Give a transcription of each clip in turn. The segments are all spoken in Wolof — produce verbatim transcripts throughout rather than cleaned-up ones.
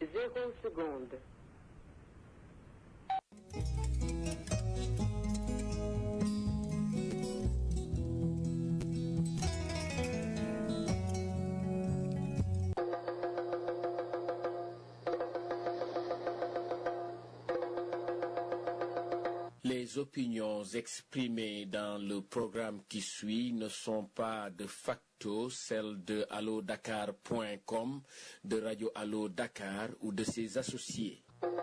zéro seconde. Les opinions exprimées dans le programme qui suit ne sont pas de facto celles de allo dakar point com, de Radio Allo Dakar ou de ses associés.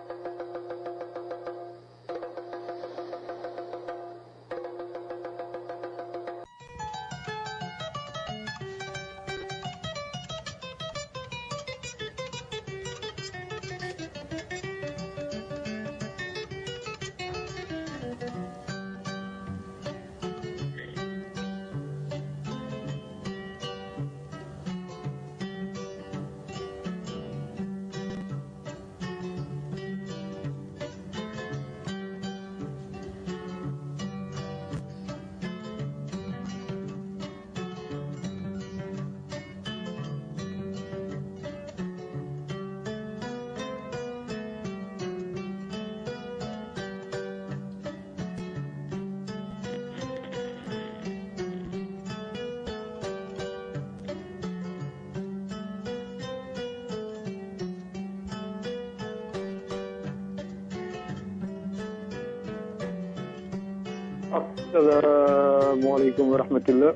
asalaamaaleykum wa rahmatullah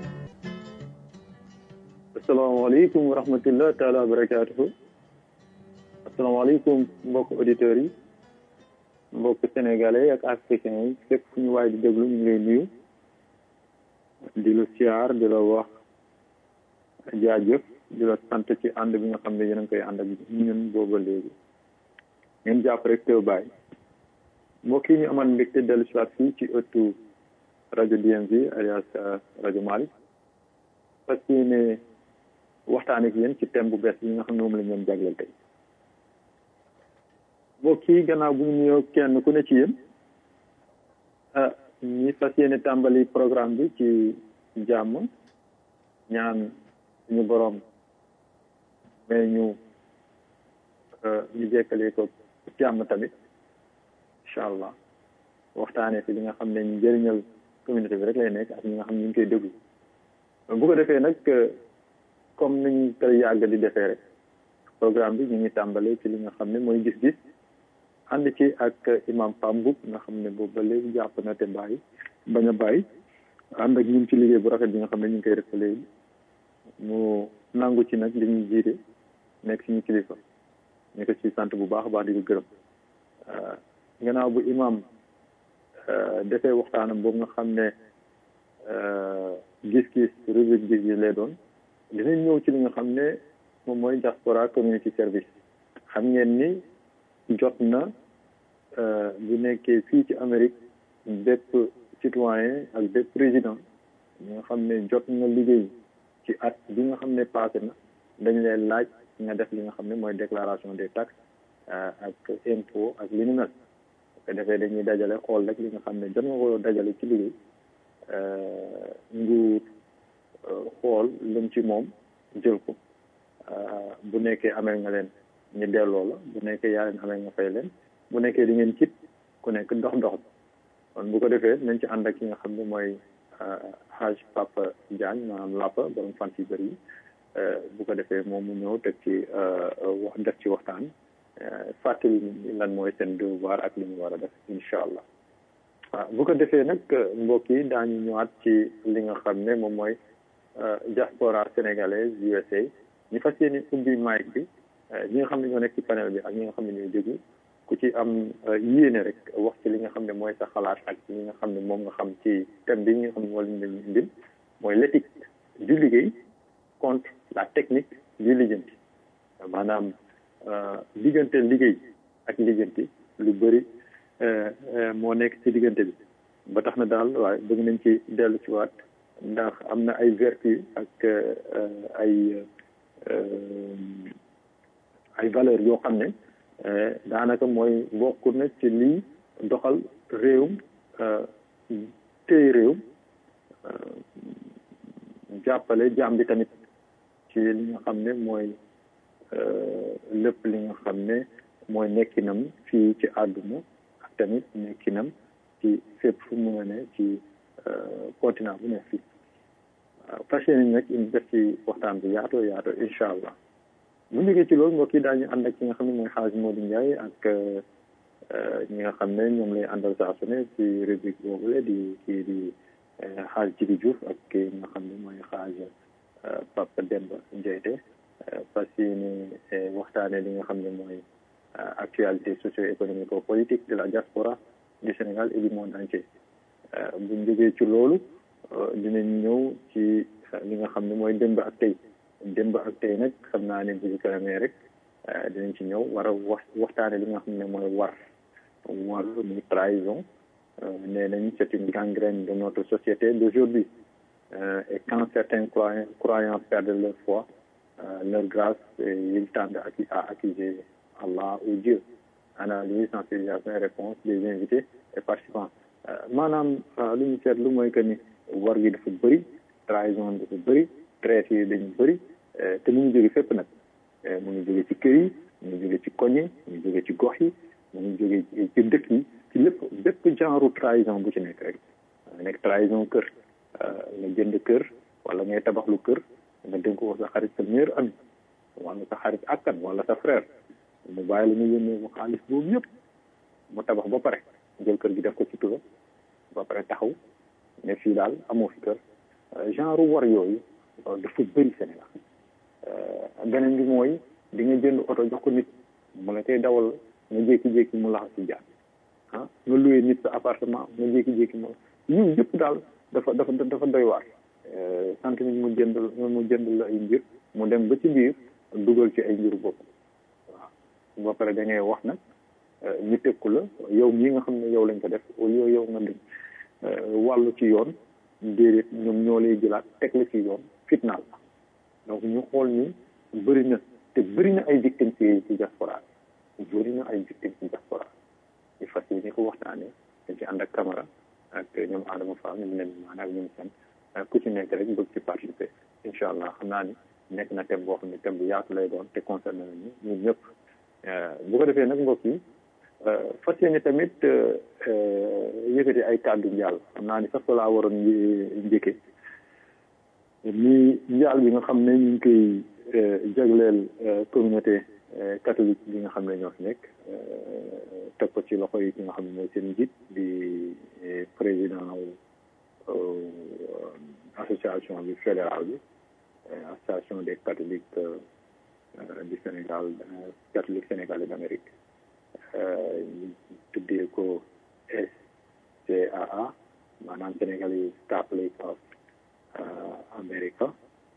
asalaamaaleykum wa rahmatullah taala wa barakaatuhu asalaamaaleykum mbokk auditeurs yi mbokk sénégalais ak africains yi fépp fu ñu waay di déglu ñu ngi lay nuyu di la siyaar di la wax jaajëf di la sant ci ànd bi nga xam ne yéen a ngi koy ànd ak ñun booba léegi ngeen jàpp rek teew bàyyi mbokk yi ñu amal mbégte dellu si waat fii ci ëttu rajo D M V alias rajo Malick parce que ne waxtaan ak yéen ci thème bu bees bi nga xam ne moom la ñu leen jagleel tey mbokk yi gannaaw bu ñu nuyoo kenn ku ne ci yéen ah ñi fas yéene tàmbali programme bi ci jàmm ñaan suñu borom mais ñu ñu jekkalee ko jàmm tamit incha allah waxtaanee fi li nga xam ne njëriñal communauté bi rek lay nekk ak ñi nga xam ne ñu ngi koy déglu bu ko defee nag comme niñ koy yàgg di defee rek programme bi ñu ngi tàmbalee ci li nga xam ne mooy gis-gis ànd ci ak imam Pambouk nga xam ne boobu ba léegi jàpp na te bàyyi bañ a bàyyi ànd ak ñun ci liggéey bu rafet bi nga xam ne ñu ngi koy def léegi mu nangu ci nag li ñuy jiite nekk suñu kilifa ñu ko ci sant bu baax a baax di ko gërëm gannaaw bu imam defee waxtaanam boobu nga xam ne gis-gis rubrique gis-gis lay doon dinañ ñëw ci li nga xam ne moom mooy diaspora community service xam ngeen ni jot na bu nekkee fii ci Amérique bépp citoyen ak bépp président ñi nga xam ne jot na liggéey ci at bi nga xam ne passé na dañ leen laaj nga def li nga xam ne mooy déclaration des taxes ak impôt ak li ni mel ko defee dañuy dajale xool rek li nga xam ne jot nga ko dajale ci liggéey nguur xool lum ci moom jël ko bu nekkee amee nga leen ñu delloo la bu nekkee yaa leen amee nga fay leen bu nekkee di ngeen cit ku nekk dox dox kon bu ko defee nañ ci ànd ak ki nga xam ne mooy Haj Papa Diagne maanaam Lapa borom fan si bëri yi bu ko defee moom mu ñëw teg ci wax def ci waxtaan fàttali lan mooy seen devoir ak li ñu war a def incha allah waaw bu ko defee nag mbokk yi daañu ñëwaat ci li nga xam ne moom mooy diaspora sénégalaise U S A ñu fas yéene ubbi mic bi ñi nga xam ne ñoo nekk ci panel bi ak ñi nga xam ne ñooy déglu ku ci am yéene rek wax ci li nga xam ne mooy sa xalaat ak li nga xam ne moom nga xam ci thème bi nga xam ne moo lañ leen indil mooy l'éthique du liggéey contre la technique du lijjanti maanaam diggante liggéey ak lijjanti lu bëri moo nekk ci diggante bi ba tax na daal waaye bëgg nañ ci dellu ci waat ndax am na ay vertu ak ay ay valeurs yoo xam ne daanaka mooy bokk na ci lii doxal réewum téye réew jàppale jaam bi tamit ci li nga xam ne mooy lépp li nga xam ne mooy nekkinam fii ci àdduna ak tamit nekkinam ci fépp fu mu ne ci continent bu nekk fii waaw fas yéene nag ñu def ci waxtaan bi yaatoo yaatoo incha allah bu ñu jógee ci loolu mbokk yi daañu ànd ak ki nga xam ne mooy Hadj Modou Ndiaye ak ñi nga xam ne ñoom lay àndal saa su ne ci rubrique boobule di kii di Hadj Djibi Diouf ak kii nga xam ne mooy Hadj Papa Demba Ndiaye fas yéene waxtaanee li nga xam ne mooy actualité socio-économico-politique de la diaspora du Sénégal et du monde entier bu ñu jógee ci loolu dinañ ñëw ci li nga xam ne mooy démb ak tey démb ak tey nag xam naa ne bu ñu kanamee rek dinañ ci ñëw war a wax waxtaane li nga xam ne mooy war war muy trahison nee nañ c'est une gangrène de notre société d'aujourd'hui et quand certains croyants croyants perdent leur foi leur grâce ils tendent à accuser Allah ou Dieu. Analyse, sensibilisation et réponse des invités et participants maanaam lu ñu seetlu mooy que ni war gi dafa bëri trahison dafa bëri traite yi dañu bëri te mu ngi jóge fépp nag mu ngi jóge ci kër yi mu ngi jóge ci koñ yi mu ngi jóge ci gox yi mu ngi jóge ci dëkk yi ci lépp bépp genre trahison bu ci nekk rek nekk trahison kër nga jënd kër wala ngay tabaxlu kër nga dénk ko sa xarit sa meilleur ami wala sa xarit akkan wala sa frère mu bàyyi la ñu yónnee mu xaalis boobu yëpp mu tabax ba pare jël kër gi def ko ci turam ba pare taxaw ne fii daal amoo fi kër genre war yooyu dafa bëri Sénégal beneen bi mooy di nga jënd oto jox ko nit mu la koy dawal nga jékki-jékki mu laxas ci jaar ah nga loué nit sa appartement nga jékki-jékki mu yiw yëpp daal dafa dafa dafa doy waar sant nit mu jënd mu jënd la ay mbir mu dem ba ci biir dugal ci ay mbir bopp waaw ba pare da ngay wax nag ñu tekku la yow mii nga xam ne yow lañ ko def au lieu yow nga dem wàllu ci yoon déedéet ñoom ñoo lay jëlaat teg la ci yoon fitnaal la donc ñu xool ni bëri na te bëri na ay victimes ci ci diaspora bëri na ay victimes ci diaspora il fas yi ni ko waxtaanee dañ ci ànd ak Camara ak ñoom Adama Fall ñu leen maanaam ñoom seen ku ci nekk rek bëgg ci participer incha allah xam naa ni nekk na thème boo xam ne thème bu yaatu lay doon te concerné nañu ñun ñëpp bu ko defee nag mbokk yi fas yéene tamit yëkkati ay kàddu njaal xam naa ni sax laa waroon njëkke ni njaal bi nga xam ne ñu ngi koy jagleel communauté catholique bi nga xam ne ñoo fi nekk teg ko ci loxo yi ki nga xam ne mooy seen njiit di président association bi fédérale bi association des catholiques du Sénégal catholique sénégalais d'Amérique tuddee ko S C A A maanaam Senegalese Catholic of America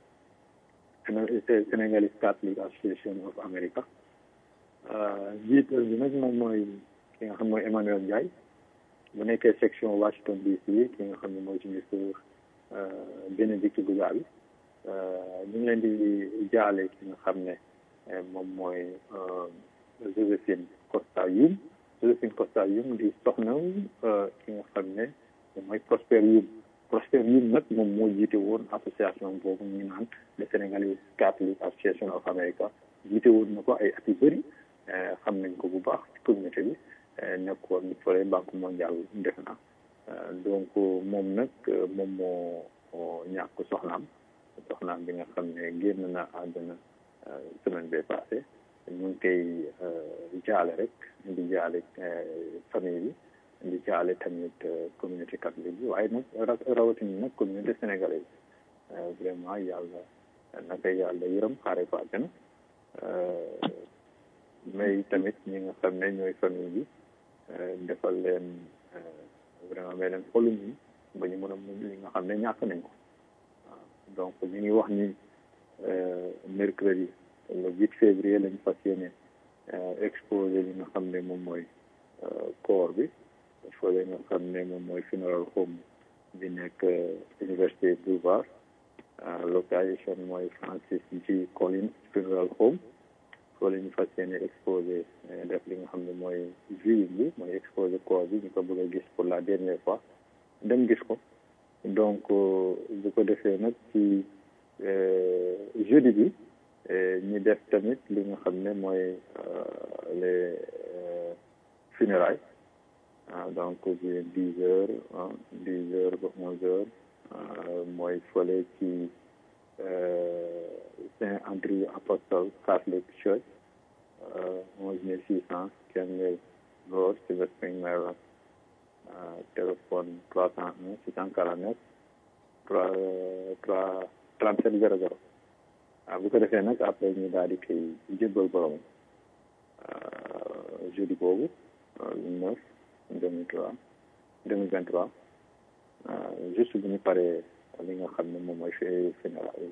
Senegalese Catholic Association of America jiital bi nag moom mooy ki nga xam mooy Emmanuel Ndiaye bu nekkee section Washington D C ki nga xam ne mooy suñu sœur Bénédicte Gouzabi ñu ngi leen di jaale ki nga xam ne moom mooy Joséphine Costa Youm Joséphine Costa Youm di soxna ki nga xam ne mooy Prosper Youm Prosper Youm nag moom moo jiite woon association boobu ñu naan le Senegalese Catholic Association of America jiite woon na ko ay at yu bëri xam nañ ko bu baax ci communauté bi nekkoon fële banque mondiale defe na donc moom nag moom moo ñàkk soxnaam soxnaam bi nga xam ne génn na àdduna semaine bee passé ñu ngi koy jaale rek di jaale famille bi di jaale tamit communauté catholique bi waaye nag rawatina nag communauté sénégalaise vraiment yàlla na koy yàlla yërëm xaare ko àjjana mais tamit ñi nga xam ne ñooy famille bi defal leen vraiment may leen xolu ñi ba ñu mën a muñ li nga xam ne ñàkk nañ ko waaw donc ñu ngi wax ni mercredi le huit février lañu fas yéene exposé li nga xam ne moom mooy corps bi fële nga xam ne moom mooy funeral home bi nekk université Boulevard location mooy Francis G Collins funeral home foo la ñu fas yéene exposé def li nga xam ne mooy viewing bi mooy exposé corps bi ñu ko bëgg a gis pour la dernière fois dem gis ko donc bu ko defee nag ci jeudi bi ñi def tamit li nga xam ne mooy les funérailles donc dix heures dix heures ba onze heures mooy fële ci Saint Andrew Apostle Catholic Church onze mille six cent Kenway Road Silver Spring Maryland téléphone trois cent un six cent quarante-neuf trois trois trente-sept zéro zéro waaw bu ko defee nag après ñu daal di koy jébbal borom jeudi boobu neuf deux mille trois deux mille vingt trois juste bu ñu paree li nga xam ne moom mooy funérailles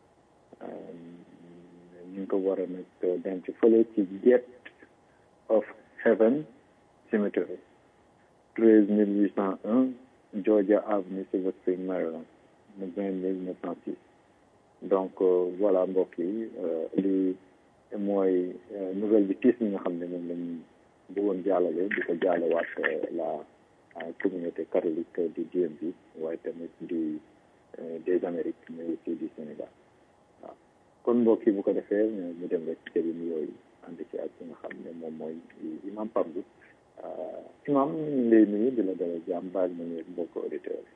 ñu ngi ko war a nag denc fële ci Gate of Heaven Cemetery treize mille huit cent un Georgia Avenue Silver Spring Maryland vingt mille neuf cent six donc voilà mbokk yi li mooy nouvelle bi tiis mi nga xam ne moom lañ bëggoon jàllale di ko jàllewaat la communauté catholique du D M V waaye tamit di des Amériques mais aussi du Sénégal waaw kon mbokk yi bu ko defee ñu dem rek ci kër yooyu ànd ci ak nga xam ne moom mooy imam Pape Mboup imam ñu ngi lay nuyu di la dalal jàmm baal ma ñu mbokk auditeurs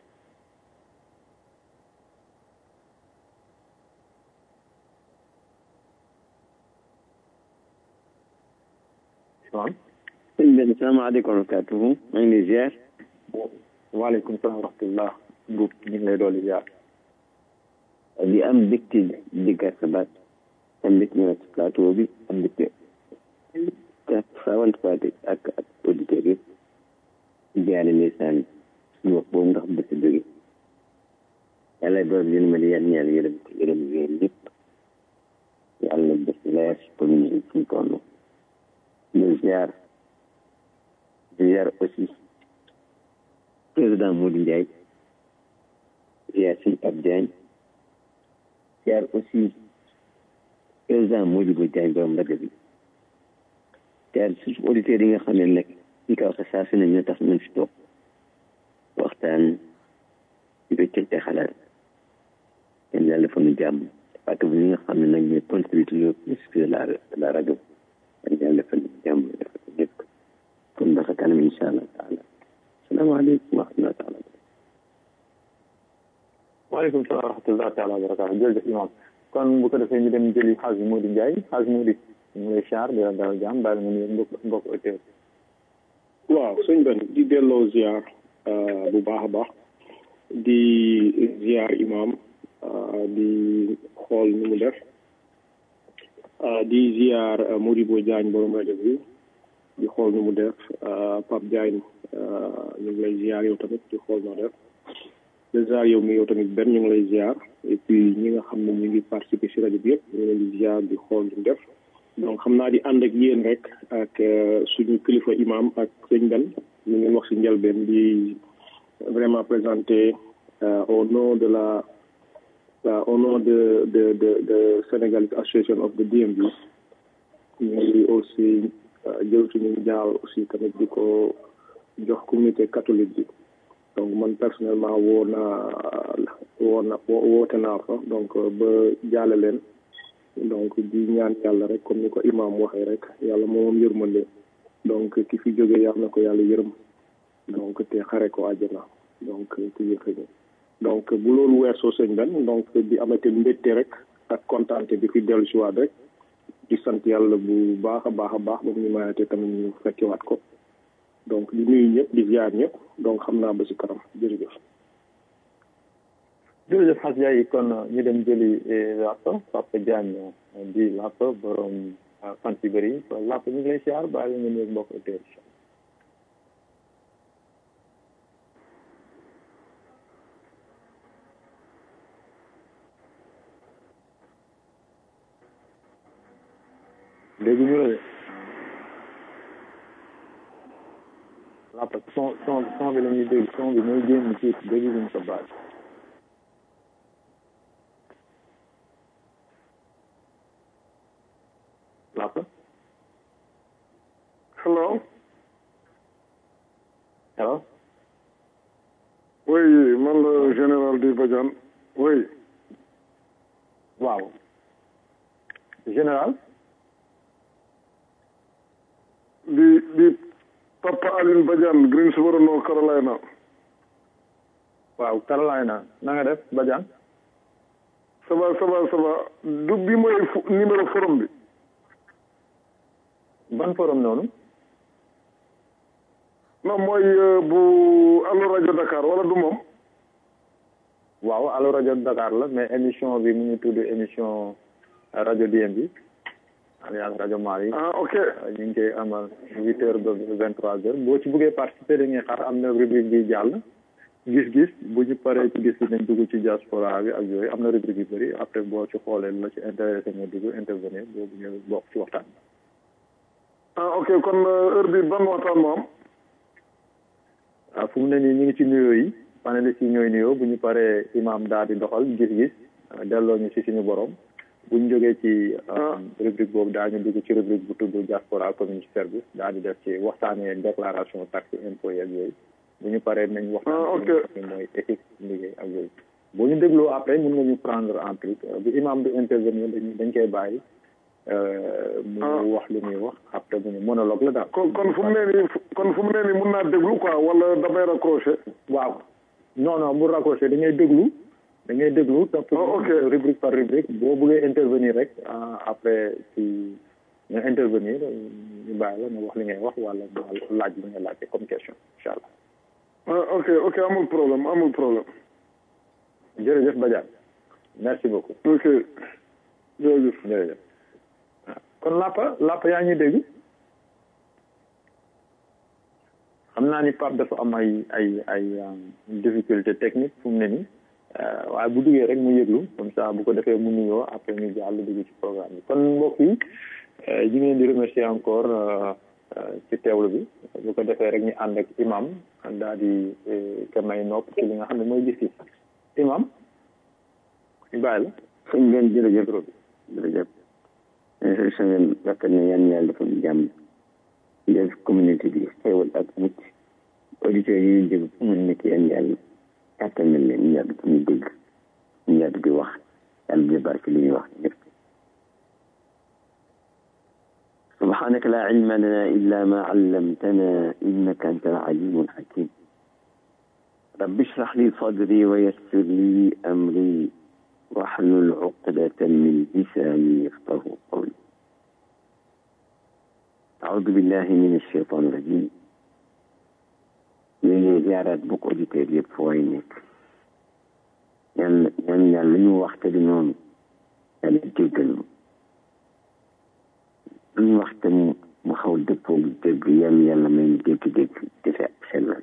imam sëñ bi asalaamaaleykum wa rahmatulah maa ngi lay ziar. waaleykum salaam wa rahmatulah Mboup ñu ngi lay dolli ziar. di am mbégte di gàtt baat am mbégte ñu ci plateau bi am mbégte ak Sawant Fatick ak ak auditeurs yi di jaaree ndeysaan suñu wax boobu ndax bés a jóge yàlla doon leen ma di yan ñaar yërëm yërëm yéen yëpp yàlla na bés leer si commune yi suñu toll ñu ziar di ziar aussi président Modou Ndiaye ziar si Ab Diagne ziar aussi président Modou Diagne borom rajo bi ziar suñu auditeurs yi nga xam ne nag ñu ko waxee saa su ne ñoo tax ñu fi toog waxtaan di ko cëcc xalaat yéen yàlla defal ñu jàmm parce que ñi nga xam ne nag ñooy contribuer plus la la rajo yéen yàlla defal ñu jàmm defal ñu lépp kon ba sa kanam incha allah taala salaamaaleykum wa rahmatulah taala. waaleykum salaam wa rahmatulah taala wa barakaatu jërëjëf imam kon bu ko defee ñu dem jëli xaaj Modou Ndiaye xaaj Modou ñu ngi lay char di la dalal jàmm daal nga nuyu mbokk mbokk auditeurs. waaw sëñ Ben di delloo ziar bu baax a baax di ziar imam di xool ni mu def di ziar Modibo Diagne borom rajo bi di xool ni mu def Pape Diagne ñu ngi lay ziar yow tamit di xool noo def di ziar yow mi yow tamit benn ñu ngi lay ziar et puis ñi nga xam ne ñu ngi participer si rajo bi yëpp ñu ngi leen di ziar di xool ni mu def donc xam naa di ànd ak yéen rek ak suñu kilifa imam ak sëñ Ben ñu ngi wax si njëlbeen di vraiment présenté au nom de la au nom de de de de Senegalese Association of the D M V ñu ngi aussi jël suñu jaal aussi tamit di ko jox communauté catholique bi donc man personnellement woo naa woo na woote naa fa donc ba jaale leen donc di ñaan yàlla rek comme ni ko imam waxee rek yàlla moom yërmande donc ki fi jógee yàlla na ko yàlla yërëm donc te xare ko àjjana donc ku yëkkëñu donc bu loolu weesoo sëñ Ben donc di amate mbégte rek ak kontaante bi fi dellu si waat rek di sant yàlla bu baax a baax a baax ba ñu mayate tamit ñu fekkewaat ko donc di nuyu ñëpp di ziar ñëpp donc xam naa ba si kanam jërëjëf jërëjëf xas yaay kon ñu dem jëli làpp Papa Diagne di làpp borom fan si bëri làpp ñu ngi lay siyaar bàyyi nga nuyu mbokk auditeurs léegi ñu la de làpp son son son bi la ñuy dégg son bi mooy génn ci dégg ñu ko baat Lapa? Hello? Hello? Oui, man le général di Badiane. Oui. Waaw. général di di Papa Aline Badiane Greensboro North Carolina. waaw Carolina na nga def Badiane. ça va ça va ça va du bi mooy numéro forum bi. ban forum noonu. non mooy bu Allo rajo Dakar wala du moom. waaw Allo rajo Dakar la mais émission bi mu ngi tudd émission rajo D M bi alias rajo Mali. ah ok ñu ngi koy amal huit heures ba vingt trois heures boo ci bëggee participer dañuy xaar am na rubrique bi jàll gis-gis bu ñu paree ci gis-gis nañ dugg ci diaspora bi ak yooyu am na rubrique yu bëri après boo ci xoolee la ci intéressé nga dugg intervenir boobu ñu bokk ci waxtaan bi. ah ok kon heure bi ban waxtaan moo am. ah fu mu ne nii ñu ngi ci nuyoo yi panélistes yi ñooy nuyoo bu ñu paree imam daal di doxal gis-gis delloo ñu si suñu borom bu ñu jógee ci rubrique boobu daañu dugg ci rubrique bu tudd diaspora community service daal di def ci waxtaanee déclaration taxe impôt ak yooyu bu ñu paree nañ waxtaan ci mooy éthique liggéey ak yooyu boo ñu dégloo après mën nga ñu prendre en truc bu imam bi intervenir dañ dañ koy bàyyi mu wax lu muy wax après bu ñu monologue la daal. kon kon fu mu ne nii kon fu mu ne nii mun naa déglu quoi wala damay raccroché. waaw non non bu raccroché da ngay déglu da ngay déglu. topp rubrique par rubrique boo bëggee intervenir rek après ci nga intervenir ñu bàyyi la nga wax li ngay wax wala laaj li nga laajte comme question incha allah. ah ok ok amul problème amul problème. jërëjëf Badiane merci beaucoup. ok jërëjëf jërëjëf. kon Lapa Lapa yaa ngi dégg xam naa ni Pape dafa am ay ay ay difficulté technique fu mu ne nii waaye bu duggee rek mu yëglu comme ça bu ko defee mu nuyoo après ñu jàll dugg ci programme bi kon mbokk yi ñu ngi leen di remercier encore ci teewlu bi bu ko defee rek ñu ànd ak imam daal di ko may nopp ci li nga xam ne mooy gis-gis imam ñu bàyyi la. sëñ ngeen jërëjëf jërëjëf. sa ngeen bakkan ne yan yàlla dafa jàmm def communauté bi xewal ak mucc auditeurs yi ñu dégg fu mu nekk yan yàlla kàttan na leen ñu yàgg ñu dégg ñu yàgg di wax yàlla di barke li ñuy wax ñëpp سبحانك لا علم لنا إلا ما علمتنا إنك أنت العليم الحكيم رب اشرح لي صدري ويسر لي أمري واحلل عقدة من لساني يفقه قولي أعوذ بالله من الشيطان الرجيم من زيارة بوك أوديتير يب فوينك يعني يعني لنو وقت لنون يعني تيجل لنو وقت مخاول دبو دب يعني يلا من ديك ديك دفع سلام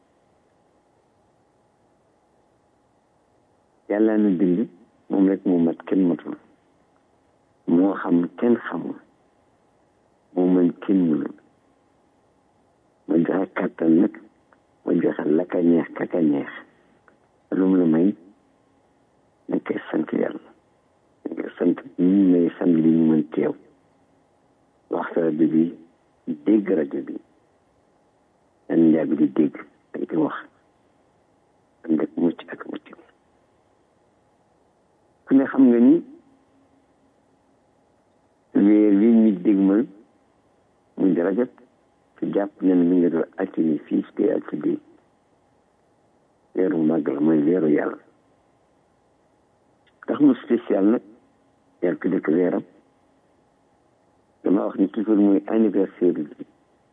يلا ندلي moom rek moo mat kenn matul moo xam kenn xamul moo mën kenn mënul ma joxe kàttan nag ma joxe la ka neex ka ka neex lu mu la may na koy sant yàlla na koy sant ñu may sant li ñu mën teew wax sa rajo bi dégg rajo bi yan njàgg di dégg ak di wax ànd ak mucc ak mucc ku ne xam nga ni weer wi ñu dégmal muy Rajab ci jàpp na ne mi ngi doon altine fii ci ak ci biir weeru màgg la mooy weeru yàlla tax mu spécial nag yàlla ko dëkk weeram dama wax ni toujours mooy anniversaire bi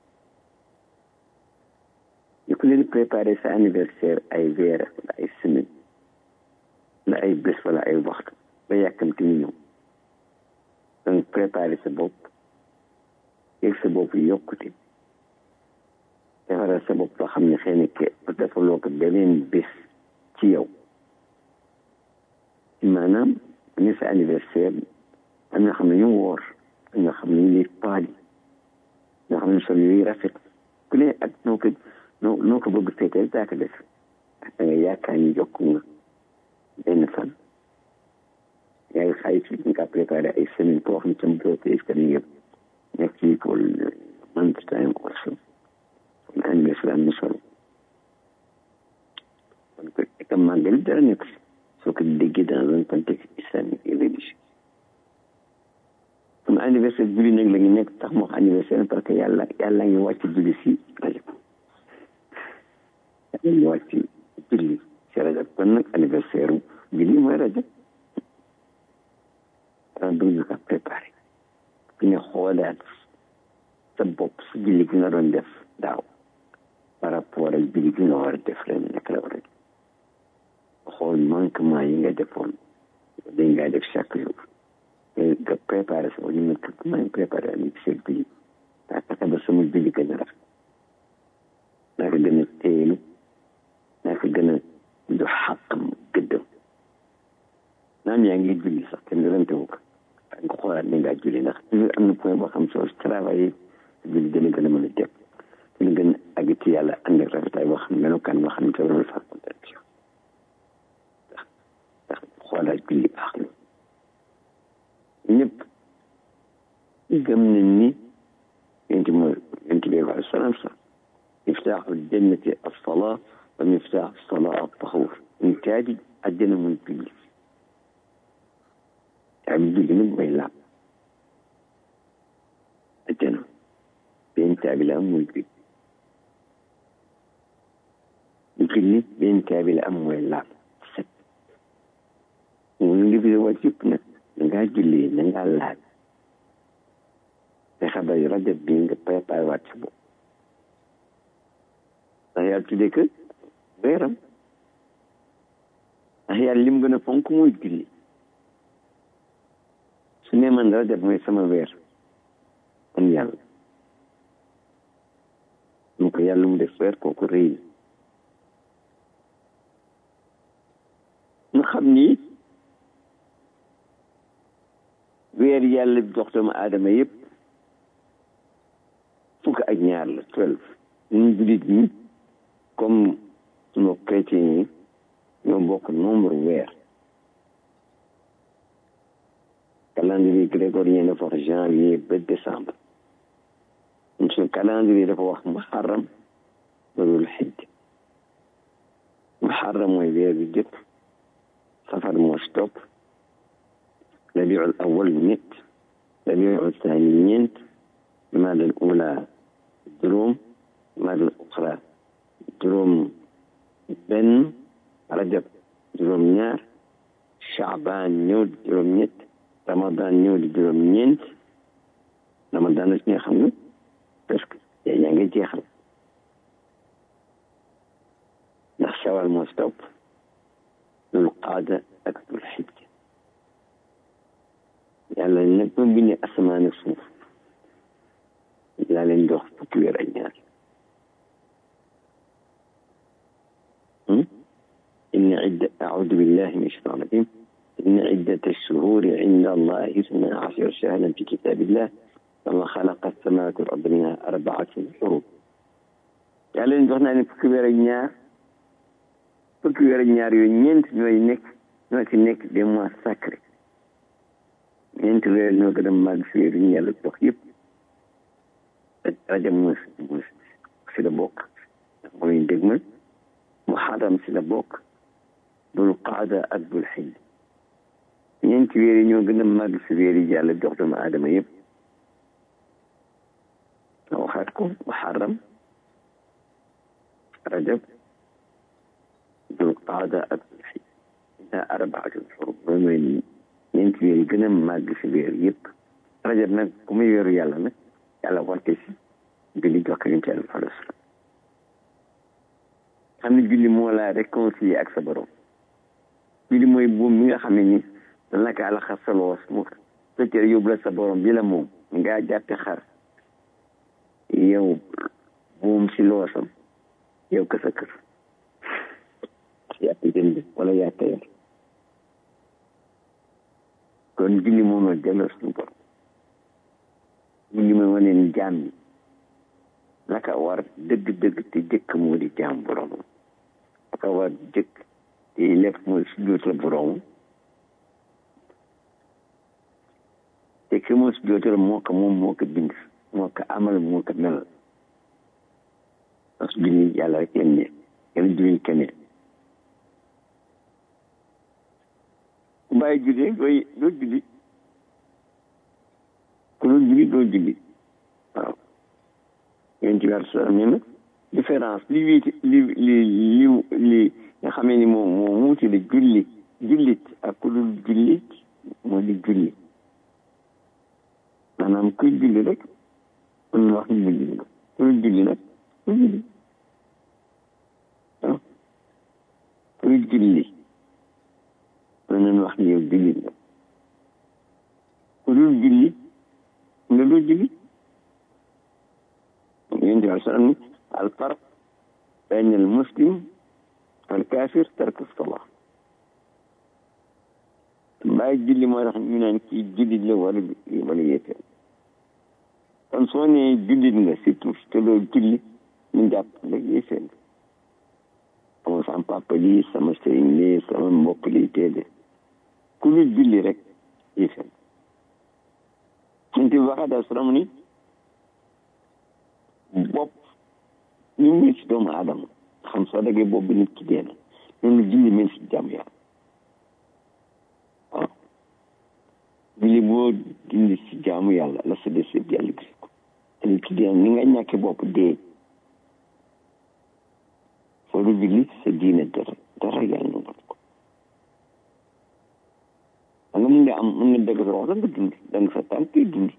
ñu ko leen préparé sa anniversaire ay weer wala ay semaine la ay bés wala ay waxtu ba yàkkamti ñu ñëw donc préparé sa bopp yëg sa bopp yokkute defaral sa bopp loo xam ne xëy na ke defaloo ko beneen bés ci yow maanaam ne sa anniversaire am na xam ne ñu woor am na xam ne ñu ngi paali ñoo xam ne sol yooyu rafet ku ne ak noo ko noo noo ko bëgg feetee daa ko def da nga yaakaar ni jokku nga benn fan yaa ngi xaalis bi nga préparé ay semaine pour wax ni sama proté est-ce que ni yëpp nekk ci pour month time also kon anniversaire am na solo kon ko ek màggal dara nekk soo ko déggee dans un contexte islamique et religieux anniversaire parce que yàlla yàlla ngi wàcc julli si rajab yàlla ngi wàcc julli si rajab kon nag anniversaire julli mooy rajab daan bëgg nga préparé fi ne xoolaat sa bopp si julli gi nga doon def daaw par rapport ak julli gi nga war a def ren nekk la war a xool manquement yi nga defoon dañ ngaa def chaque jour nga préparé sa bopp ñu ne kat maa ngi préparé am ci seen julli daa fexe ba sama julli gën a rafet naa ko gën a teelu naa ko gën a jox xàqam gëddam naan yaa ngi julli sax kenn rente wu ko waaye nga xoolaat ni ngaa julli ndax toujours am na point boo xam soo travaillé julli dina gën a mën a def dina gën a àgg ci yàlla ànd ak rafetaay boo xam melokaan boo xam ne sa waral fa contradiction ndax ndax xoolaat julli baax na ñëpp gëm nañ ni yonti mooy yonti bi alayhi salaam sax miftaaxul jannati as-salaa wa miftaaxu as-salaa at-tahuur ñu caabi àjjana muy julli caabi julli nag mooy laab àjjana benn caabi la am muy julli julli benn caabi la am mooy laab set mu ngi fi wàcc yëpp nag da ngaa julli da ngaa laaj te xabar rajab bi nga préparé waat sa bopp ndax yàlla tuddee que weeram ndax yàlla lim gën a fonk mooy julli su ne man rajab mooy sama weer man yàlla mu ko yàlla mu def weer kooku rëy mu xam ni weer yàlla jox doomu aadama yëpp fukk ak ñaar la twelve ñun jullit ñi comme sunu chrétien yi ñoo bokk nombre weer calendrier grégorien dafa wax janvier ba décembre suñu calendrier dafa wax muharram ba dul xijja muharram mooy weer bi jëkk safar moo si topp ربيع الأول نت ربيع الثاني نت المادة الأولى دروم المادة الأخرى دروم بن رجب دروم نار شعبان نود دروم نت رمضان نود دروم نت رمضان اسمه خمس بس يعني جيت يخل نخشى المستوب للقادة أكثر الحجة yàlla nag ma bindee asamaan ak suuf laa leen dox fukki weer ak ñaar inna idda a'uudu billahi min shaytaani rajiim inna iddata ash-shuhuuri inda allahi isnaa ashara shahran fi kitaabillah kama xalaqa as-samaawaati wal arda minhaa arba'atun hurum yàlla leen dox naa leen fukki weer ak ñaar fukki weer ak ñaar yooyu ñeent ñooy nekk ñoo ci nekk des mois sacrés ñeenti weer ñoo gën a màgg si weer yi yàlla dox yëpp rajab mooy mooy si la bokk mooy dégmal muharram si la bokk dul qaada ak dul xijja ñeenti weer yi ñoo gën a màgg si weer yi yàlla dox doomu aadama yëpp nga waxaat ko muharram rajab dul qaada ak dul xijja arbaatul xurum loolu mooy ñeenti weer yi gën a màgg si weer yëpp rajab nag ku muy weeru yàlla nag yàlla wante si julli jox ko yonent yàlla sallallahu alayhi wa sallam xam ne julli moo la réconcilier ak sa borom julli mooy buum mi nga xam ne ni dana ka àlla xar sa loos mu fekkee yóbbu la sa borom bi la moom ngaa jàppe xar yow buum si loosam yow ka sa kër yaa ko jënd wala yaa ko yor kon julli moom la delloo suñu borom julli mooy wane ni jaam yi la ka war dëgg-dëgg te jëkk moo di jaam borom la ka war jëkk te lépp mooy sujjóot la borom te ki moo sujjóotal moo ko moom moo ko bind moo ko amal moo ko mel parce que julli yàlla rek leen ne kenn julli keneen ku bàyyi julli dooy doo julli ku doo julli doo julli waaw yéen ci wàllu salaam nee na différence li wiiti li li li li nga xamee ni moom moo wuute la julli jullit ak ku dul jullit moo di julli maanaam kuy julli rek mën na wax ni julli nga ku dul julli nag ku julli ah kuy julli mën nañu wax ni yow julli nga ku dul julli nga dul julli yéen ci salaam ni al farq bayna al muslim wal kafir tarku salah bàyyi julli moo tax ñu naan kii jullit la wala wala yéeféer kon soo nee jullit nga surtout te loolu julli ñu jàpp la yéeféer sama sama papa lii sama sëriñ lii sama mbokk lii téede ku lu julli rek yéeféer ñun ti waxaat salaam ni bopp ñu mel si doomu aadama xam soo dagee bopp bi nit ki dee na noonu julli mel si jàmm yàlla waaw julli boo dindi si jaamu yàlla la sa des yëpp yàlla gis ko te nit ki dee ni nga ñàkke bopp dee soo du julli sa diine dara dara yàlla nangu ko da nga mën nga am mën nga dagg sa wax da nga dund da nga sa tànk yi dund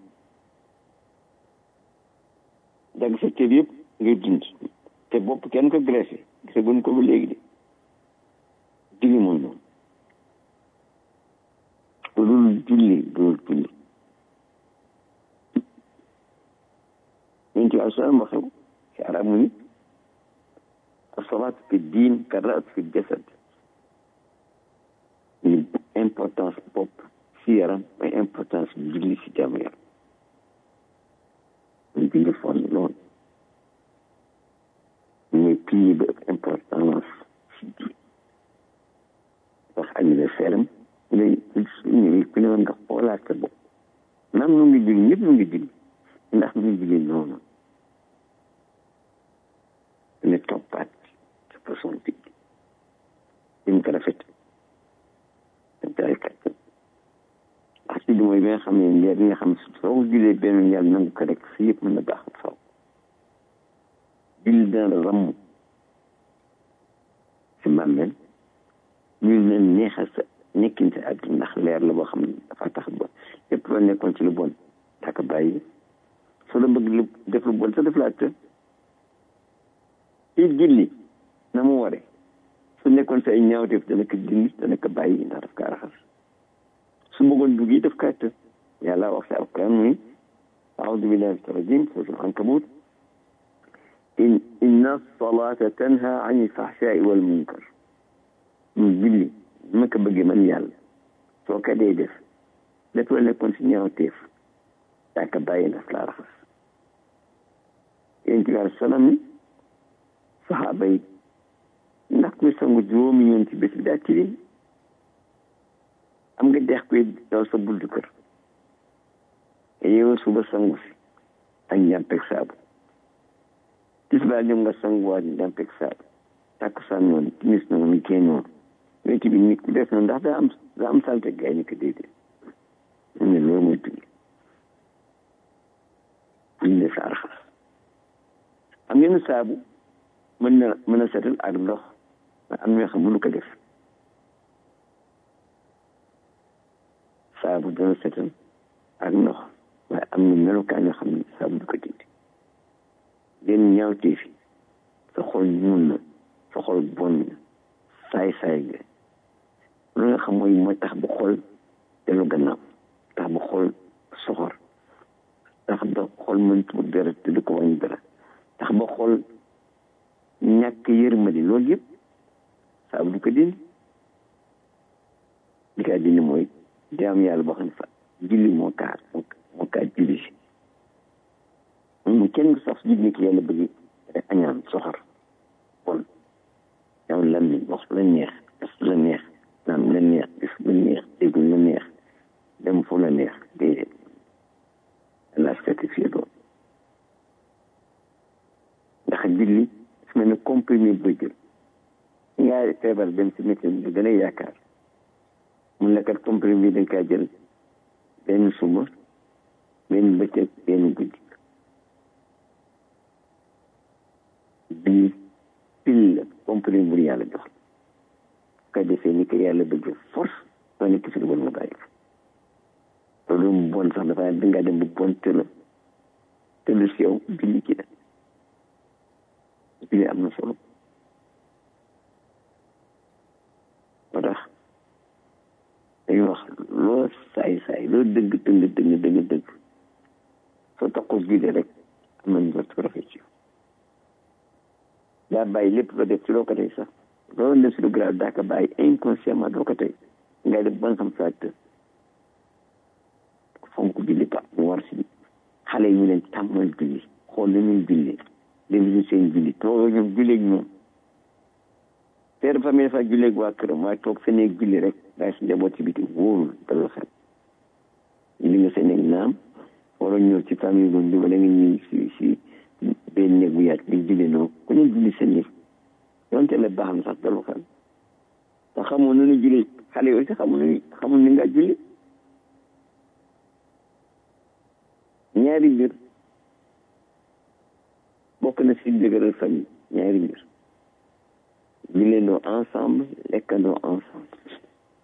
dagg sa cër yëpp ngay dund te bopp kenn ko greffé gisaguñ ko ba léegi de julli moom noonu lu dul julli dul julli yonent bi aleyhi salaam waxew ci arab mu ni as-salaatu fi diin ka ra's fi jasad ni importance bopp si yaram mooy importance julli si jaamu yaram ñu julli fonn lool mooy pilier bi ak importance si julli wax anniversaire am ngay ñëwee ku ne woon nga xoolaat sa bopp naam nu ngi julli ñëpp nu ngi julli ndax nu ngi julli noonu ne toppaat sa façon bi dim ko rafet daay kat wax ci di mooy bi nga xam ne leer nga xam soo ko jullee benn yàlla nangu ko rek si yëpp mën na baax faw julli dina la ramm si màmmeel julli dina neexal sa nekkin sa àdduna ndax leer la boo xam ne dafa tax ba lépp loo nekkoon ci lu bon daa ko bàyyi soo la bëgg lu def lu bon sa def laa të ci julli na mu waree su nekkoon sa ay ñaawteef dana ko dindi dana ko bàyyi ndax daf kaa raxas su bëggoon dugg yi daf kaa të yàlla wax sa alquran muy aoudu billahi min rajim suratul ankabut in inna salata tanha ani fahshai wal munkar mu julli ma ko bëggee man yàlla soo ko dee def lépp la nekkoon si ñaawteef daa ko bàyyi ndax laa raxas yéen ci wàllu salaam ni saxaaba yi ndax kuy sangu juróomi yoon ci bés bi daa tilim am nga dex koy daw sa buntu kër yow suba sangu si ak njàmpeeg saabu tisbaar ñoom nga sanguwaat njàmpeeg saabu takkusaan noonu timis noonu kee noonu yonent bi nit ku def noonu ndax daa am daa am salte gaay ni ko déedéet mu ne loolu mooy julli julli sa raxas am ngeen saabu mën na mën a setal ak ndox am ñoo xam mënu ko def saabu dana setal ak ndox waaye am na melokaan yoo xam ne saabu du ko dindi leen ñaawtee fi sa xol ñuul na sa xol bon na saay saay ga lu nga xam mooy mooy tax ba xol dellu gannaaw tax ba xol soxor tax ba xol mën tuur dara te du ko wàññi dara tax ba xol ñàkk yërmadi loolu yëpp saabu du ko dindi li kaa dindi mooy jaam yàlla boo xam ne fa julli moo kaa moo kaa julli si mu kenn sax julli ki yàlla bëgg rek añaan soxor bon yow lan mi wax la neex def la neex naan la neex def la neex déglu la neex dem fu la neex déedéet la certifié loolu ndax julli su mel ne comprimé ba jël ngaa feebar dem si médecin bi gën a yaakaar mun la kat comprimé bi da nga kaa jël benn suba benn bëccëg benn guddi bii pil la comprimé bu yàlla jox ka defee ni ko yàlla bëgg force soo nekk si lu bon nga bàyyi ko loolu mu bon sax dafa dangaa dem bu bon tëla tëlu si yow julli ci la julli am na solo moo tax dañuy wax loo saay saay loo dëgg dëgg dëgg dëgg dëgg soo taxoo julli rek am nañ jot ko rafet ci yow daa bàyyi lépp loo def ci loo ko tey sax loolu def si lu grave daa ko bàyyi inconsciemment doo ko tey ngay def ban xam saa të fonk julli pa mu war si xale yi ñu leen tàmmal julli xool na ñuy julli dem seen julli toog ñoom julleeg ñoom père de famille dafa julleeg waa këram waaye toog sa néeg julli rek waaye si njaboot ci biti wóorul dalal xel li nga sa néeg naam wala ñëw ci famille boobu wala nga ñëw si si benn néeg bu yaat bi julli noonu ku ne julli sa néeg donte la baax na sax dalal xel te xamoon nu ñu julli xale yooyu sax xamul ni xamul ni nga julli ñaari mbir bokk na si dëgëral famille ñaari mbir julleendoo ensemble lekkandoo ensemble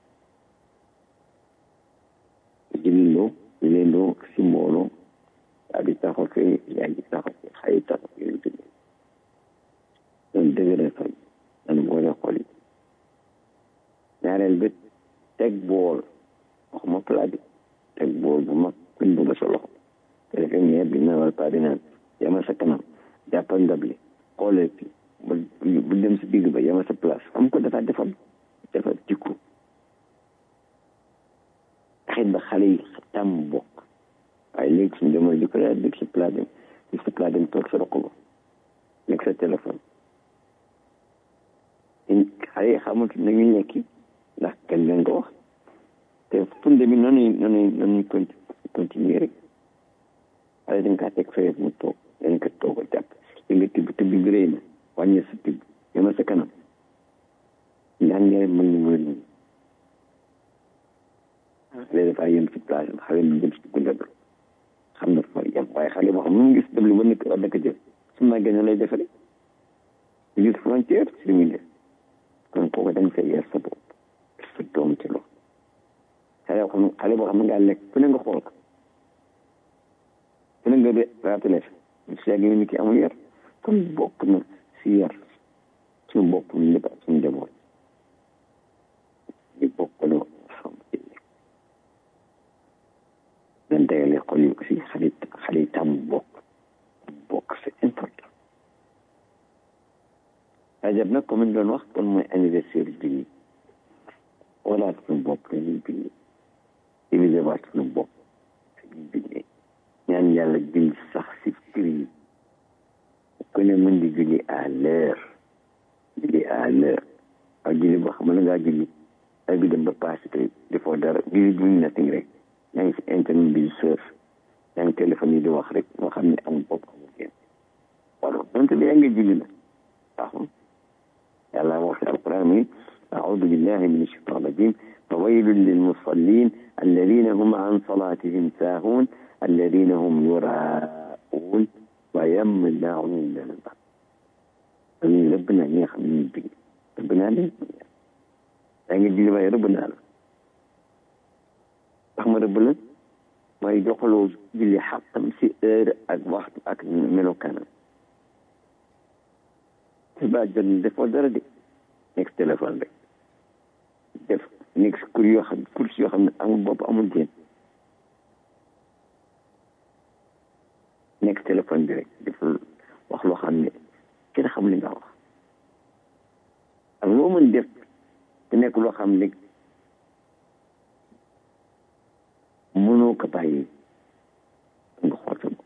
julleendoo julleendoo si mbooloo yaa di taxaw fee yaa ngi taxaw fee xay taxaw fee lu tëdd doon dëgëral famille dana boole xol yi ñaareel bët teg bool waxuma plat bi teg bool bu mag kuñ bëgg sa loxo te defee ñeer bi naan wala paa bi naan yamal sa kanam jàppal ndab li xoolee fi bu dem si digg ba yamal sa place xam ko dafa defal dafa jikko taxit ba xale yi tàmm bokk waaye léegi suñu demoon di ko daal dégg si plat dem dégg si plat dem toog sa roq ba nekk sa téléphone xale yi xamul nañu nekki ndax kenn leen ko wax te funde bi noonu noonu noonu continuer rek xale dañ kaa teg fee mu toog dañ ko toog a jàpp li nga tibb tibb bi rëy na wàññi sa tibb yama sa kanam njàngee mën ñu mooy noonu xale dafaa yem si plage xale mu jëm si gundab xam na fa yem waaye xale boo xam nu mu gis dëbli ba nekk war na ko jël su màggee na lay defare gis frontière si li muy def kon kooku da nga fay yar sa bopp sa doom ci loolu xale boo xam ne xale boo xam ne ngaa lekk fu ne nga xool ko fu ne nga raatale si yàgg nit ki amul yar kon bokk na si yar suñu bopp ñu lépp ak suñu njaboot ñu bokk loo xam ci nekk dañ dayale xol yi aussi xale xale yi tàmm bokk bokk c'est important rajab nag comme ñu doon wax kon mooy anniversaire bi walaat suñu bopp lañuy bindee divisé waat suñu bopp lañuy bindee ñaan yàlla bind sax si prix ku ne mën di julli à l'heure julli à l'heure ak julli boo xam ne ngaa julli ay bi dem ba passé te defoo dara julli duñ nating rek yaa ngi si internet bi surf yaa ngi téléphone yi di wax rek moo xam ne amul bopp amul génn wala donte bi yaa ngi julli la waaw yàlla wax si alquran mi أعوذ بالله من الشيطان الرجيم فويل للمصلين الذين هم عن صلاتهم ساهون الذين هم يراءون ويمنعون الماء ربنا يخ من بي ربنا ليه يعني دي ما ربنا رحمة ربنا ما يدخلوا باللي حق مسير وقت أكل منو كان تبعد دفع درجة next téléphone rek def next kur yoo xam course yoo xam ne amul bopp amul génn next téléphone bi rek def wax loo xam ne kenn xam li nga wax ak loo mën def te nekk loo xam ne mënoo ko bàyyi nga xool sa bopp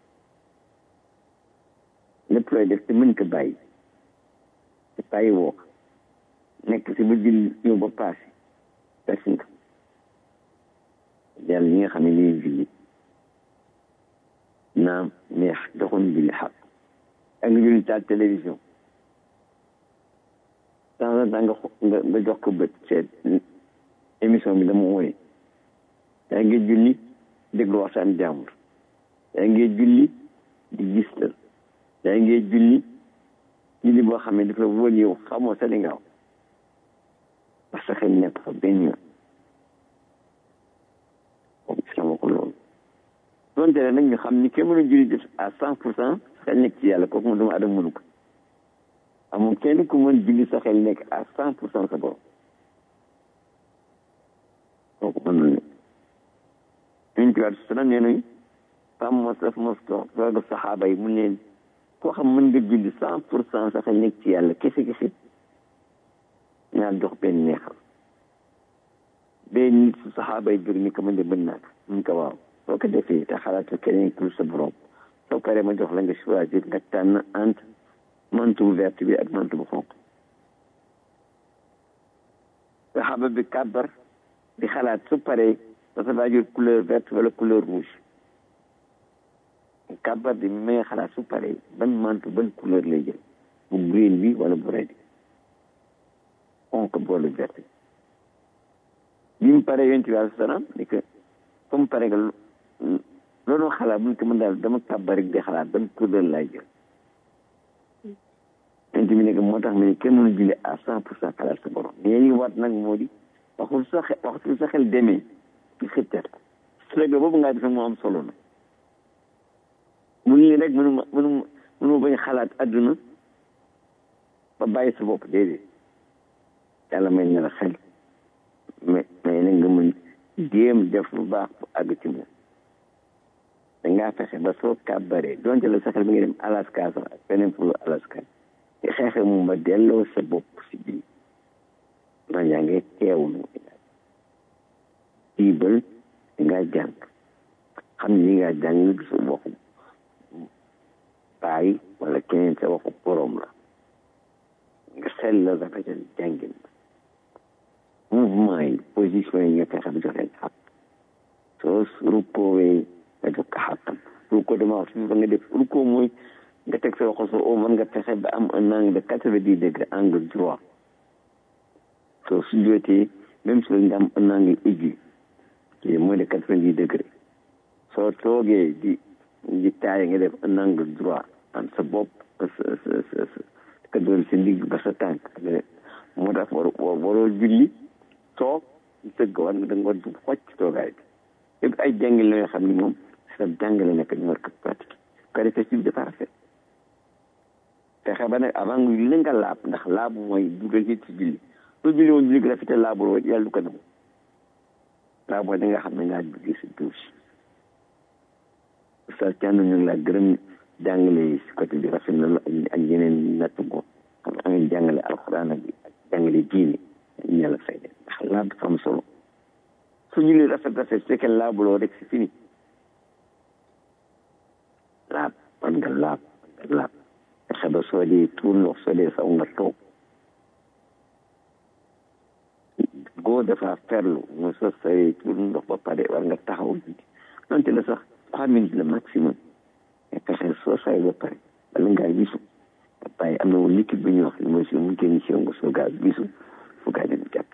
lépp looy def te mën ko bàyyi te bàyyi woo ko nekk si ba jël ñëw ba passé perte nga yàlla ñi nga xam ne nii julli naam neex doxoon julli xaq ak nga julli taal télévision temps en temps nga nga jox ko bët seet émission bi dama wooye yaa ngi julli déglu waxtaan jàmbur yaa ngi julli di gis la yaa ngi julli julli boo xam ne daf la wóor yow xamoo sa li nga wax parce que xel nekk fa benn yoon boobu islam ko loolu donte nag ñu xam ni kenn mënu julli def à cent pour cent xel nekk ci yàlla kooku mu doomu adama mënu ko amul kenn ku mën julli sa xel nekk à cent pour cent sa borom kooku mënul ne ñun ci wàllu salaam nee nañu fam mos daf mos toog toog saxaaba yi mun leen koo xam mën nga julli cent pour cent sa xel nekk ci yàlla kese kese ñaar jox benn neexal benn nit su saxaaba yi jóg ni ko mën de mën naa ko mun ko waaw soo ko defee te xalaat keneen ku sa borom soo paree ma jox la nga choisir nga tànn entre mantu bu verte bi ak mantu bu xonq saxaaba bi kàbbar di xalaat su paree dafa va jël couleur verte wala couleur rouge kàbbar di may xalaat su paree ban mantu ban couleur lay jël bu green bi wala bu red xonq boolu verte bi mu paree yonent bi alayhi salaam ni que comme pare nga loolu xalaat bu ñu ko mën daal dama kàbbar rek di xalaat ban couleur lay jël yonent bi nekk moo tax ma ne kenn mënu julli à cent pour cent xalaat sa borom mais li wat nag moo di waxul sa xel waxul sa xel demee ci xittar su rek boobu ngaa defe moo am solo na mun ni rek mënu mënu mënu bañ xalaat adduna ba bàyyi sa bopp déedéet yàlla may na la xel mais mais nag nga mën jéem def lu baax bu àgg ci moom dangaa fexe ba soo kàbbaree donte la sa xel bi nga dem Alaska sax ak beneen pour Alaska te xeexe moom ba delloo sa bopp si biir man yaa ngi teewlu tiibal di nga jàng xam ne li nga jàng nga gisul waxu bàyyi wala keneen sa waxu borom la nga sell la rafetal jàngin mouvement yi position yi nga fexe ba jox leen xaq soo rukkoowee nga jox ko xaqam rukkoo dama wax suñu fa nga def rukkoo mooy nga teg sa loxo sa o mën nga fexe ba am un angle de quatre-vingt-dix degré angle droit soo su jotee même si nga am un angle aigu qui moins de quatre-vingt-dix degré soo toogee di di taay nga def un angle droit am sa bopp sa sa sa sa ka doon sa ndigg ba sa tànk moo tax war waroo julli toog sëgg war nga da nga war du xocc toogaay bi yëpp ay jàngil la yoo xam ni moom sa jàngale nekk ñu war ko pratique ko defee ci dafa rafet fexe ba nag avant nga julli nga laab ndax laab mooy dugal ci ci julli soo julli woon julli gi rafetal laabul woon yàlla du ko nangu laab mooy da nga xam ne ngaa duggee sa douche sa cànn ñu ngi laa gërëm jàngale si côté bi rafet na la ak yeneen natt ko xam nga jàngale alxuraan ak jàngale diine ñu yàlla fay de ndax laab dafa am solo su julli rafet rafet su fekkee laabuloo rek c'est fini laab man nga laab man nga laab fexe ba soo dee tuur ndox soo dee saw nga toog góor dafa ferlu mooy soo sawee tuur ndox ba pare war nga taxaw guddi donte la sax trois minutes le maximum mais fexe soo sawee ba pare bala ngaa gisu ba bàyyi am na woon liquide bu ñuy wax ne mooy si mu génn si yow nga soo gaa gisu fu gaa dem jàpp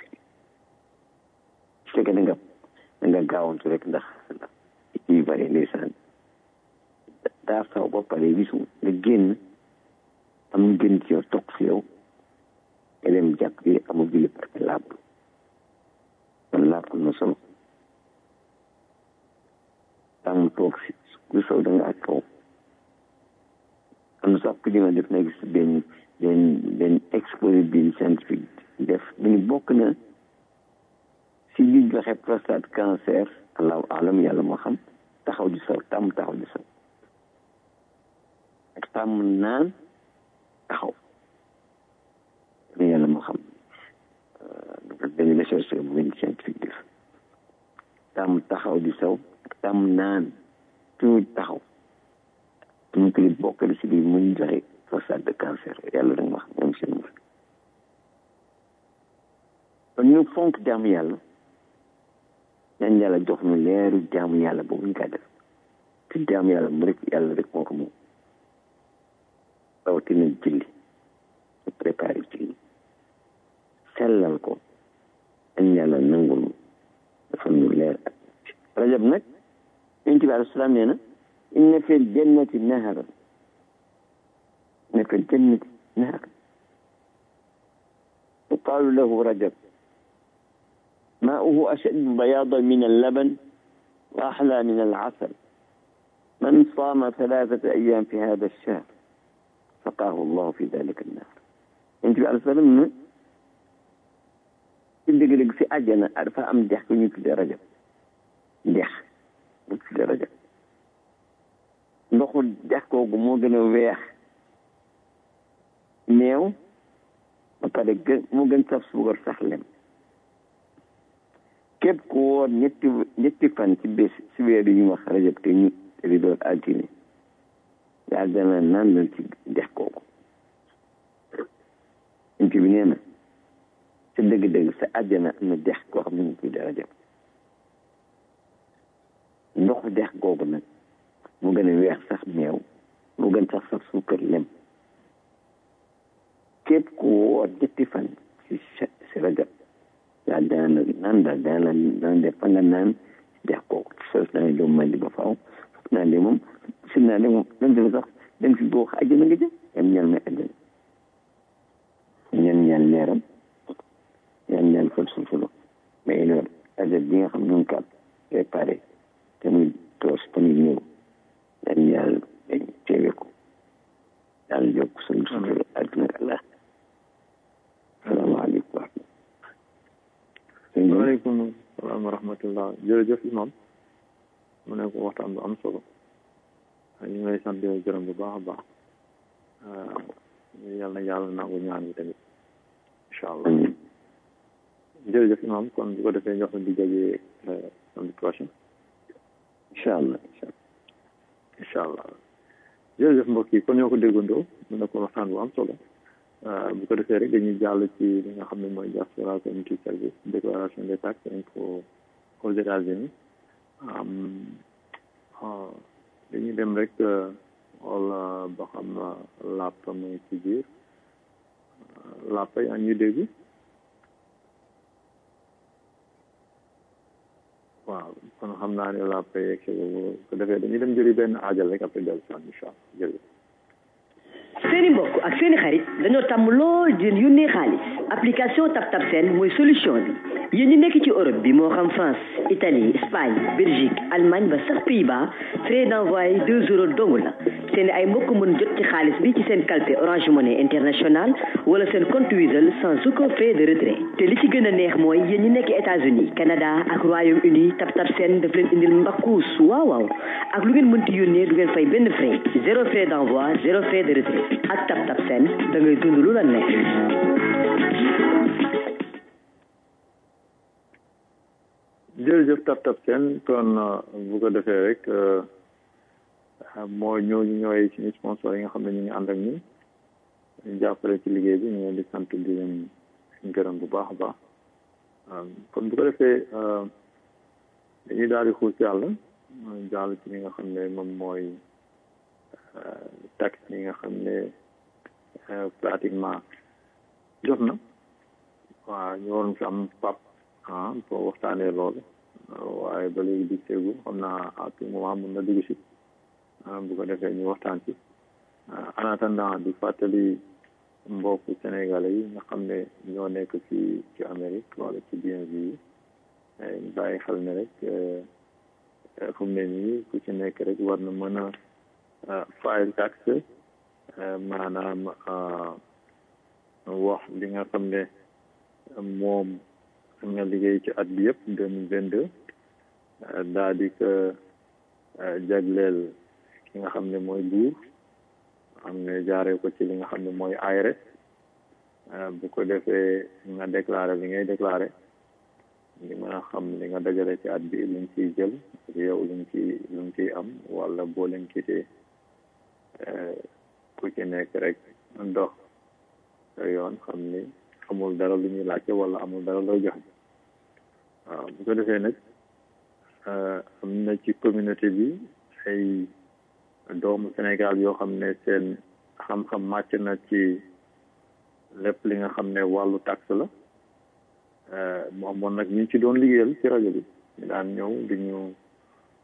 su fekkee da nga da nga gaawantu rek ndax ndax yu bëri ndeysaan daa saw ba pare gisu nga génn am gën ci yow toog si yow nga dem jàpp bi amul julli parce que laab kon laab am na solo tam toog si ku sow da ngaa toog am na sax ku dima def na gis benn benn benn exposé bi scientifique def dañu bokk na si li joxe prostate cancer allahu alam yàlla moo xam taxaw di saw tam taxaw di saw ak tam naan taxaw mais yàlla moo xam benn recherche bu benn scientifique def tam taxaw di saw ak tam naan tuuti taxaw ñu ko bokk si biir muy joxe prostate de cancer yàlla da nga wax moom seen mur kon ñu fonk jaamu yàlla ñaan yàlla jox ñu leeru jaamu yàlla boobu ñu kaa def te jaamu yàlla mu rek yàlla rek moo ko moom rawatina julli ñu préparé julli sellal ko ñaan yàlla nangul dafa ñu leer ak rajab nag yonent bi alayhi salaam nee na inna fi jannati naharan inna fi jannati نعم يقال له رجب ماؤه أشد بياضا من اللبن وأحلى من العسل من صام ثلاثة أيام في هذا الشهر سقاه الله في ذلك النهر انت عليه السلام دëgg dëgg si àjjana dafa am dex ku ñu tuddee rajab dex ñu tuddee rajab ndoxu dex koogu moo gën a weex néew ba pare gën moo gën saf suukar sax lem képp ku woor ñetti ñetti fan ci bés si weer yi ñu wax rajab te ñu te di doon altine yaa dana naan la ci dex kooku inti bi nee na sa dëgg-dëgg sa àjjana am na dex koo xam ne ñu tuddee rajab ndoxu dex googu nag mu gën a weex sax meew mu gën sax sax suukar lem képp ku woor ñetti fan si si rajab yaa dana naan daal dana dana def fa nga naan dex kooku sos naa ne doomu mandi ba faaw foog naa ne moom si naa ne moom dañ def sax dañ si boo àjjana nga jëm yam ñaan may àjjana ñaan ñaan leeram ñaan ñaan fël sul fulu mais loolu adab bi nga xam ne ñu ko préparé te muy toos tamit ñëw ñaan yàlla dañ teewe ko yàlla yokk suñu sutura àdduna ak Allah salaamaaleykum waaleykum salaam wa rahmatullah jërëjëf imam mu ne ko waxtaan bu am solo ñu ngi lay sant di gërëm bu baax a baax yàlla na yàlla nangu ñaan yi tamit incha allah jërëjëf imam kon bu ko defee jox na di jagee samedi prochain incha allah incha allah jërëjëf mbokk yi kon ñoo ko déggandoo mu ne ko waxtaan bu am solo bu ko defee rek dañuy jàll ci li nga xam ne mooy diaspora community service déclaration des taxes impôts aux États-Unis dañuy dem rek wala ba xam làpp muy ci biir làpp yaa ñuy dégg waaw kon xam naa ne làpp yeeg si bu ko defee dañuy dem jëri benn aajal rek après dellu si incha allah jërëjëf seeni mbokk ak seeni xarit dañoo tàmm lool di yónnee xaalis application TapTap Send mooy solution bi yéen ñi nekk ci Europe bi moo xam France Italie Espagne Belgique Allemagne ba sax Pays-Bas frais d'envoi deux euros dong la seeni ay mbokk mën jot ci xaalis bi ci seen kalpe Orange Money International wala seen compte Wizall sans aucun frais de retrait te li ci gën a neex mooy yéen ñi nekk États-Unis Canada ak Royaume-Uni TapTap Send daf leen indil mbakkuus waaw waaw ak lu ngeen mënti yónnee du ngeen fay benn frais zéro frais d'envoi zéro frais de retrait ak TapTap Send da ngay dund lu la neex. jërëjëf TapTap Send kon bu ko defee rek moo ñooñu ñooy suñu sponsor yi nga xam ne ñu ngi ànd ak ñun ñu jàppale ci liggéey bi ñu leen di sant di leen gërëm bu baax a baax kon bu ko defee dañuy daal di xuus yàlla jàll ci li nga xam ne moom mooy taxe yi nga xam ne pratiquement jot na waaw ñu waroon fi am pap ah pour waxtaanee loolu waaye ba léegi di seegu xam naa à tout moment mun na dugg si bu ko defee ñu waxtaan ci en attendant di fàttali mbokku sénégalais yi nga xam ne ñoo nekk fii ci Amérique wala ci D M V yi bàyyi xel ne rek fu mu ne nii ku ci nekk rek war na mën a file taxe maanaam wax li nga xam ne moom nga liggéey ci at bi yëpp deux mille vingt deux daal di ko jagleel ki nga xam ne mooy buur am ne jaaree ko ci li nga xam ne mooy I R S bu ko defee nga déclaré li ngay déclaré li mën a xam li nga dajale ci at bi li nga ciy jël ak yow li nga ciy li nga ciy am wala boo leen quitté ku ci nekk rek dox yoon xam ni amul dara lu ñuy laajte wala amul dara looy joxe waaw bu ko defee nag am na ci communauté bi ay doomu Sénégal yoo xam ne seen xam-xam màcc na ci lépp li nga xam ne wàllu taxe la mu amoon nag ñu ci doon liggéeyal ci rajo bi ñu daan ñëw di ñu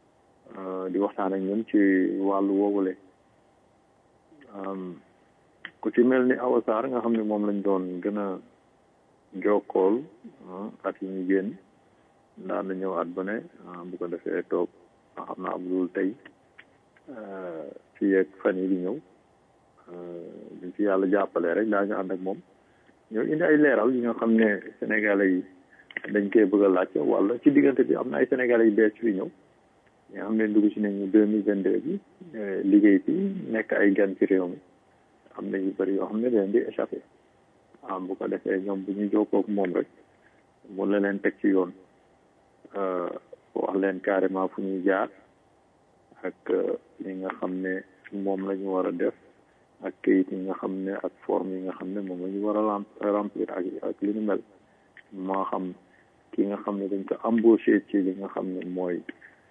di waxtaan ak ñun ci wàllu woowule ku ci mel ni Awa Sarr nga xam ne moom lañ doon gën a jokkool at yi ñu génn daan na ñëw at bu ne bu ko defee toog xam naa bu dul tey fii ak fan yi di ñëw duñ ci yàlla jàppalee rek daañu ànd ak moom ñëw indi ay leeral yi nga xam ne sénégalais yi dañ koy bëgg a laaj wala ci diggante bi am na ay sénégalais yu bees fi ñëw ñoo xam ne dugg ci nañu deux mille vingt deux bi liggéey fi nekk ay gan ci réew mi am na yu bëri yoo xam ne leen di échappé ah bu ko defee ñoom bu ñu jokkoo ak moom rek mu la leen teg ci yoon wax leen carrément fu ñuy jaar ak li nga xam ne moom la ñu war a def ak kayit yi nga xam ne ak forme yi nga xam ne moom la ñu war a remplir ak ak li ñu mel moo xam ki nga xam ne dañ ko embauché ci li nga xam ne mooy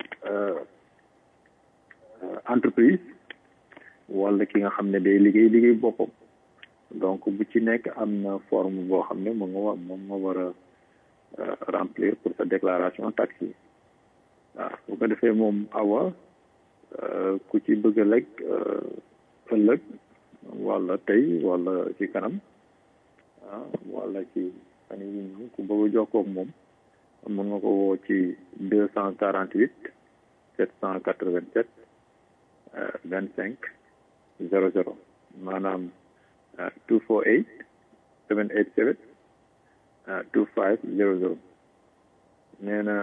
entreprise wala ki nga xam ne day liggéey liggéey boppam donc bu ci nekk am na forme boo xam ne moom nga war moom nga war a remplir pour sa déclaration taxe yi waaw bu ko defee moom Awa ku ci bëgg a lekk ëllëg wala tey wala ci kanam ah wala ci fan yi ñu ku bëgg a jokkoo ak moom mën nga ko woo ci deux cent quarante huit sept cent quatre vingt sept vingt cinq zéro zéro maanaam two four eight seven eight seven two five zero zero nee na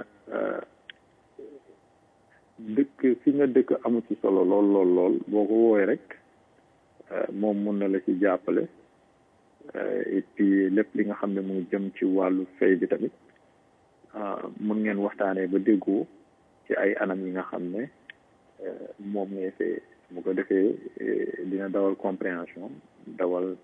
dëkk fi nga dëkk amu ci solo lool lool lool boo ko woowee rek moom mun na la ci jàppale et puis lépp li nga xam ne mu jëm ci wàllu fay bi tamit mun ngeen waxtaanee ba déggoo ci ay anam yi nga xam ne moom ngay fay bu ko defee dina dawal compréhension dawal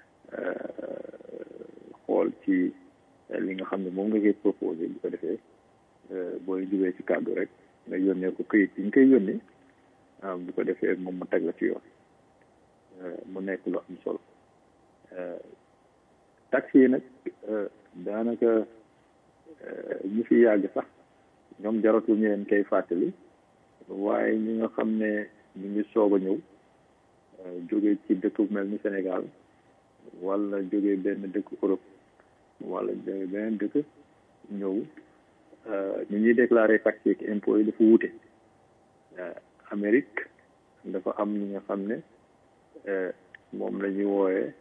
xool ci li nga xam ne moom nga koy proposé bu ko defee booy jubee ci kàddu rek nga yónnee ko këyit yi ñu koy yónnee bu ko defee moom mu teg la ci yoon mu nekk lu am solo taxi yi nag daanaka ñi fi yàgg sax ñoom jaratul ñu leen koy fàttali waaye ñi nga xam ne ñu ngi soog a ñëw jóge ci dëkk bu mel ni Sénégal wala jóge benn dëkk Europe wala jóge beneen dëkk ñëw ñu ñuy déclaré taxe ak impôt yi dafa wuute Amérique dafa am ñi nga xam ne moom la ñuy wooyee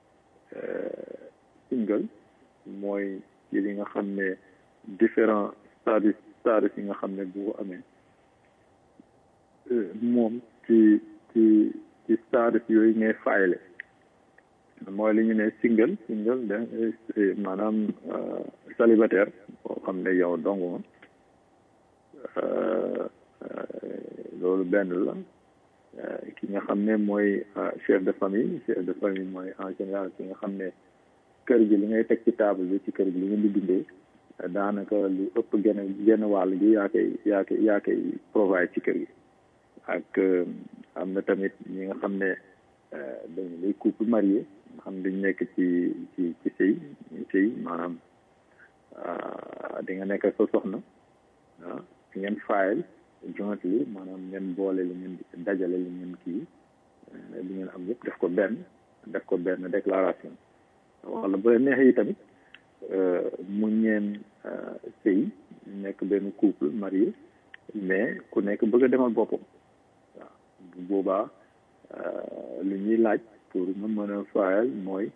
single mooy ci li nga xam ne différents stades stades yi nga xam ne bu amee moom ci ci ci stades yooyu ngay fayale mooy li ñu ne single single de maanaam célibataire boo xam ne yow dong moom loolu benn la ki nga xam ne mooy chef de famille chef de famille mooy en général ki nga xam ne kër gi li ngay teg ci table bi ci kër gi li ngeen di dundee daanaka lu ëpp genn genn wàll gi yaa koy yaa koy yaa koy provide ci kër gi ak am na tamit ñi nga xam ne dañu lay couple marié nga xam dañu nekk ci ci ci sëy sëy maanaam di nga nekk sa soxna ah di ngeen fayal jointly maanaam ngeen boole li ngeen dajale li ngeen kii li ngeen am yëpp def ko benn def ko benn déclaration wala bu leen neexee yi tamit mu ngeen sëy nekk benn couple marié mais ku nekk bëgg a demal boppam waaw bu boobaa li ñuy laaj pour nga mën a fayal mooy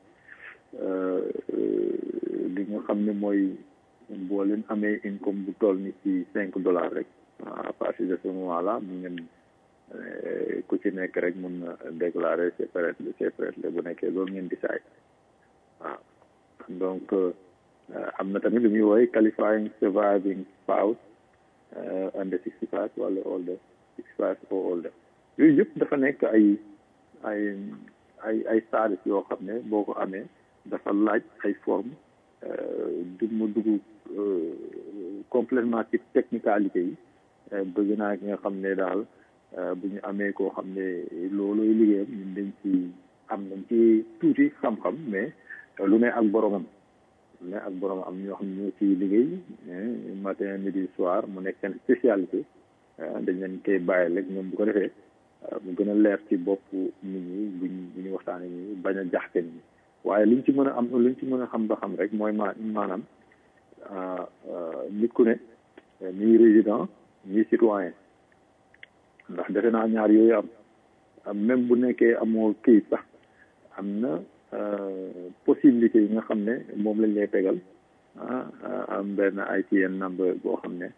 li nga xam ne mooy boo leen amee income bu toll ni ci cinq dollars rek à partir de ce moment là mu ngeen ku ci nekk rek mun na déclarer séparément séparément bu nekkee loolu ngeen di saay waaw donc am na tamit lu ñuy wooye qualifying surviving spouse under sixty five wala older sixty five or older yooyu yëpp dafa nekk ay ay ay ay stades yoo xam ne boo ko amee dafa laaj ay forme du ma dugg complètement ci technicalité yi bëgg naa ki nga xam ne daal bu ñu amee koo xam ne loolooy liggéeyam ñun dañ ci am nañ ci tuuti xam-xam mais lu ne ak boromam lu ne ak boromam am ñoo xam ne ñoo ciy liggéey matin midi soir mu nekk seen spécialité dañ leen koy bàyyi rek ñoom bu ko defee mu gën a leer ci bopp nit ñi buñ bu ñu waxtaanee nii bañ a jaxte nit ñi waaye liñ ci mën a am liñ ci mën a xam ba xam rek mooy ma maanaam nit ku ne nii résident nii citoyen ndax defe naa ñaar yooyu am même bu nekkee amoo këyit sax am na possibilité yi nga xam ne moom lañ lay tegal ah am benn I T N number boo xam ne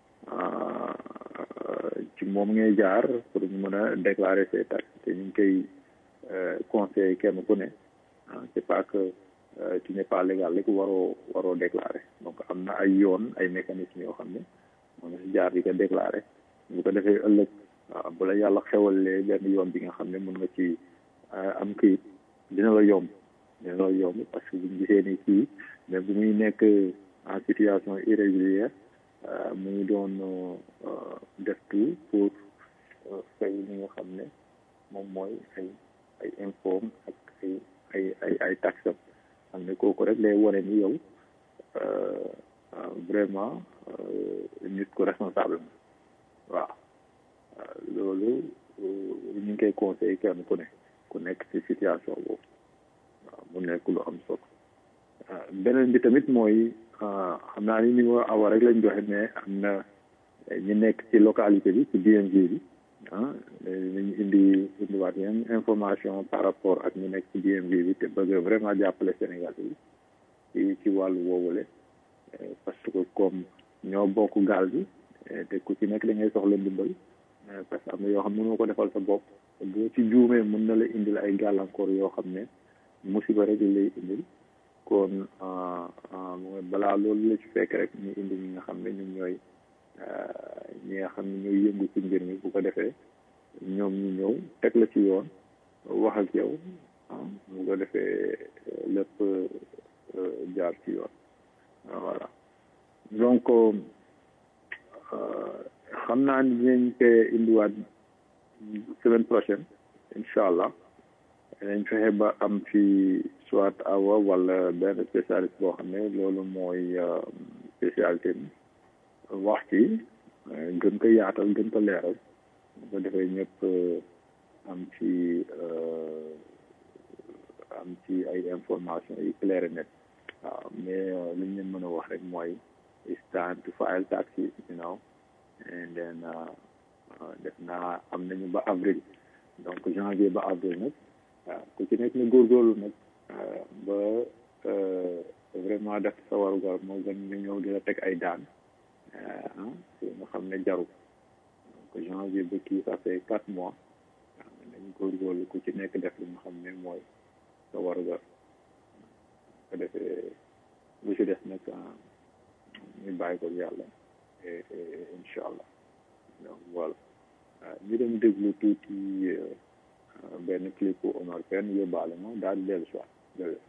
ci moom ngay jaar pour ñu mën a déclarer ses taxes te ñu ngi koy conseiller kenn ku ne ah c'est pas que tu n'es pas légal rek waroo waroo déclarer donc am na ay yoon ay mécanismes yoo xam ne mën na si jaar di ko déclarer bu ko defee ëllëg waaw bu la yàlla xewalee benn yoon bi nga xam ne mën nga ci am këyit dina la yomb dina la yomb parce que buñ gisee ni kii mais bu muy nekk en situation irrégulière mu ngi doon def tout pour fay li nga xam ne moom mooy ay ay impôts ak ay ay ay ay taxes xam ne kooku rek lay wane ni yow vraiment nit ku responsable waaw loolu ñu ngi koy conseillé kenn ku ne ku nekk ci situation boobu waaw mu nekk lu am solo beneen bi tamit mooy xam naa ni numéro awa rek lañ joxe mais am na ñu nekk ci localité bi ci D M V bi ah nañu indi indiwaat yenn information par rapport ak ñu nekk ci D M V bi te bëgg vraiment jàppale Sénégal yi ci ci wàllu woowule parce que comme ñoo bokk gaal bi te ku ci nekk da ngay soxla ndimbal parce que am na yoo xam ne mënoo ko defal sa bopp boo ci juumee mën na la indil ay gàllankoor yoo xam ne musiba rek lay indil kon balaa loolu la ci fekk rek ñu indi ñi nga xam ne ñun ñooy ñi nga xam ne ñooy yëngu ci mbir mi bu ko defee ñoom ñu ñëw teg la ci yoon wax ak yow bu ko defee lépp jaar ci yoon voilà donc xam naa ni dinañ ko indiwaat semaine prochaine incha allah dinañ fexe ba am fi soit awa wala benn spécialiste boo xam ne loolu mooy spécialité bi wax ci gën ko yaatal gën ko leeral bu ko defee ñëpp am ci am ci ay information yi clair net waaw mais li ñu leen mën a wax rek mooy it's time to file taxes you know and then def naa am nañu ba avril donc janvier ba avril nag waaw ku ci nekk na góorgóorlu nag ba vraiment def sa warugar moo gën ñu ñëw di la teg ay daan ah nga xam ne jaru donc janvier ba kii ça fait quatre mois waaw nañ góorgóorlu ku ci nekk def li nga xam ne mooy sa warugar ko defee lu ci des nag ñu bàyyi ko yàlla et incha allah donc voilà ñu dem déglu tuuti benn clip bu Omar Pène yóbbaale ma daal di dellu si waat jërëjëf.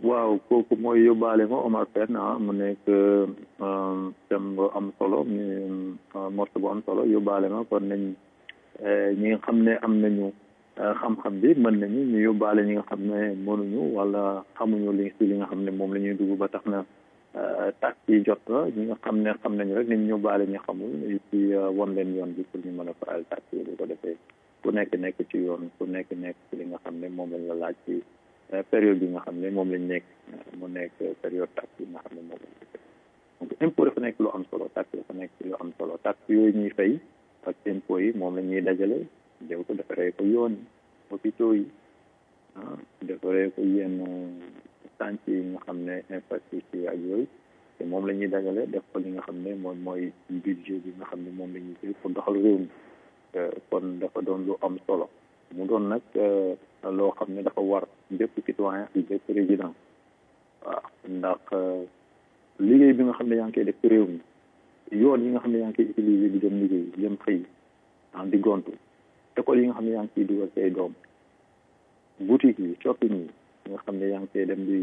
waaw kooku mooy yóbbaale ma Omar Pène ah mu nekk thème bu am solo mi morceau bu am solo yóbbaale ma kon nañ ñi nga xam ne am nañu xam-xam bi mën nañu ñu yóbbaale ñi nga xam ne mënuñu wala xamuñu li si li nga xam ne moom la ñuy dugg ba tax na tàkk yi jot la ñi nga xam ne xam nañu rek nañ yóbbaale ñu xamul ci won leen yoon bi pour ñu mën a faral tàkk yi bu ko defee ku nekk nekk ci yoon ku nekk nekk ci li nga xam ne moom lañ la laaj ci période bi nga xam ne moom lañ nekk mu nekk période tax yi nga xam ne moom lañ nekk donc impôt dafa nekk lu am solo tax dafa nekk lu am solo tax yooyu ñuy fay ak impôt yi moom la ñuy dajale jëw ko defaree ko yoon hôpitaux yi ah defaree ko yenn chantier yi nga xam ne infrastructure ak yooyu te moom la ñuy dajale def ko li nga xam ne moom mooy budget bi nga xam ne moom la ñuy jël pour doxal réew mi kon dafa doon lu am solo mu doon nag loo xam ne dafa war bépp citoyen ak bépp résident waaw ndax liggéey bi nga xam ne yaa ngi koy def ci réew mi yoon yi nga xam ne yaa ngi koy utiliser di dem liggéey di dem xëy ah di gontu école yi nga xam ne yaa ngi ciy dugal say doom boutique yi shopping yi nga xam ne yaa ngi koy dem di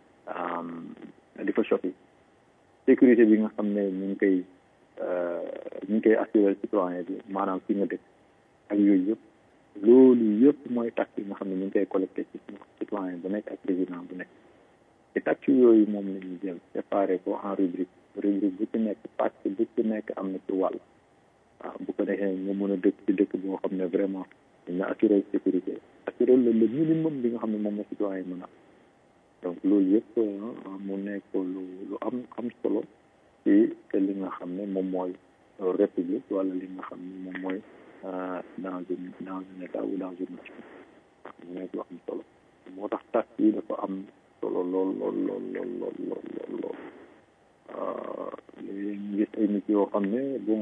di fa shopping sécurité bi nga xam ne ñu ngi koy ñu ngi koy assurer citoyen bi maanaam fi nga dëkk ak yooyu yëpp loolu yëpp mooy tax yi nga xam ne ñu ngi koy collecté ci citoyen bu nekk ak président bu nekk te tax yooyu moom la ñuy jël séparé ko en rubrique rubrique bu ci nekk pàcc bu ci nekk am na ci wàll waaw bu ko defee nga mën a dëkk ci dëkk boo xam ne vraiment dañ la assuré sécurité assuré le le minimum bi nga xam ne moom la citoyen mën a donc loolu yëpp mu nekk lu lu am am solo ci li nga xam ne moom mooy république wala li nga xam ne moom mooy dans une dans un état ou dans une nation mu nekk lu am solo moo tax tax yi dafa am solo lool lool lool lool lool lool lool lool léegi ñu gis ay nit yoo xam ne bon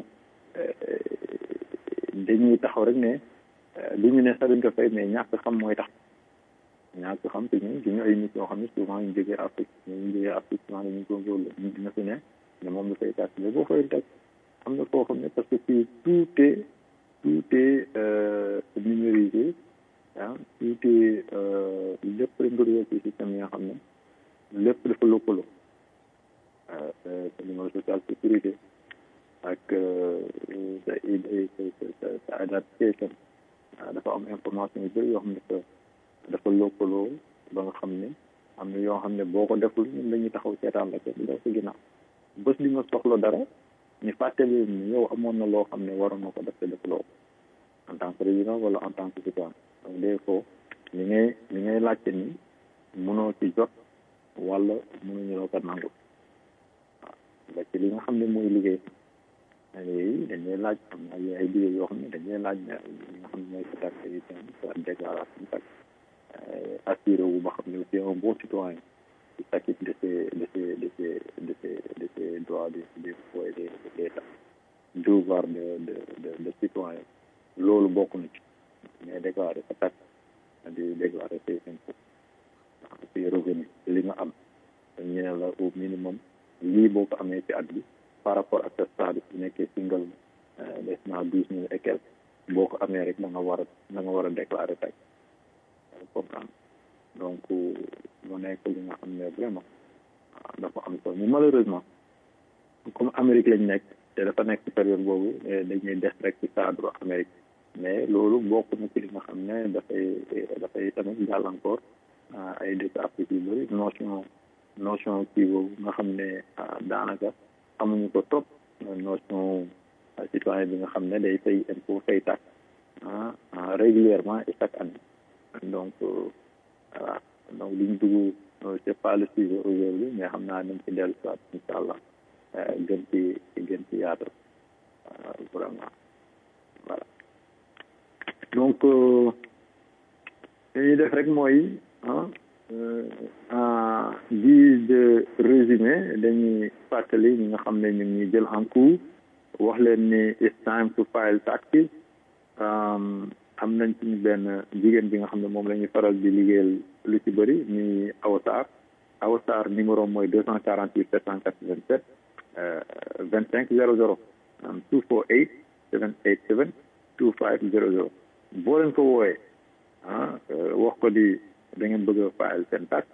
dañuy taxaw rek ne du ñu ne sax duñ ko fay mais ñàkk xam mooy tax ñàkk xam te ñun duñu ay nit yoo xam ne souvent ñu jógee Afrique ñu jógee Afrique souvent dañuy góorgóorlu ñu dina fi ne ne moom dafay tax mais boo fay teg am na foo xam ne parce que fii tout est tout est numérisé ah tout est lépp dañ ko dugal ci système yi nga xam ne lépp dafa lëkkaloo sa numéro social sécurité ak sa sa sa adaptation dafa am information yu bëri yoo xam ne dafa dafa lëkkaloo ba nga xam ne am na yoo xam ne boo ko deful ñun dañuy taxaw seetaan la ko di daw si ginnaaw bés li nga soxla dara ñu fàttali ni yow amoon na loo xam ne waroon na ko def te defuloo en tant que président wala en tant que citoyen donc des fois li ngay li ngay laajte ni mënoo ci jot wala mënuñu la ko nangu waaw ba ci li nga xam ne mooy liggéey léegi dañ lay laaj am na ay liggéey yoo xam ne dañ lay laaj li nga xam ne mooy sa taxe yi sa déclaration taxe assuré wu ba xam ne c'est un bon citoyen qui s'acquitte de ses de ses de ses de ses de ses droits des des foyers des des devoirs de de de de citoyen loolu bokk na ci mais déclarer sa taxe di déclarer ses impôts ses revenus li nga am ñu ne la au minimum lii boo ko amee ci at bi par rapport ak sa stade bu nekkee single des na douze mille et quelques boo ko amee rek da nga war a da nga war a déclarer taxe comprendre donc mu nekk li nga xam ne vraiment dafa am solo mais malheureusement comme Amérique lañ nekk te dafa nekk ci période boobu dañuy des rek ci cadre Amérique mais loolu bokk na ci li nga xam ne dafay dafay tamit gàllankoor ay dëkk Afrique yu bëri notion notion kii boobu nga xam ne daanaka amuñu ko topp notion citoyen bi nga xam ne day fay impôt fay taxe régulièrement et chaque année donc voilà donc li ñu dugg c'est pas le sujet aujourd'hui mais xam naa nañ ci dellu soit incha allah gën ci gën ci yaatal vraiment voilà donc li ñuy def rek mooy ah en guise de résumé dañuy fàttali ñi nga xam ne ñu ngi jël en cours wax leen ni it's time to file taxes am nañ ci benn jigéen bi nga xam ne moom la ñuy faral di liggéeyal lu ci bëri ni Awsar Awsar numéro mooy deux cent quarante huit sept cent quatre-vingt-sept vingt cinq zéro zéro two four eight seven eight seven two five zero zero boo leen ko wooyee ah wax ko di da ngeen bëgg a fayal seen taxe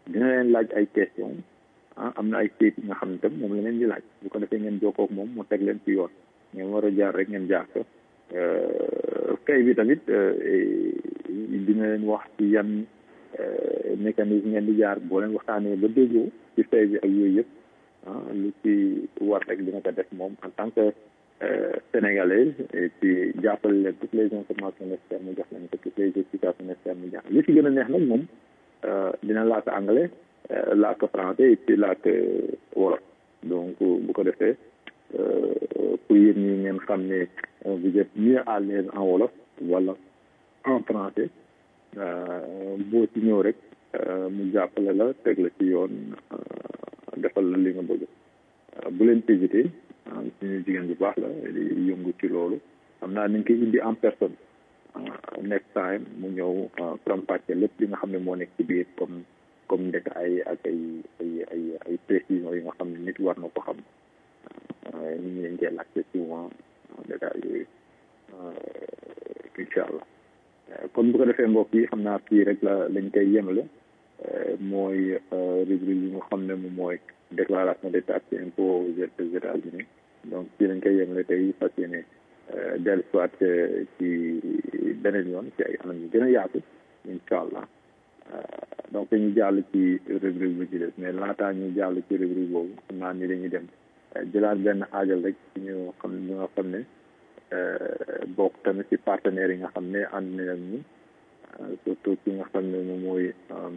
dina leen laaj ay question ah am na ay kayit yi nga xam ne tam moom la leen di laaj bu ko defee ngeen jokkoo ak moom mu teg leen ci yoon ngeen war a jaar rek ngeen jaar ko kay bi tamit dina leen wax ci yan mécanisme ngeen di jaar boo leen waxtaanee ba déggoo ci fay bi ak yooyu yëpp ah lu ci war rek dina ko def moom en tant que sénégalais et puis jàppale leen toutes les informations nécessaires mu jox leen ko toutes les explications nécessaires mu jox li ci gën a neex nag moom dina làkk anglais làkk français et puis làkk wolof donc bu ko defee pour yéen ñi ngeen xam ne vous êtes mieux à l'aise en wolof wala en français boo ci ñëw rek mu jàppale la teg la ci yoon defal la li nga bëgg bu leen hésité suñu jigéen bu baax la di yëngu ci loolu xam naa nañ koy indi en personne next time mu ñëw faram-fàcce lépp li nga xam ne moo nekk ci biir comme comme ndek ay ak ay ay ay ay précisions yi nga xam ne nit war na ko xam nit ñi dañ koy laajte souvent détails yooyu incha allah kon bu ko defee mbokk yi xam naa fii rek la lañ koy yemale mooy rubrique yi nga xam ne moom mooy déclaration des taxes et impôts aux États-Unis donc fii lañ koy yemale tey fas yéene dellu soit ci beneen yoon ci ay anam yu gën a yaatu incha allah donc ñu jàll ci rubrique bi ci des mais laataa ñu jàll ci rubrique boobu xam naa ni dañuy dem jëlaat benn aajal rek ñu xam ñu nga xam ne bokk tamit ci partenaires yi nga xam ne ànd nañ ak ñun surtout ki nga xam ne moom mooy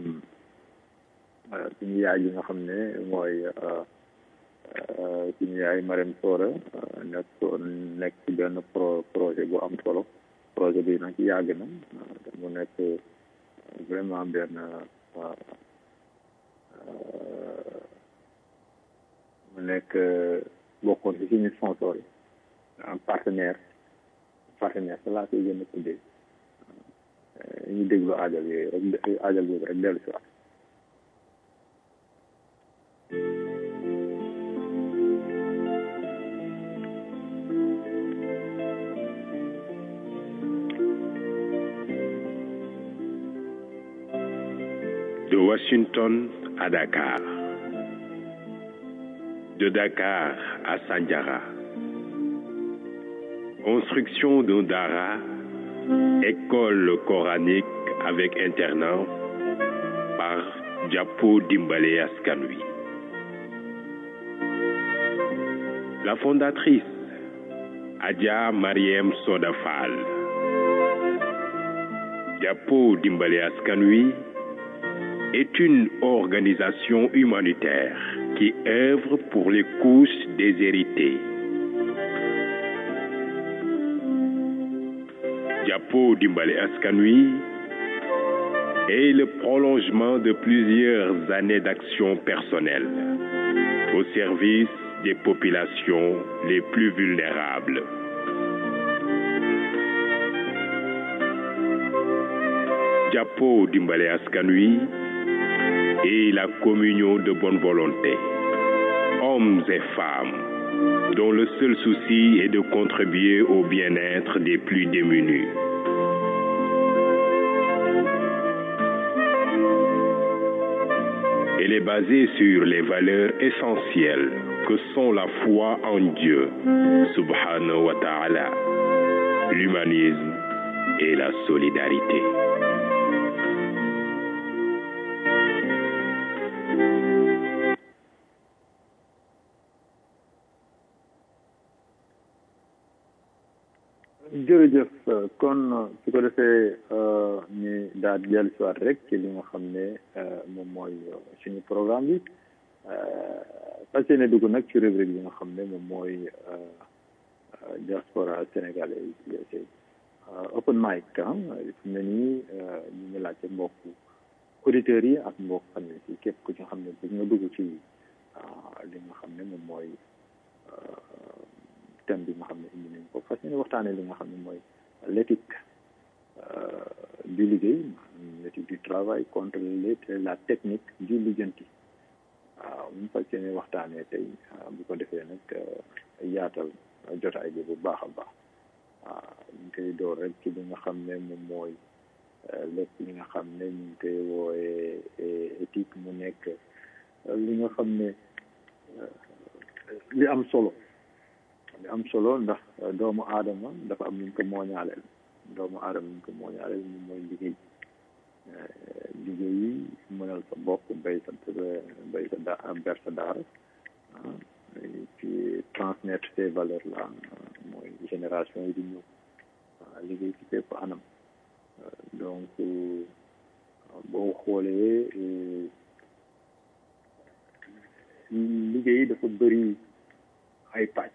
suñu yaay yi nga xam ne mooy suñu yaay Marème Sora nekk nekk ci benn pro projet bu am solo projet bi nag yàgg na mu nekk vraiment benn mu nekk bokkoon ci suñu sponsor yi en partenaire partenaire sa laa koy gën a tuddee ñu déglu aajal yooyu rek aajal boobu rek dellu si waat De Washington à Dakar, de Dakar à Sandiara, construction d'un dara, école coranique avec internat par Diapo Dimbale Askan Wi. La fondatrice, Adja Mariem Soda Fall. Diapo Dimbale Askan Wi est une organisation humanitaire qui œuvre pour les couches déshéritées. Diapo Dimbale Askan Wi est le prolongement de plusieurs années d'action personnelle au service des populations les plus vulnérables. Diapo Dimbale Askan Wi et la communion de bonne volonté, hommes et femmes, dont le seul souci est de contribuer au bien-être des plus démunis. Elle est basée sur les valeurs essentielles que sont la foi en Dieu, subhanahu wa ta'ala, l'humanisme et la solidarité. jërëjëf kon su ko defee ñu daal di dellu si waat rek ci li nga xam ne moom mooy suñu programme bi fas yéene dugg nag ci rubrique bi nga xam ne moom mooy diaspora sénégalaise open mic ah fi mu ne nii ñu ngi laajte mbokk auditeurs yi ak mbokk xam ne si képp ku ci xam ne bëgg nga dugg ci li nga xam ne moom mooy thème bi nga xam ne indi nañ ko fas yéene waxtaanee li nga xam ne mooy l'éthique du liggéey l'éthique du travail contre la technique du lijjanti waaw ñu fas yéene waxtaanee tey bu ko defee nag yaatal jotaay bi bu baax a baax waaw ñu koy door rek ci li nga xam ne moom mooy lépp li nga xam ne ñu ngi koy wooyee éthique mu nekk li nga xam ne li am solo li am solo ndax doomu aadama dafa am ñu ko mooñaaleel doomu aadama ñu ko mooñaaleel moom mooy liggéey liggéey yi mënal sa bopp bay sa bay sa da ber sa daara ci transmettre ces valeurs là mooy génération yi di ñëw liggéey ci fépp anam donc boo xoolee liggéey dafa bëri ay pàcc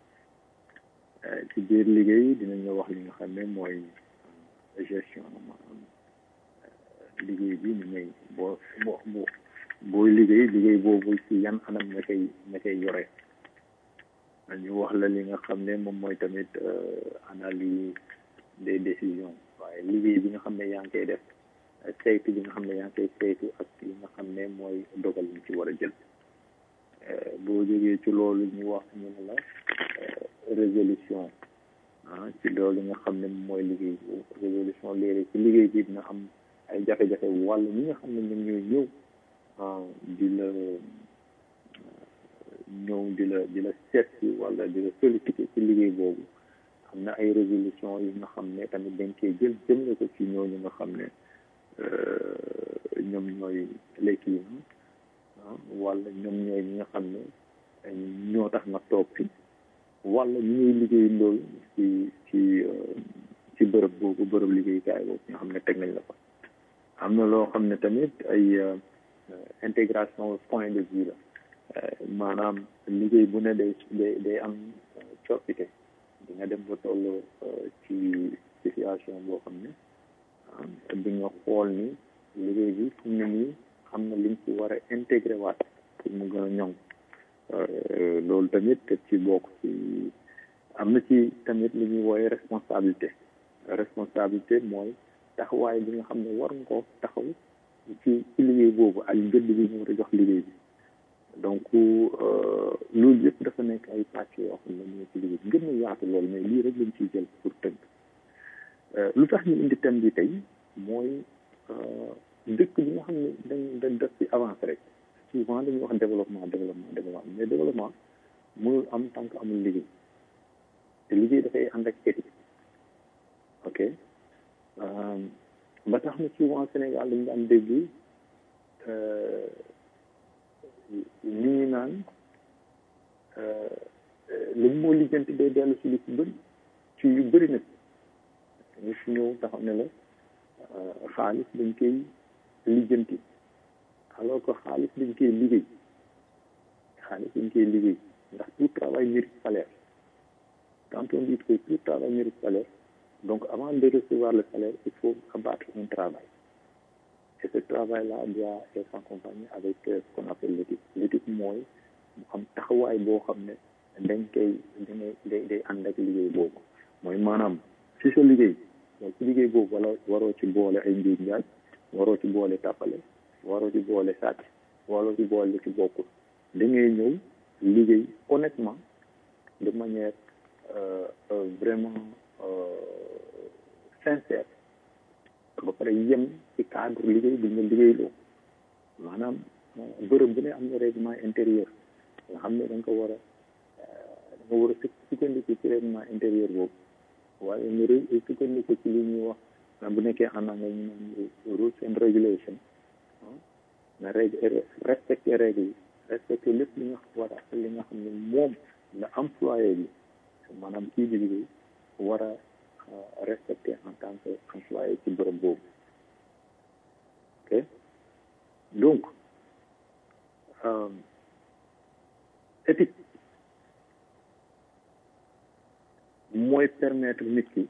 ci biir liggéey dinañ la wax li nga xam ne mooy gestion maanaam liggéey bi ni ngay boo boo boo booy liggéey liggéey boobu ci yan anam nga koy nga koy yore ñu wax la li nga xam ne moom mooy tamit analyse des décisions waaye liggéey bi nga xam ne yaa ngi koy def saytu bi nga xam ne yaa ngi koy saytu ak li nga xam ne mooy dogal ñu ci war a jël boo jógee ci loolu ñu wax ñu ne la résolution ah ci loolu nga xam ne mooy liggéey résolution léeg-léeg ci liggéey bi dina am ay jafe-jafe wàll ñi nga xam ne ñoom ñooy ñëw di la ñëw di la di la seet si wala di la solliciter ci liggéey boobu am na ay résolution yi nga xam ne tamit dañ koy jël jëmle ko ci ñooñu nga xam ne ñoom ñooy les clients wala ñoom ñooy ñi nga xam ne ñoo tax nga toog fi wala ñu ñuy liggéey ndool ci ci ci bërëb boobu bërëb liggéeykaay boobu nga xam ne teg nañ la fa am na loo xam ne tamit ay intégration point de vue la maanaam liggéey bu ne day day day am coppite di nga dem ba toll ci situation boo xam ne di nga xool ni liggéey bi fu mu ne nii am na liñ ci war a intégré waat pour mu gën a ñoŋ loolu tamit ci bokk ci am na ci tamit li ñuy wooye responsabilité responsabilité mooy taxawaay bi nga xam ne war nga ko taxaw ci ci liggéey boobu ak gëdd bi ñu war a jox liggéey bi donc loolu yëpp dafa nekk ay pàcc yoo xam ne ñoo ci liggéey gën a yaatu loolu mais lii rek lañ ciy jël pour tënk lu tax ñu indi thème bi tey mooy dëkk bi nga xam ne dañ dañ def ci avancé rek souvent dañuy wax développement développement développement mais développement mënul am tant que amul liggéey te liggéey dafay ànd ak éthique ok ba tax na souvent Sénégal dañu daan dégg li ñu naan li moo lijjanti day dellu si lu ci bëri ci yu bëri nag ñu si ñëw taxaw ne la xaalis dañ koy lijjanti alors que xaalis dañ koy liggéey xaalis dañ koy liggéey ndax tout travail mérite salaire quand on dit que tout travail mérite salaire donc avant de recevoir le salaire il faut abattre un travail et ce travail là doit être accompagné avec ce qu'on appelle l'éthique l'éthique mooy mu am taxawaay boo xam ne dañ koy dangay day day ànd ak liggéey boobu mooy maanaam si sa liggéey mooy si liggéey boobu wala waroo ci boole ay njuuj njaaj waroo ci boole tàppale waroo ci boole sàcc waroo ci boole ci bokkul da ngay ñëw liggéey honnêtement de manière euh, euh, vraiment euh, sincère ba pare yem ci cadre liggéey bi nga liggéey loo maanaam bërëb bu ne am na règlement intérieur nga xam ne da nga ko war a da nga war a sukkandiku ci règlement intérieur boobu waaye nga sukkandiku ci li ñuy wax bu nekkee en anglais ñu naan rules and regulation nga règle respecter règle yi respecter lépp li nga war a li nga xam ne moom la employé bi maanaam kii bi liggéey war a respecter en tant que employé ci bërëb boobu ok donc éthique mooy permettre nit ki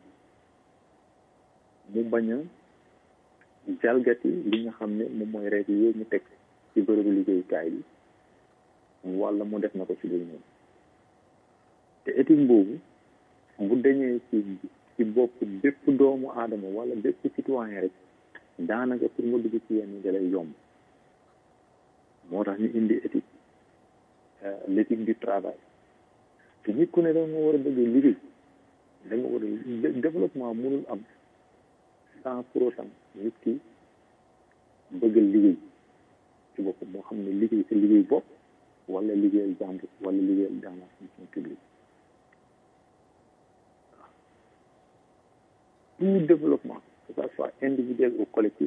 mu bañ a jalgati li nga xam ne moom mooy règle yooyu ñu teg ci bërëbu liggéeyukaay bi wala mu def na ko ci biir ñoom te éthique boobu bu dañee ci ci bopp bépp doomu aadama wala bépp citoyen rek daanaka pour nga dugg ci yenn da lay yomb moo tax ñu indi éthique l'éthique du travail te nit ku ne da nga war a bëgg liggéey da nga war a développement mënul am sans pour autant nit ki bëggal liggéey ci boppam moo xam ne liggéey sa liggéey bopp wala liggéeyal jàmbur wala liggéeyal dans la fonction publique tout développement que ça soit individuel ou collectif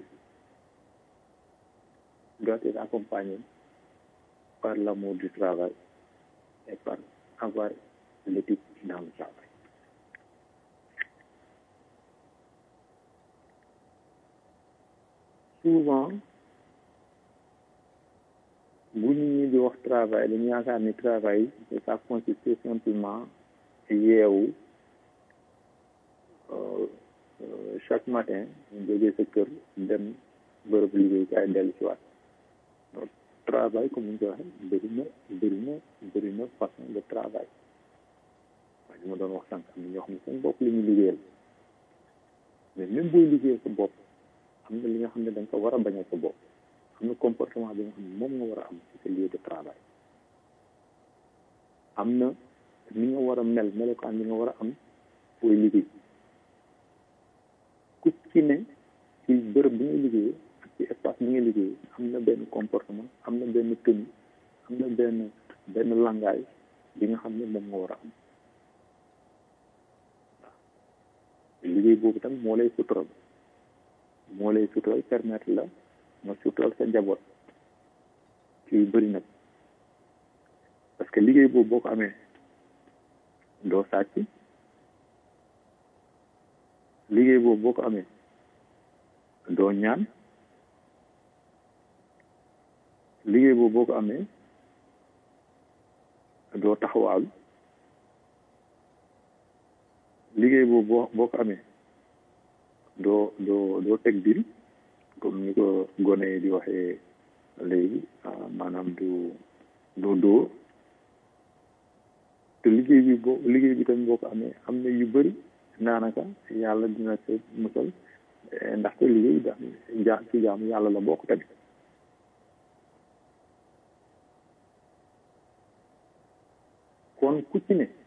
doit être accompagné par l'amour du travail et par avoir l'éthique dans le travail. Souvent bu ñu ñi di wax travail dañu yaakaar ni travail ça consiste simplement yeewu chaque matin jógee sa kër dem bërëb liggéeykaay dellu ci waat travail comme ni ñu ko waxee bëri na bëri na bëri na façon de travail waaye li ma doon wax sànq am na ñoo xam ne seen bopp li ñu liggéeyal mais même booy liggéeyal sa bopp am na li nga xam ne da nga ko war a bañal sa bopp am na comportement bi nga xam ne moom nga war a am ci sa lieu de travail am na ni nga war a mel melokaan bi nga war a am booy liggéey ku ci ne ci bërëb bi nga liggéeyee ak ci espace bi nga liggéeyee am na benn comportement am na benn tenue am na benn benn langage bi nga xam ne moom nga war a am waaw liggéey boobu tam moo lay sutural moo lay sutural permettre la nga sutural sa njaboot ci yu bëri nag parce que liggéey boobu boo ko amee doo sàcc liggéey boobu boo ko amee doo ñaan liggéey boobu boo ko amee doo taxawaalu liggéey boobu boo boo ko amee doo doo doo teg dil comme ni ko gone yi di waxee léegi maanaam du doo dóor te liggéey bi boo liggéey bi tamit boo ko amee am na yu bëri naanaka yàlla dina ko musal ndaxte liggéey da ja ci jaamu yàlla la bokk tamit kon ku ci ne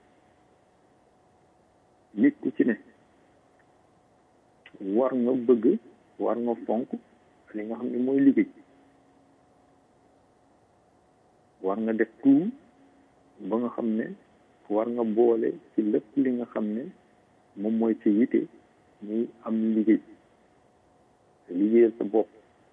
nit ku ci ne war nga bëgg war nga fonk li nga xam ne mooy liggéey war nga def tout ba nga xam ne war nga boole ci lépp li nga xam ne moom mooy ci yite muy am liggéey liggéeyal sa bopp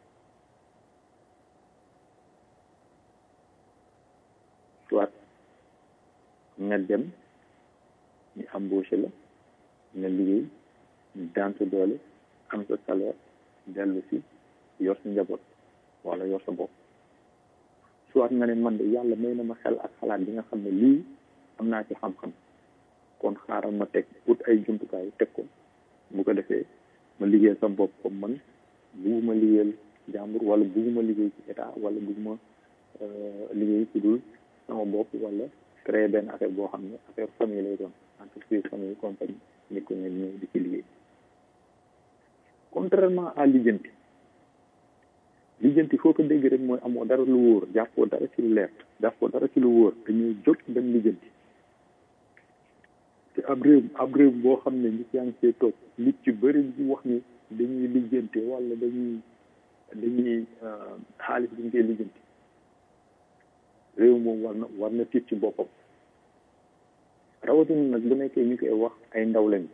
soit nga dem ñu embauché la nga liggéey daan sa doole am sa salaire dellu si yor sa njaboot wala yor sa bopp soit nga ne man de yàlla may na ma xel ak xalaat bi nga xam ne lii am naa ci xam-xam kon xaaral ma teg ut ay jumtukaay teg ko bu ko defee ma liggéeyal sa bopp comme man bugguma liggéeyal jàmbur wala bugguma liggéey ci état wala bugguma liggéey ci dul sama bopp wala créer benn affaire boo xam ne affaire famille lay doon entreprise famille compagnie nit ko ne ñëw di ci liggéey contrairement à lijjanti lijjanti foo ko dégg rek mooy amoo dara lu wóor jàppoo dara ci lu leer jàppoo dara ci lu wóor dañuy jóg dem lijjanti te ab réew ab réew boo xam ne nit yaa ngi see toog nit ci bëri di wax ni dañuy lijjante wala dañuy dañuy xaalis bi ñu koy lijjanti réew moom war na war na tiit ci boppam rawatina nag bu nekkee ñu koy wax ay ndaw lañ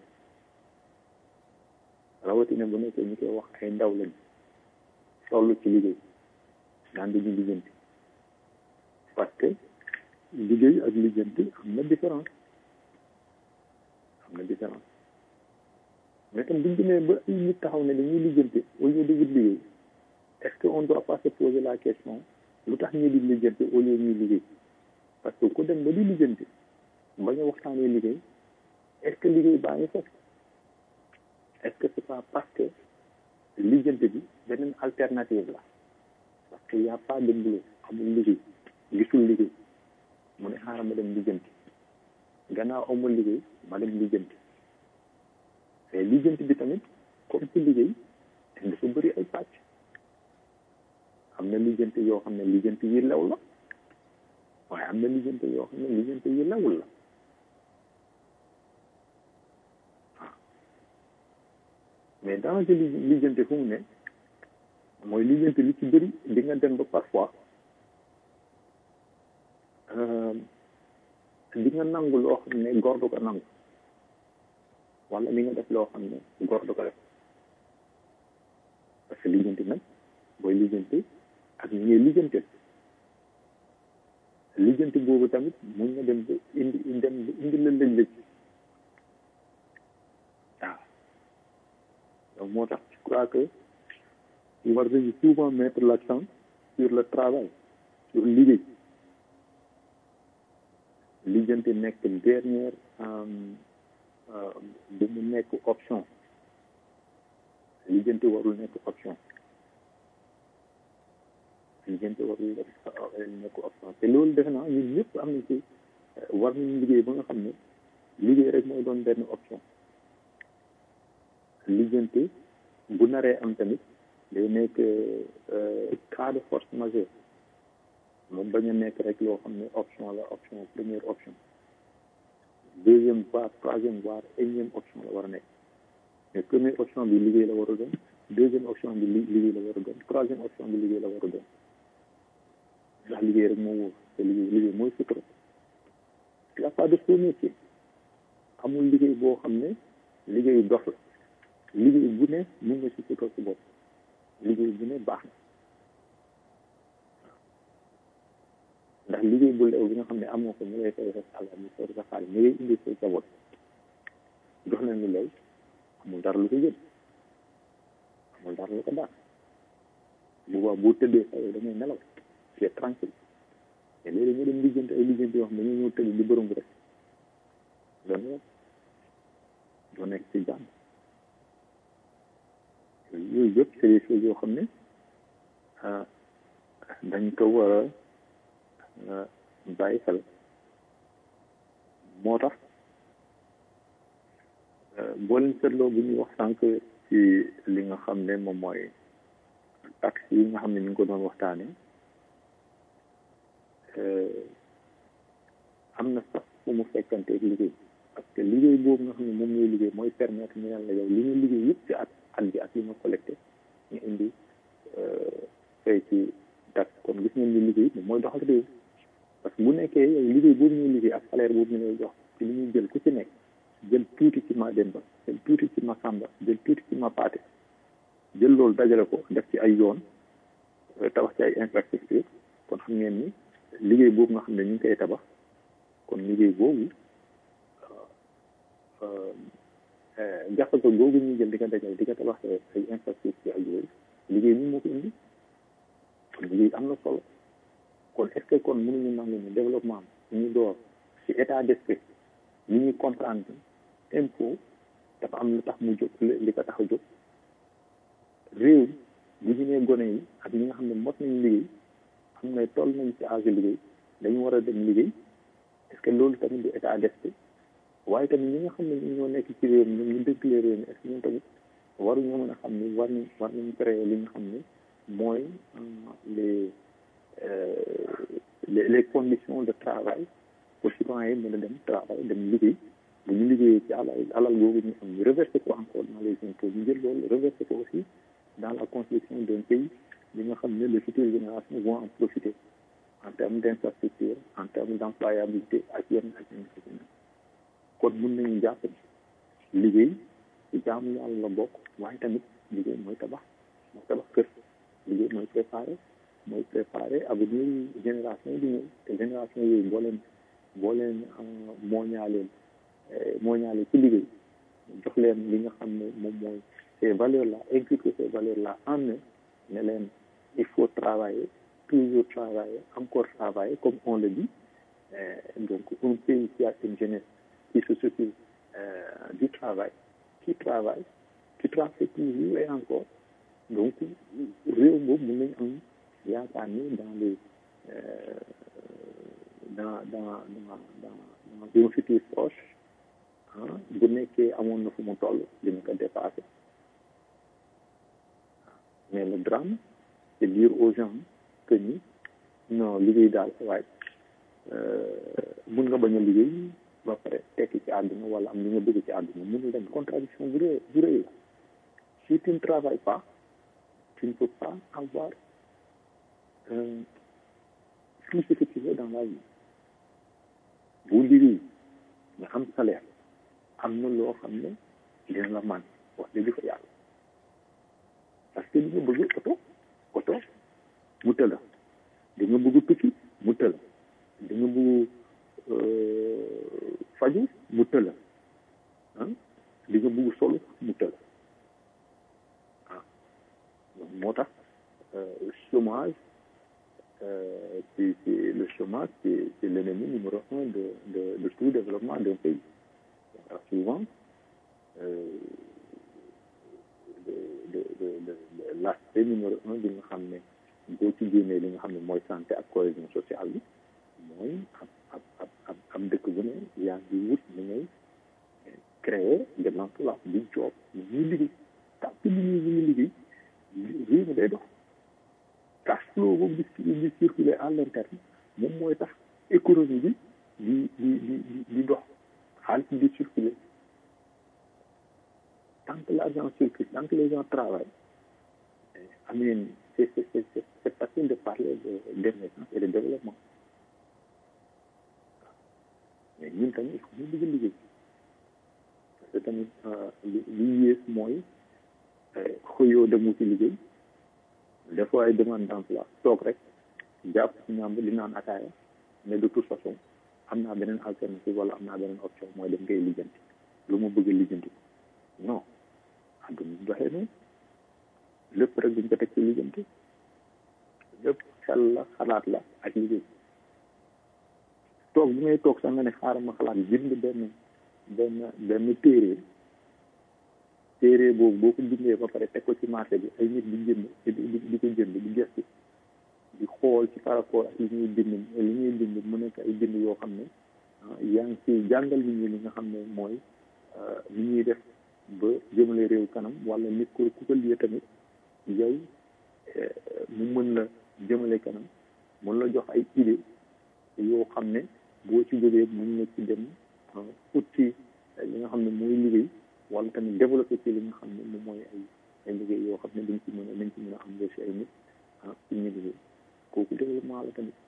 rawatina bu nekkee ñu koy wax ay ndaw lañ toll ci liggéey daan dañu lijjanti parce que liggéey ak lijjanti am na différence am na différence mais tam buñ demee ba ay nit taxaw ne dañuy lijjanti au lieu de wut liggéey est-ce que on doit pas se poser la question lu tax ñuy di lijjanti au lieu ñuy liggéey parce que ku dem ba di lijjanti ba ñu waxtaanee liggéey est-ce que liggéey baa ngi fekk est-ce que c'est pas parce que lijjanti bi beneen alternative la parce que y a pas de boulot amul liggéey gisul liggéey mu ne xaaral ma dem lijjanti gannaaw amul liggéey ma dem lijjanti mais lijjanti bi tamit comme ci liggéey dafa bëri ay pàcc am na lijjanti yoo xam ne lijjanti yi lew la waaye am na lijjanti yoo xam ne lijjanti yi lewul la waaw mais dans li lijjanti fu mu ne mooy lijjanti li ci bëri di nga dem ba parfois di nga nangu loo xam ne góor du ko nangu wala li nga def loo xam ne góor du ko def parce que lijjanti nag booy lijjanti ak ñi ngay lijjante lijjanti boobu tamit mun na dem ba indi dem ba indi la lëj-lëj waaw donc moo tax je crois que il war nañu souvent mettre l'accent sur le travail sur liggéey lijjanti nekk dernière bu mu nekk option lijjanti warul nekk option lijjanti warul nekk option te loolu defe naa ñun ñëpp am nañ ci war nañu liggéey ba nga xam ne liggéey rek mooy doon benn option lijjanti bu naree am tamit day nekk cas de force majeure moom bañ a nekk rek loo xam ne option la option première option deuxième voire troisième voire énième option la war a nekk mais première option bi liggéey la war a doon deuxième option bi liggéey la war a doon troisième option bi liggéey la war a doon ndax liggéey rek moo wóor te liggéey liggéey mooy sutura il n'y a pas de faux métier amul liggéey boo xam ne liggéeyu dox la liggéey bu ne mun nga si sutura si bopp liggéey bu ne baax na ndax liggéey bu leew bi nga xam ne amoo ko ñu lay fay sa salaire ñu fay sa xaalis ñu lay indi sa njaboot jox leen lu leew amul dara lu ko jël amul dara lu ko daan bu boobaa boo tëddee sa yow damay nelaw c'est tranquille mais léegi ñu dem lijjanti ay lijjanti yoo xam ne dañoo ñëw tëdd di bërëngu rek doon la doo nekk ci jàmm yooyu yëpp c'est des choses yoo xam ne dañ ko war a bàyyi xel moo tax boo leen seetloo bu ñuy wax sànq ci li nga xam ne moom mooy taxes yi nga xam ne ñu ngi ko doon waxtaane am na sax fu mu fekkanteeg liggéey parce que liggéey boobu nga xam ne moom ngay liggéey mooy permettre ñu naan la yow li nga liggéey yëpp ci at at bi ak li nga collecté ñu indi fay ci taxe kon gis ngeen ni liggéey moom mooy doxal réew parce que bu nekkee yow liggéey boobu ñuy liggéey ak salaire boobu ñu lay jox ci li ñuy jël ku ci nekk jël tuuti ci ma Demba jël tuuti ci ma Samba jël tuuti ci ma Paate jël loolu dajale ko def ci ay yoon tabax ci ay infrastructure kon xam ngeen ni liggéey boobu nga xam ne ñu ngi koy tabax kon liggéey boobu jaxaso googu ñuy jël di ko dajale di ko tabax ay infrastructure ak yooyu liggéey bi moo ko indi kon liggéey am na solo kon est-ce que kon mënuñu nangu ne développement ñu door ci état d'esprit ni ñuy comprendre impôt dafa am lu tax mu jóg li ko tax a jóg réew bu ñu nee gone yi ak ñi nga xam ne mot nañu liggéey xam ne toll nañ ci âge liggéey dañu war a dem liggéey est-ce que loolu tamit du état d'esprit waaye tamit ñi nga xam ne ñoo nekk ci réew mi ñoom ñu dëkklee réew mi est-ce que ñoom tamit waruñoo mën a xam ni war nañ war nañ créer li nga xam ne mooy les les les conditions de travail pour citoyens yi mën a dem travail dem liggéey bu ñu liggéeyee ci alal alal googu ñu am ñu reverser ko encore dans les impôts ñu jël loolu reverser ko aussi dans la construction d'un pays bi nga xam ne les futures générations vont en profiter en termes d'infrastructure en termes d'employabilité ak yenn ak yenn ak yenn kon mën nañu jàpp ne liggéey ci jaamu yàlla la bokk waaye tamit liggéey mooy tabax mooy tabax kër liggéey mooy préparer mooy préparer avenir génération bi ñëw te génération yooyu boo leen boo leen mooñaaleen mooñaale ci liggéey jox leen li nga xam ne moom mooy ces valeurs là inculquer ces valeurs là en eux ne leen il faut travailler toujours travailler encore travailler comme on le dit donc un pays qui a une jeunesse qui se soucie euh, du travail qui travaille qui travaille toujours et encore donc réew boobu mën nañu am yaakaar ni dans les euh, dans dans dans dans un futur proche ah bu nekkee amoon na fu mu toll dina ko dépasser mais le drame c'est dire aux gens que ni non liggéey daal sa waay mun nga bañ a liggéey ba pare tekki ci àdduna wala am li nga bëgg ci àdduna mënul dem contradiction bu rëy bu rëy la si tu ne travailles pas, tu ne peux pas avoir euh, tout ce que tu veux dans la vie. boo liggéey nga am salaire am na loo xam ne dina la man wax dëgg fa yàlla parce que di nga bëgg oto oto mu tëla di nga bëgg tukki mu tëla di nga bëgg faju mu tëla ah di nga bëgg solu mu tëla ah moo tax chômage Euh, c'est, c'est, le chômage, c'est, c'est l'ennemi numéro un de, de, de tout développement d'un pays. Alors, souvent, euh, de, de, de, de, de, l'aspect numéro un bi nga xam ne boo ci génnee li nga xam ne mooy santé ak cohésion sociale bi mooy ab ab ab ab ab dëkk bu ne yaa ngi wut ni ngay créer de l'emploi du job ñu ñuy liggéey tant que li ñuy ñuy liggéey réew mi day dox. cash flow boobu di di circuler à l'interne moom mooy tax économie bi di di di di dox xaalis bi di circuler tant que l'argent circule tant que les gens travaillent I mean c'est c'est c'est c'est facile de parler de d'émergence et de développement mais ñun tamit il faut ñu bëgg liggéey parce que tamit li li yées mooy xëyoo dem ci liggéey des fois ay demande d'emploi toog rek jàpp ci ñaam di naan ataaya mais de toute façon am naa beneen alternative wala am naa beneen option mooy dem ngay lijjanti lu ma bëgg a lijjanti non àdduna doxee noonu lépp rek duñ ko teg ci lijjanti lépp xel la xalaat la ak liggéey toog bi ngay toog sax nga ne xaaral ma xalaat bind benn benn benn téere téere boobu boo ko bindee ba pare teg ko ci marché bi ay nit di jënd di di ko jënd di gëstu di xool ci par rapport ak li ñuy bind li ñuy bind mu nekk ay bind yoo xam ne yaa ngi ci jàngal nit ñi li nga xam ne mooy li ñuy def ba jëmale réew kanam wala nit ko ku ko lii tamit yow mu mën la jëmale kanam mën la jox ay idée yoo xam ne boo ci jógee mën na ci dem ut ci li nga xam ne mooy liggéey wala tamit développé ci li nga xam ne moom mooy ay ay liggéey yoo xam ne dañ ci mën a dañ ci mën a embauché ay nit ah pour ñu liggéey kooku développement la tamit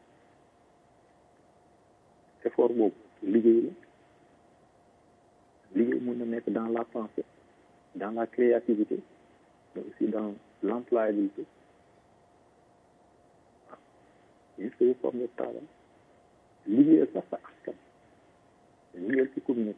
effort boobu liggéey la liggéey mën na nekk dans la pensée dans la créativité mais aussi dans l'employabilité waaw juste une forme de travail liggéeyal sax sa askan liggéeyal ci communauté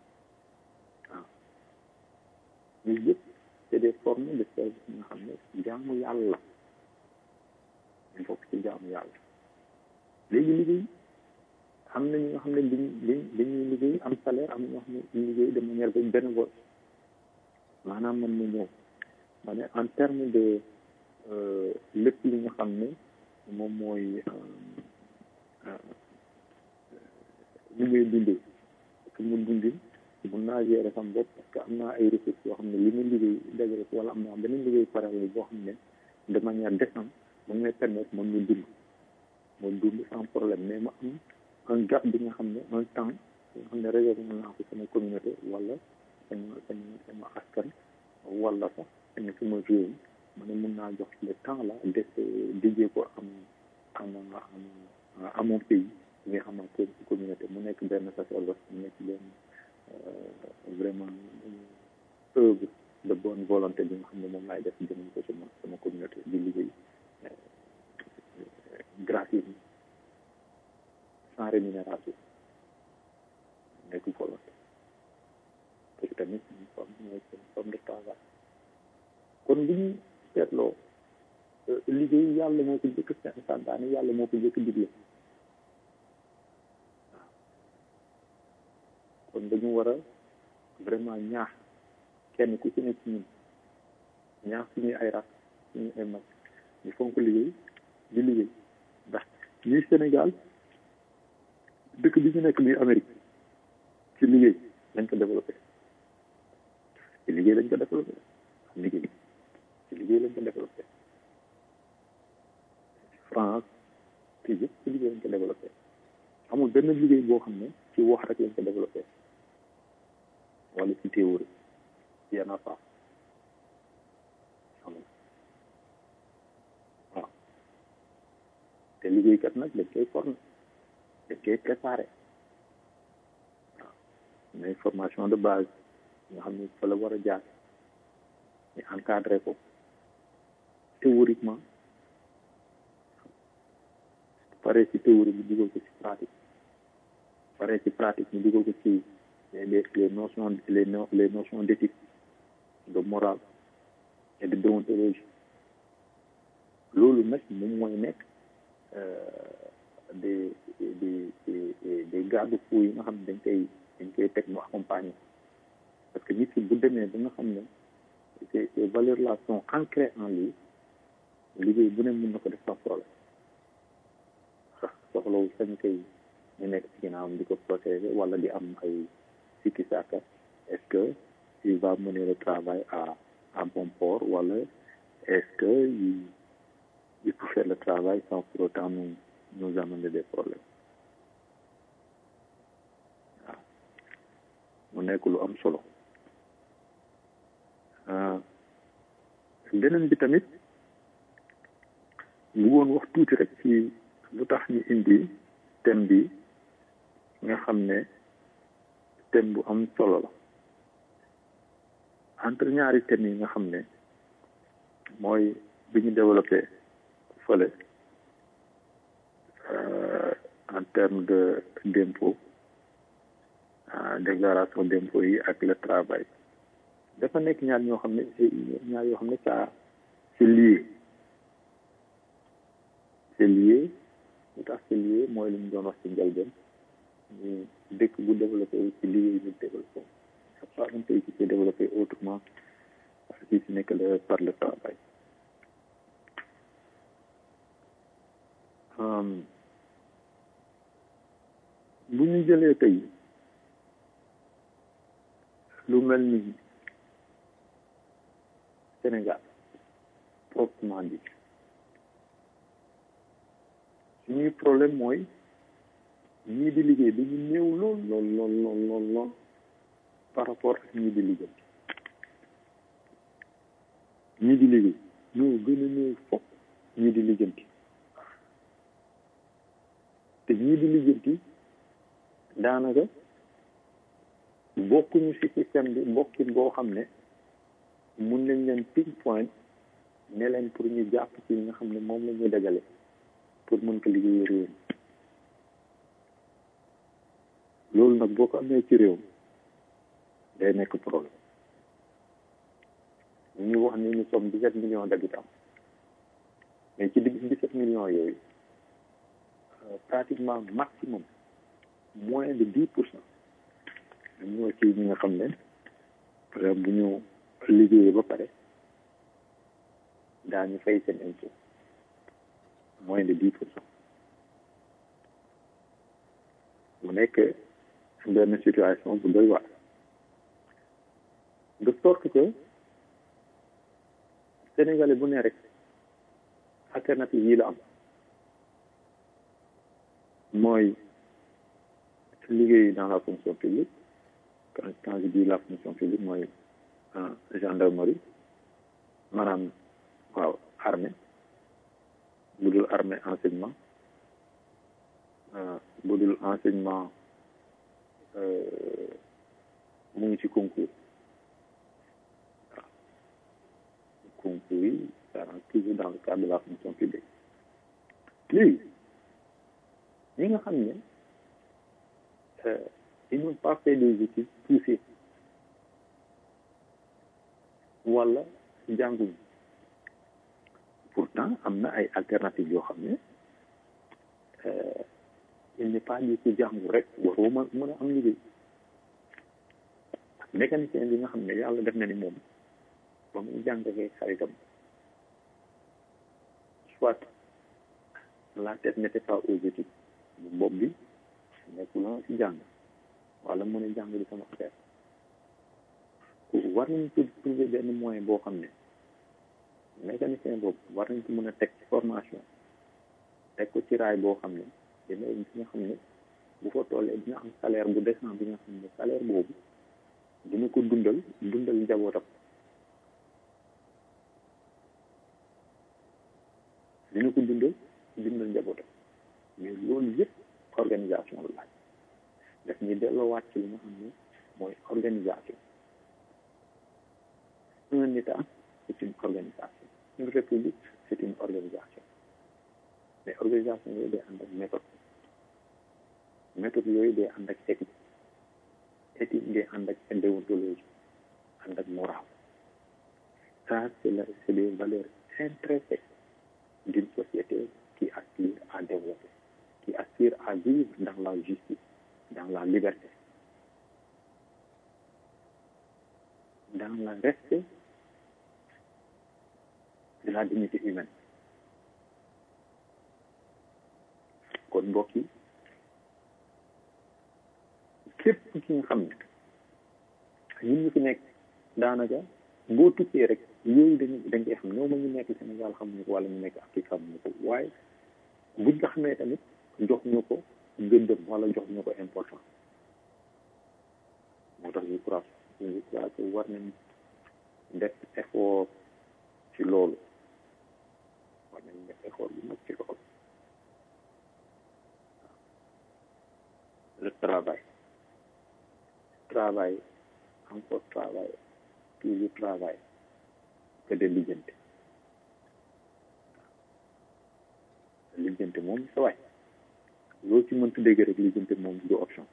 ñun yëpp c'est des formes de service yi nga xam ne jaamu yàlla ñu bokk ci jaamu yàlla léegi liggéey am na ñi nga xam ne dañuy dañuy liggéey am salaire am na ñoo xam ne ñu liggéey de manière bénévole maanaam man ma ñëw ma ne en terme de lépp li nga xam ne moom mooy li ngay dundee su ma dundin mun naa gérer sama bopp parce que am naa ay ressources yoo xam ne li ma liggéey dajale wala am naa beneen liggéey parallèle boo xam ne de manière décente moom may permettre man ma dund ma dund sans problème mais ma am un gap bi nga xam ne un temps bi nga xam ne réservé naa ko sama communauté wala sama sama sama askan wala sax sama sama réew ma ne mun naa jox le temps là de dédié ko am am am à mon pays bi nga xamante ne ci communauté mu nekk benn sacerdoce mu nekk benn vraiment œuvre de bonne volonté bi nga xam ne moom laay def jëmale ko sama sama communauté di liggéey gratuitement sans rémunération nekk volonté parce que tamit une forme mooy une forme de travail kon li ñu seetloo liggéey yàlla moo ko jëkk santaane yàlla moo ko jëkk digle waaw kon dañu war a vraiment ñaax kenn ku ci nekk ci ñun ñaax suñuy ay rak suñuy ay mag ñu fonk liggéey di liggéey ndax ñuy Sénégal dëkk bi ñu nekk nii Amérique ci liggéey lañ ko développé ci liggéey lañ ko développé liggéey ci liggéey lañ ko développé France ci yëpp ci liggéey lañ ko développé amul benn liggéey boo xam ne ci wax rek lañ ko développé wala ci théorie y en a pas te liggéeykat nag dañ koy former dañ koy préparer waaw mais formation de base nga xam ne fa la war a jaar ñu encadré ko théoriquement pare ci théorie bi dugal ko ci pratique pare ci pratique ñu dugal ko ci les les notions les no les notions d'éthique de morale et de déontologie loolu nag moom mooy nekk des des des des garde-fous yi nga xam ne dañ koy dañ koy teg mu accompagner parce que nit ki bu demee ba nga xam ne ces ces valeurs là sont ancrées en lui liggéey bu ne mën na ko def sans problème sax soxlawul sañ koy ñu nekk ci ginnaawam di ko protéger wala di am ay sikki sàkka est-ce que il va mener le travail à à bon port wala est-ce que il, il peut faire le travail sans pour autant nous nous amener des problèmes waaw mu nekk lu am solo beneen bi tamit bëggoon wax tuuti rek ci lu tax ñu indi thème bi nga xam ne thème bu am solo la entre ñaari thèmes yi nga xam ne mooy bi ñu développé fële en termes de d'impôt déclaration d'impôt yi ak le travail dafa nekk ñaar ñoo xam ne ñaar yoo xam ne ça c'est lié c'est lié lu tax c'est lié mooy li ñu doon wax ci njëlbeen ñu dëkk bu développé wu ci liggéey ñu développé c'est pas un pays qui s'est développé autrement si ce n'est que le par le travail bu ñu jëlee tey lu mel ni Sénégal proprement dit suñuy problème mooy ñii di liggéey dañu néew lool lool lool lool lool lool par rapport ak ñii di liggéey ñii di liggéey ñoo gën a néew fopp ñii di lijjanti te ñii di lijjanti daanaka bokkuñu ci système bi mbokkin boo xam ne mun nañ leen pinpoint ne leen pour ñu jàpp ci nga xam ne moom la ñuy dajale pour mën ko liggéey réew mi loolu nag boo ko amee ci réew day nekk problème ñu wax ni nous sommes dix-sept millions d'habitants mais ci digg dix-sept millions yooyu pratiquement maximum moins de dix pour cent ñoo ci ñi nga xam ne par exemple bu ñu liggéeyee ba pare daañu fay seen impôt moins de dix pour cent mu nekk benn situation bu doy waar de sorte que Sénégalais bu ne rek alternative yi la am mooy liggéey dans la fonction publique quand quand je dis la fonction publique mooy gendarmerie maanaam waaw armée bu dul armée enseignement bu dul enseignement mu ngi ci concours waaw concours yi ça rentre toujours dans le cadre de la fonction publique léegi ñi nga xam ne ils n'ont pas fait des études poussées wala jànguñ pourtant am na ay alternatives yoo xam ne il n'est pas dit que jàngu rek waroo ma mën a am liggéey mécanicien bi nga xam ne yàlla def na ni moom ba muy jàngee xaritam soit la tête n'était pas aux études bopp bi nekkuloon ci jàng wala mu ne jàng di sama affaire war nañ ko trouver benn moyen boo xam ne mécanicien boobu war nañ ko mën a teg ci formation teg ko ci raay boo xam ne dina fi nga xam ne bu fa tollee dina am salaire bu décent bi nga xam ne salaire boobu dina ko dundal dundal njabootam dina ko dundal dundal njabootam mais loolu yëpp organisation la laaj daf ñuy delloowaat ci li nga xam ne mooy organisation un état c'est une organisation une république c'est une organisation mais organisation yooyu day ànd ak méthode méthode yooyu day ànd ak éthique éthique day ànd ak déontologie ànd ak morale ça c'est la c'est des valeurs intrinsèques d'une société qui aspire à développer qui aspire à vivre dans la justice dans la liberté dans le respect de la dignité humaine kon mbokk yi képp ki nga xam ne ñun ñu fi nekk daanaka boo tukkee rek yooyu dañu dañ koy xam ñoo ma ñu nekk Sénégal xamuñu ko wala ñu nekk Afrique xamuñu ko waaye buñ ko xamee tamit jox ñu ko gëddëm wala jox ñu ko important moo tax je crois je crois que war nañ def effort ci loolu war nañ def effort bu mag ci loolu le travail travail encore travail toujours travail que de lijjante lijjante moom sa waay loolu ci mënta dégg rek lijjante moom du option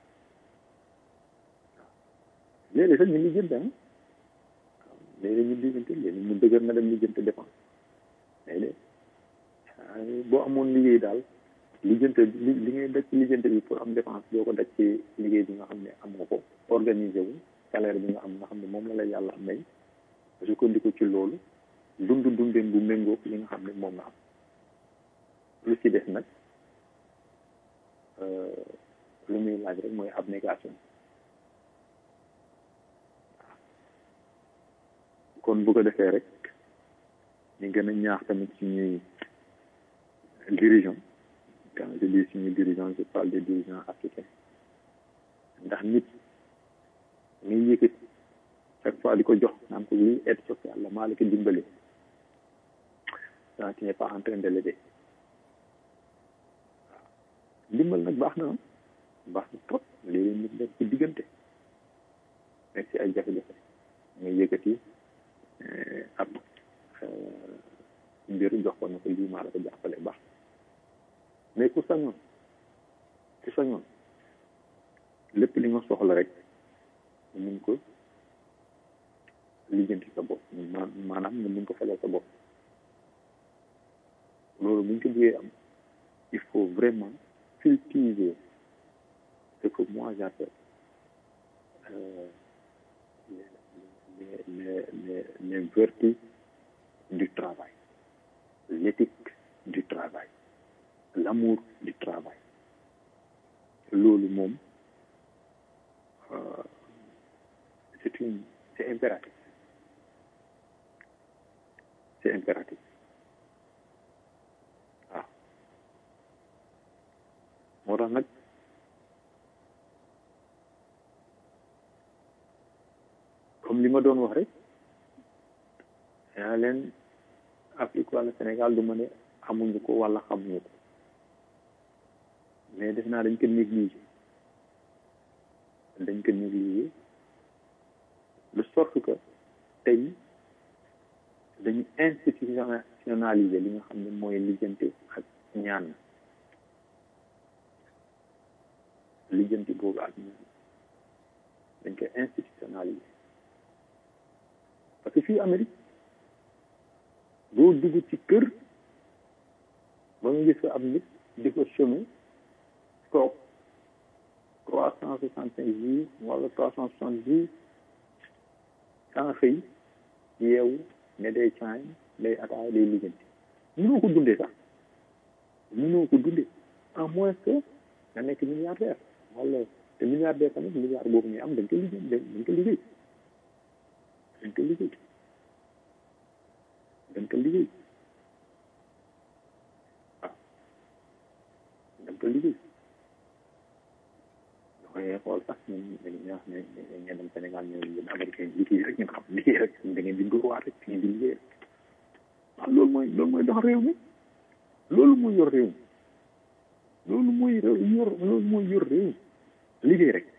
waaw léeg-léeg sax ñu lijjante ah waaw léeg-léeg ñu lijjante léeg-léeg mu dëgër nga dem lijjante dépense léeg-léeg boo amoon liggéey daal lijjante li li ngay daj ci lijjante bi pour am dépense boo ko daj ci liggéey bi nga xam ne am nga ko organisé wu salaire bi nga am nga xam ne moom la la yàlla may sukkandiku ci loolu dund dundeen bu méngoo li nga xam ne moom la am lu ci des nag lu muy laaj rek mooy abnégation kon bu ko defee rek ñu gën a ñaax tamit suñuy dirigeant quand je dis suñuy dirigeant je parle des dirigeants africains ndax nit ngay yëkkati chaque fois di ko jox naan ko lii aide sociale la maa la ko dimbale ça tu n'es pas en train de l'aider waaw dimbal nag baax na baax na trop léeg-léeg nit nekk ci diggante nekk ci ay jafe-jafe ngay yëkkati ab mbir jox ko na ko lii maa la ko jàppale baax mais ku sañoon ku sañoon lépp li nga soxla rek mun ko lijjanti sa bopp maanaam nga mun ko fajal sa bopp loolu buñ ko bëggee am il faut vraiment cultiver ce que moi j'appelle euh, les, les, les, les vertus du travail, l'éthique du travail, l'amour du travail. Loolu moom euh, c'est une c'est impératif c'est impératif waaw moo tax nag comme li ma doon wax rek yaa leen Afrique wala Sénégal du ma ne amuñu ko wala xamuñu ko mais def naa dañ ko négligé dañ ko négligé de sorte que tey dañu institutionnaliser li nga xam ne mooy lijjanti ak ñaan lijjanti boobu ak ñaan dañ koy institutionnaliser parce que fii Amérique boo dugg ci kër ba nga gis fa am nit di ko chômer toog trois cent soixante cinq jours wala trois cent soixante jours sans xëy yeewu ne day caay day ataaya day lijjanti mënoo ko dundee sax mënoo ko dundee en moins que nga nekk milliardaire wala te milliardaire tamit milliard boobu ñuy am dañ ko liggéey dañ ko liggéey dañ ko liggéey dañ ko liggéey waaw dañ ko liggéey dafay xool sax ñun dañuy wax ne ñe dem Sénégal ñoo yéen américain liggéey rek ngeen xam liggéey rek da ngeen di dóorwaat rek ngeen di liggéey rek waaw loolu mooy loolu mooy dox réew mi loolu mooy yor réew mi loolu mooy yor loolu mooy yor réew liggéey rek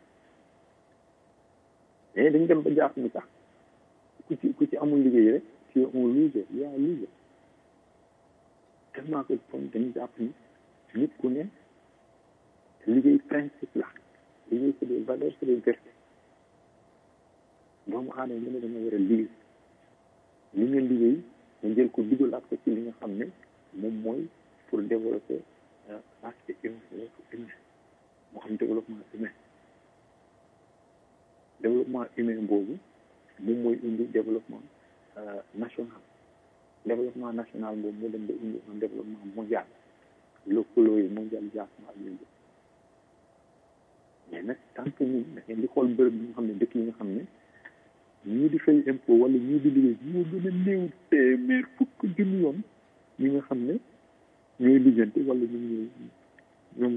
mais dañ dem ba jàpp ni sax ku ci ku ci amul liggéey rek ci on loser yaa loser tellement que kon dañu jàpp ni nit ku ne liggéey principe la liggéey c'est des valeurs c'est des vertus doomu aadama mu ne dama war a liggéey li nga liggéey nga jël ko dugalaat ko ci li nga xam ne moom mooy pour développer l'aspect humain humain moo xam développement humain développement humain boobu moom mooy indi développement national développement national boobu moo dem ba indi un développement mondial lëkkaloo yi mondialisation ak yooyu mais nag tant que ñun da ngeen di xool bërëb bi nga xam ne dëkk yi nga xam ne ñii di fay impôt wala ñii di liggéey ñoo gën a néew téeméer fukk junni yoon ñi nga xam ne ñooy lijjanti wala ñoom ñooy ñoom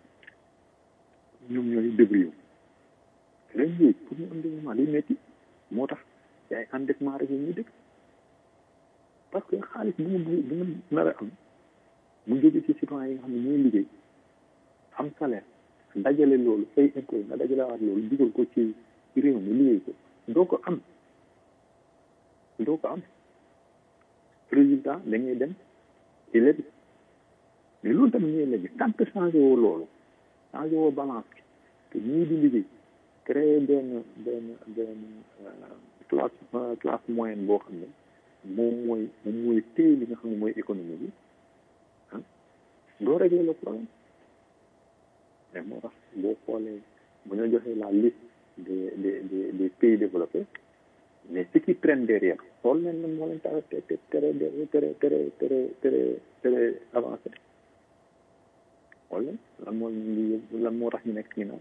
ñoom ñooy débrouillé leen yooyu pour ñu am développement day métti moo tax ci ay endettement rek ñu dëkk parce que xaalis bu mu bu mu nar a am mu jóge ci citoyen yi nga xam ne ñooy liggéey am salaire dajale loolu fay impôt nga dajale waat loolu dugal ko ci réew mi liggéey ko doo ko am doo ko am résultat da ngay dem ci léegi mais loolu tamit ñuy léegi tant que changé woo loolu changé woo balance bi te ñii di liggéey créer benn benn benn classe classe moyenne boo xam ne moom mooy moom mooy téye li nga xam ne mooy économie bi ah doo régler le problème mais moo tax boo xoolee bu ñu joxee la liste des des des des pays développés mais ce qui traîne derrière xool leen lan moo leen tere tere tere tere tere tere tere tere avancé xool leen lan moo lan moo tax ñu nekk ginnaaw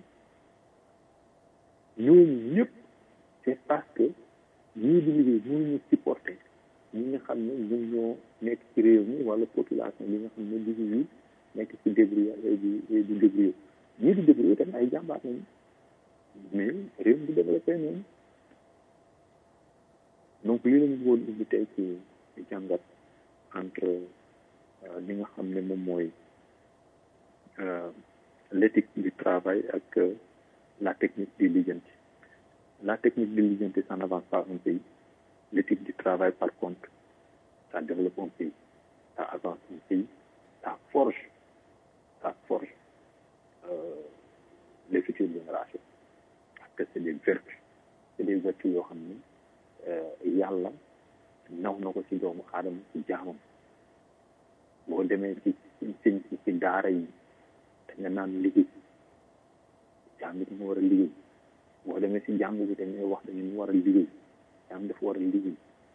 ñooñu ñëpp c'est parce que ñii di liggéey mënuñu supporter ñi nga xam ne ñoom ñoo nekk ci réew mi wala population bi nga xam ne di yi nekk ci débrouillard di di débrouiller ñii di débrouiller tamit ay jàmbaar nañu mais réew mi di développé noonu donc lii lañu bëggoon indi tey ci jàngat entre li nga xam ne moom mooy l'éthique du travail ak la technique du lijjanti la technique du lijjanti ça n'avance pas un pays l'éthique du travail par contre ça développe un pays ça avance un pays ça forge ça forge euh, les futures générations parce que c'est des vertus c'est des vertus yoo xam ne yàlla naw na ko ci doomu aadama ci jaamam boo demee ci ci ci daara yi da nga naan liggéey jaam bi dañu war a liggéey boo demee ci jàng bi dañuy wax dañu war a liggéey jaam dafa war a liggéey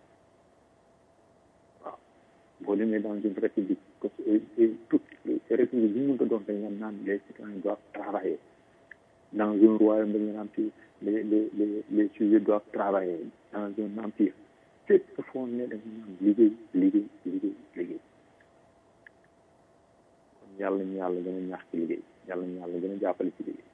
waaw boo demee dans une république toute république bi ñu mën ko doon dañ nga naan les citoyens doivent travailler dans un royaume dañu naan ci les les les les sujets doivent travailler dans un empire fépp foo ne dañu naan liggéey liggéey liggéey liggéey kon yàlla ñu yàlla gën a ñaax ci liggéey yàlla ñu yàlla gën a jàppale ci liggéey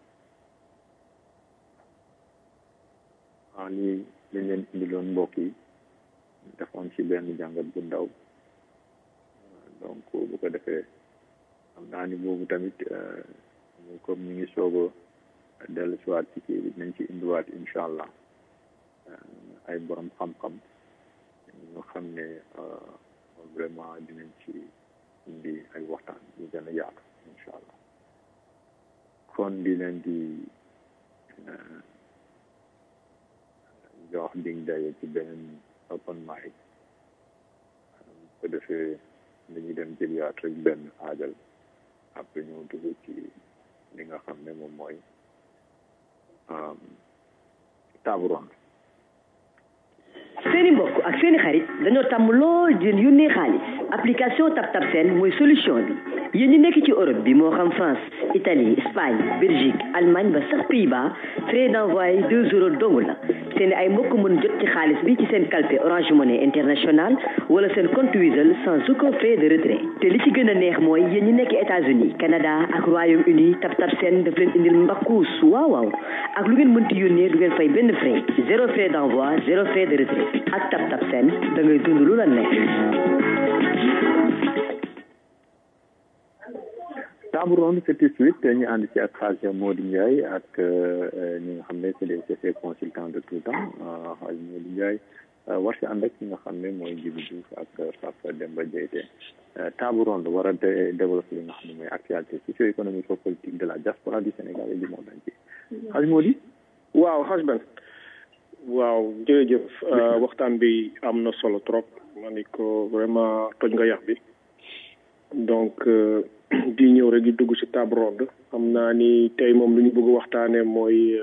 waaw lii lañ leen indiloon mbokk yi defoon ci benn jàngat bu ndaw donc bu ko defee xam naa ni boobu tamit comme ñu ngi soog a dellu si waat ci kii bi nañ ci indiwaat incha allah ay borom xam-xam ñu xam ne vraiment dinañ ci indi ay waxtaan yu gën a yaatu incha allah kon di leen di jox dig daye ci beneen open mic bu ko defee dañuy dem jëliwaat rek benn aajal après ñu dugg ci li nga xam ne moom mooy table ronde. seeni mbokk ak seeni xarit dañoo tàmm lool di leen yónnee xaalis application TapTap Send mooy solution bi yéen ñi nekk ci Europe bi moo xam France Italie Espagne Belgique Allemagne ba sax Pays-Bas frais d'envoi deux euros dong la seeni ay mbokk mën jot ci xaalis bi ci seen calpe Orange Money International wala seen compte Wizall sans aucun frais de retrait te li ci gën a neex mooy yéen ñi nekk États-Unis Canada ak Royaume-Uni TapTap Send daf leen indil mbakkuus waaw waaw ak lu ngeen mënti yónnee du ngeen fay benn frais zéro frais d'envoi zéro frais de retrait ak TapTap Send da ngay dund lu la neex. table ronde c'est tout de suite ñu ànd ci ak Hadj Modou Ndiaye ak ñi nga xam ne c'est des c'est consultants de tout temps Hadj Modou Ndiaye war si ànd ak ñi nga xam ne mooy Djibi Diouf ak Papa Demba Diété table ronde war a développer li nga xam ne mooy actualité socio-économique et politique de la diaspora du Sénégal et du monde entier Hadj Modou waaw Hadj Ben waaw jërëjëf waxtaan bi am na solo trop ma ni ko vraiment toj nga yax bi donc di ñëw rek di dugg ci table ronde xam naa ni tey moom lu ñu bëgg waxtaanee mooy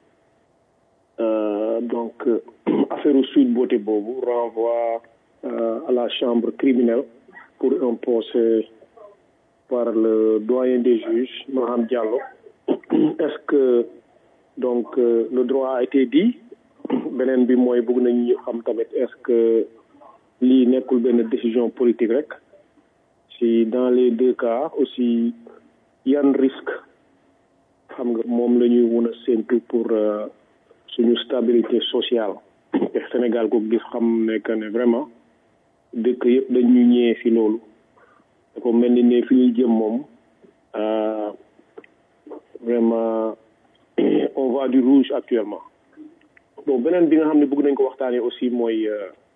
donc affaire Sweet Beauté boobu renvoi à la chambre criminelle pour un procès par le doyen des juges Maham Diallo est-ce que donc le droit a été dit beneen bi mooy bëgg nañ ñu xam tamit est-ce que lii nekkul benn décision politique rek si dans les deux cas aussi yan risque xam nga moom la ñuy mën a séntu pour suñu stabilité sociale te Sénégal ko gis xam ne que ne vraiment dëkk yëpp dañ ñu ñëwee fi loolu dafa mel ni ne fi ñuy jëm moom vraiment on va du rouge actuellement bon beneen bi nga xam ne bëgg nañ ko waxtaanee aussi mooy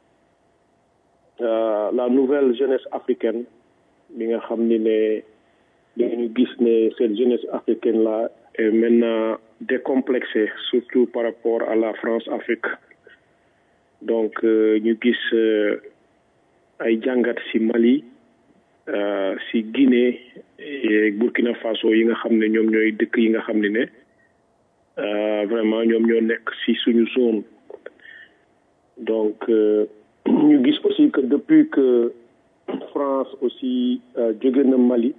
la nouvelle jeunesse africaine bi nga xam ni ne dañu gis ne cette jeunesse africaine là est maintenant décomplexée surtout par rapport à la France-Afrique donc ñu gis ay jàngat ci Mali ci Guinée et Burkina Faso yi nga xam ne ñoom ñooy dëkk yi nga xam ne ne vraiment ñoom ñoo nekk ci suñu zone donc ñu gis aussi que depuis que France aussi jóge na Mali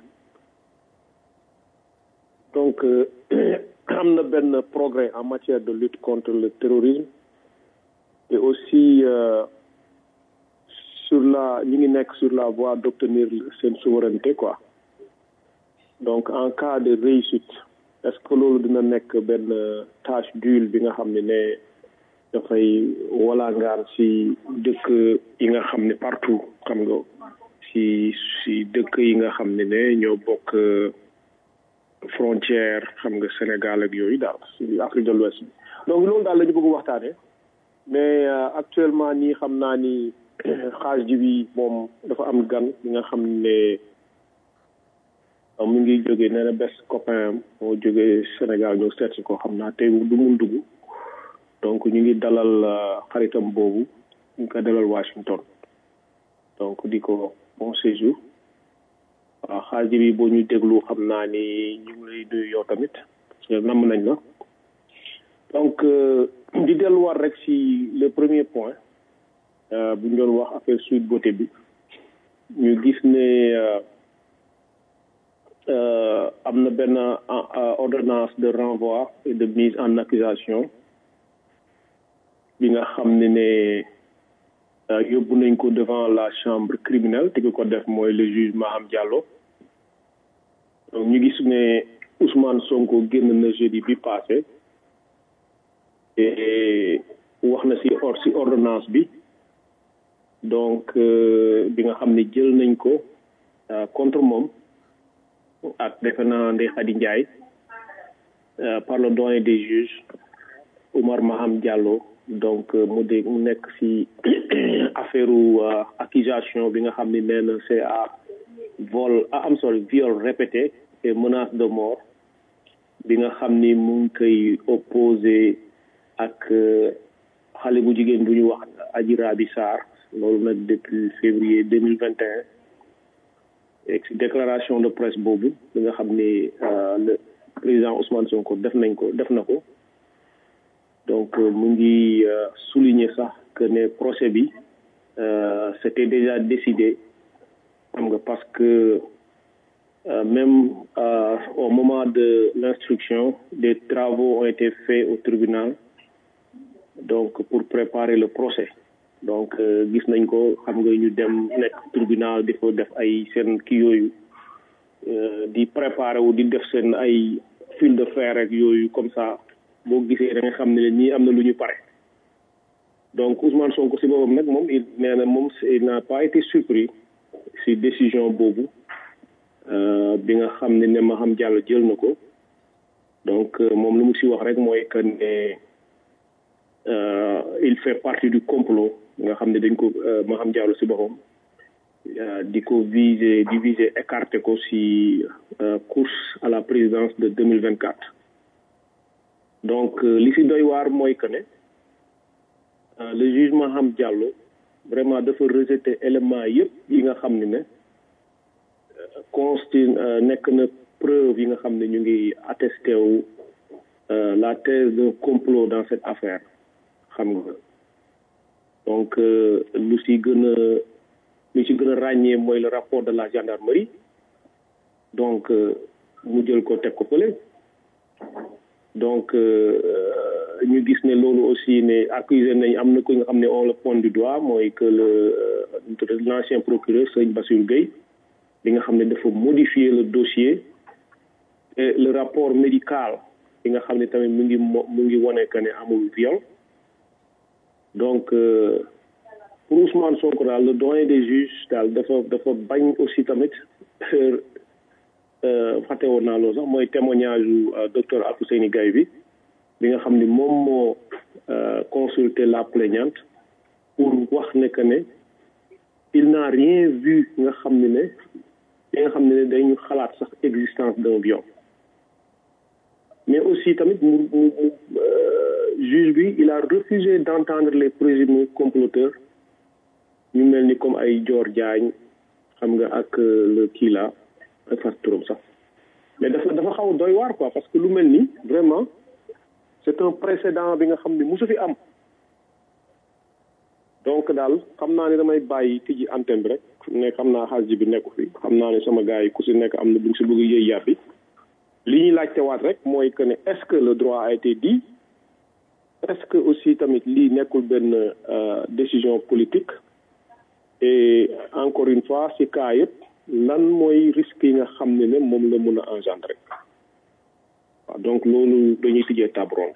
donc am na benn progrès en matière de lutte contre le terrorisme et aussi euh, sur la ñu ngi nekk sur la voie d'obtenir seen souveraineté quoi donc en cas de réussite est-ce que loolu dina nekk benn tâche d'huile bi nga xam ne ne dafay walangaan ci dëkk yi nga xam ne partout xam nga ci ci dëkk yi nga xam ne ne ñoo bokk frontière xam nga Sénégal ak yooyu daal ci Afrique de l'Ouest bi donc loolu daal la ñu bëgg waxtaane mais actuellement nii xam naa ni xaaj ji bi moom dafa am gan bi nga xam ne mu ngi jógee nee na bés copain moo jógee Sénégal ñëw seet si ko xam naa tey du mun dugg donc ñu ngi dalal xaritam boobu ñu ko dalal Washington donc di ko bon séjour waaw xaaj bi boo ñu déglu xam naa ni ñu ngi lay nuyu yow tamit parce que namm nañ la donc di delluwaat rek si le premier point bu ñu doon wax affaire Sweet Beauté bi ñu gis ne am na benn ordonnance de renvoi et de mise en accusation bi nga xam ne ne yóbbu nañ ko devant la chambre criminelle te ki ko def mooy le juge Maham Diallo donc ñu gis ne Ousmane Sonko génn na jeudi bi passé et wax na ci or ci ordonnance bi donc bi nga xam ne jël nañ ko contre moom ak defe naa Ndeye Khady Ndiaye par le doyen des juges Oumar Maham Diallo donc mu de mu nekk ci affaire accusation bi nga xam ne nee na c'est à vol ah am sorry viol répété et menace de mort bi nga xam ni mu ngi koy opposé ak xale bu jigéen bu ñu wax Adji Raby Sarr loolu nag depuis février deux mille vingt et un et ci déclaration de presse boobu bi nga xam ni le président Ousmane Sonko def nañ ko def na ko donc mu ngi souligner sax que ne procès bi c'était déjà décidé xam nga parce que euh, même euh, au moment de l'instruction des travaux ont été faits au tribunal donc pour préparer le procès donc gis nañ ko xam nga ñu dem nekk tribunal di ko def ay seen kii yooyu di préparer wu di def seen ay fil de fer ak yooyu comme ça boo gisee da nga xam ne ñii am na lu ñu pare donc Ousmane Sonko si boppam nag moom il nee na moom il n'a pas été surpris si décision boobu bi nga xam ne ne Maham Diallo jël na ko donc moom lu mu si wax rek mooy que ne il fait partie du complot nga xam ne dañ ko Maham Diallo si boppam di ko viser di viser écarté ko si course à la présidence de deux mille vingt-quatre donc li si doy waar mooy que ne le juge Maham Diallo vraiment dafa rejeter éléments yëpp yi nga xam ne ne consti nekk na preuve yi nga xam ne ñu ngi attesté wu la thèse d'un complot dans cette affaire xam nga donc lu si gën a lu si gën a ràññee mooy le rapport de la gendarmerie donc mu jël ko teg ko fële donc ñu gis ne loolu aussi ne accusé nañ am na ko nga xam ne on le pointe du doigt mooy que le l'ancien procureur Sëñ Bassirou Gueye bi nga xam ne dafa modifier le dossier et le rapport médical bi nga xam ne tamit mu ngi mu ngi wane que ne amul viol donc pour Ousmane Sonko daal le doyen des juges daal dafa dafa bañ aussi tamit fàtte woon naa loolu sax mooy témoignage u docteur Alfousseyni Gaye bi bi nga xam ne moom moo consulter la plaignante pour wax ne que ne il n'a rien vu nga xam ne ne li nga xam ne ne dañu xalaat sax existence d'un viol mais aussi tamit mu mu juge bi il a refusé d'entendre les présumés comploteurs ñu mel ni comme ay Dior Diagne xam nga ak le kii la ak fas turam sax mais dafa dafa xaw a doy waar quoi parce que lu mel ni vraiment c'est un précédent bi nga xam ne mosu fi am donc daal xam naa ne damay bàyyi tijji antenne bi rek ne xam naa xaaj bi nekku fi xam naa ne sama gars yi ku si nekk am na bu si bëgg yëy yàbbi li ñuy laajte waat rek mooy que ne est-ce que le droit a été dit est-ce que aussi tamit lii nekkul benn décision politique et encore une fois si cas yëpp lan mooy risque yi nga xam ne ne moom la mën a engendrer waaw donc loolu dañuy tijjee table ronde.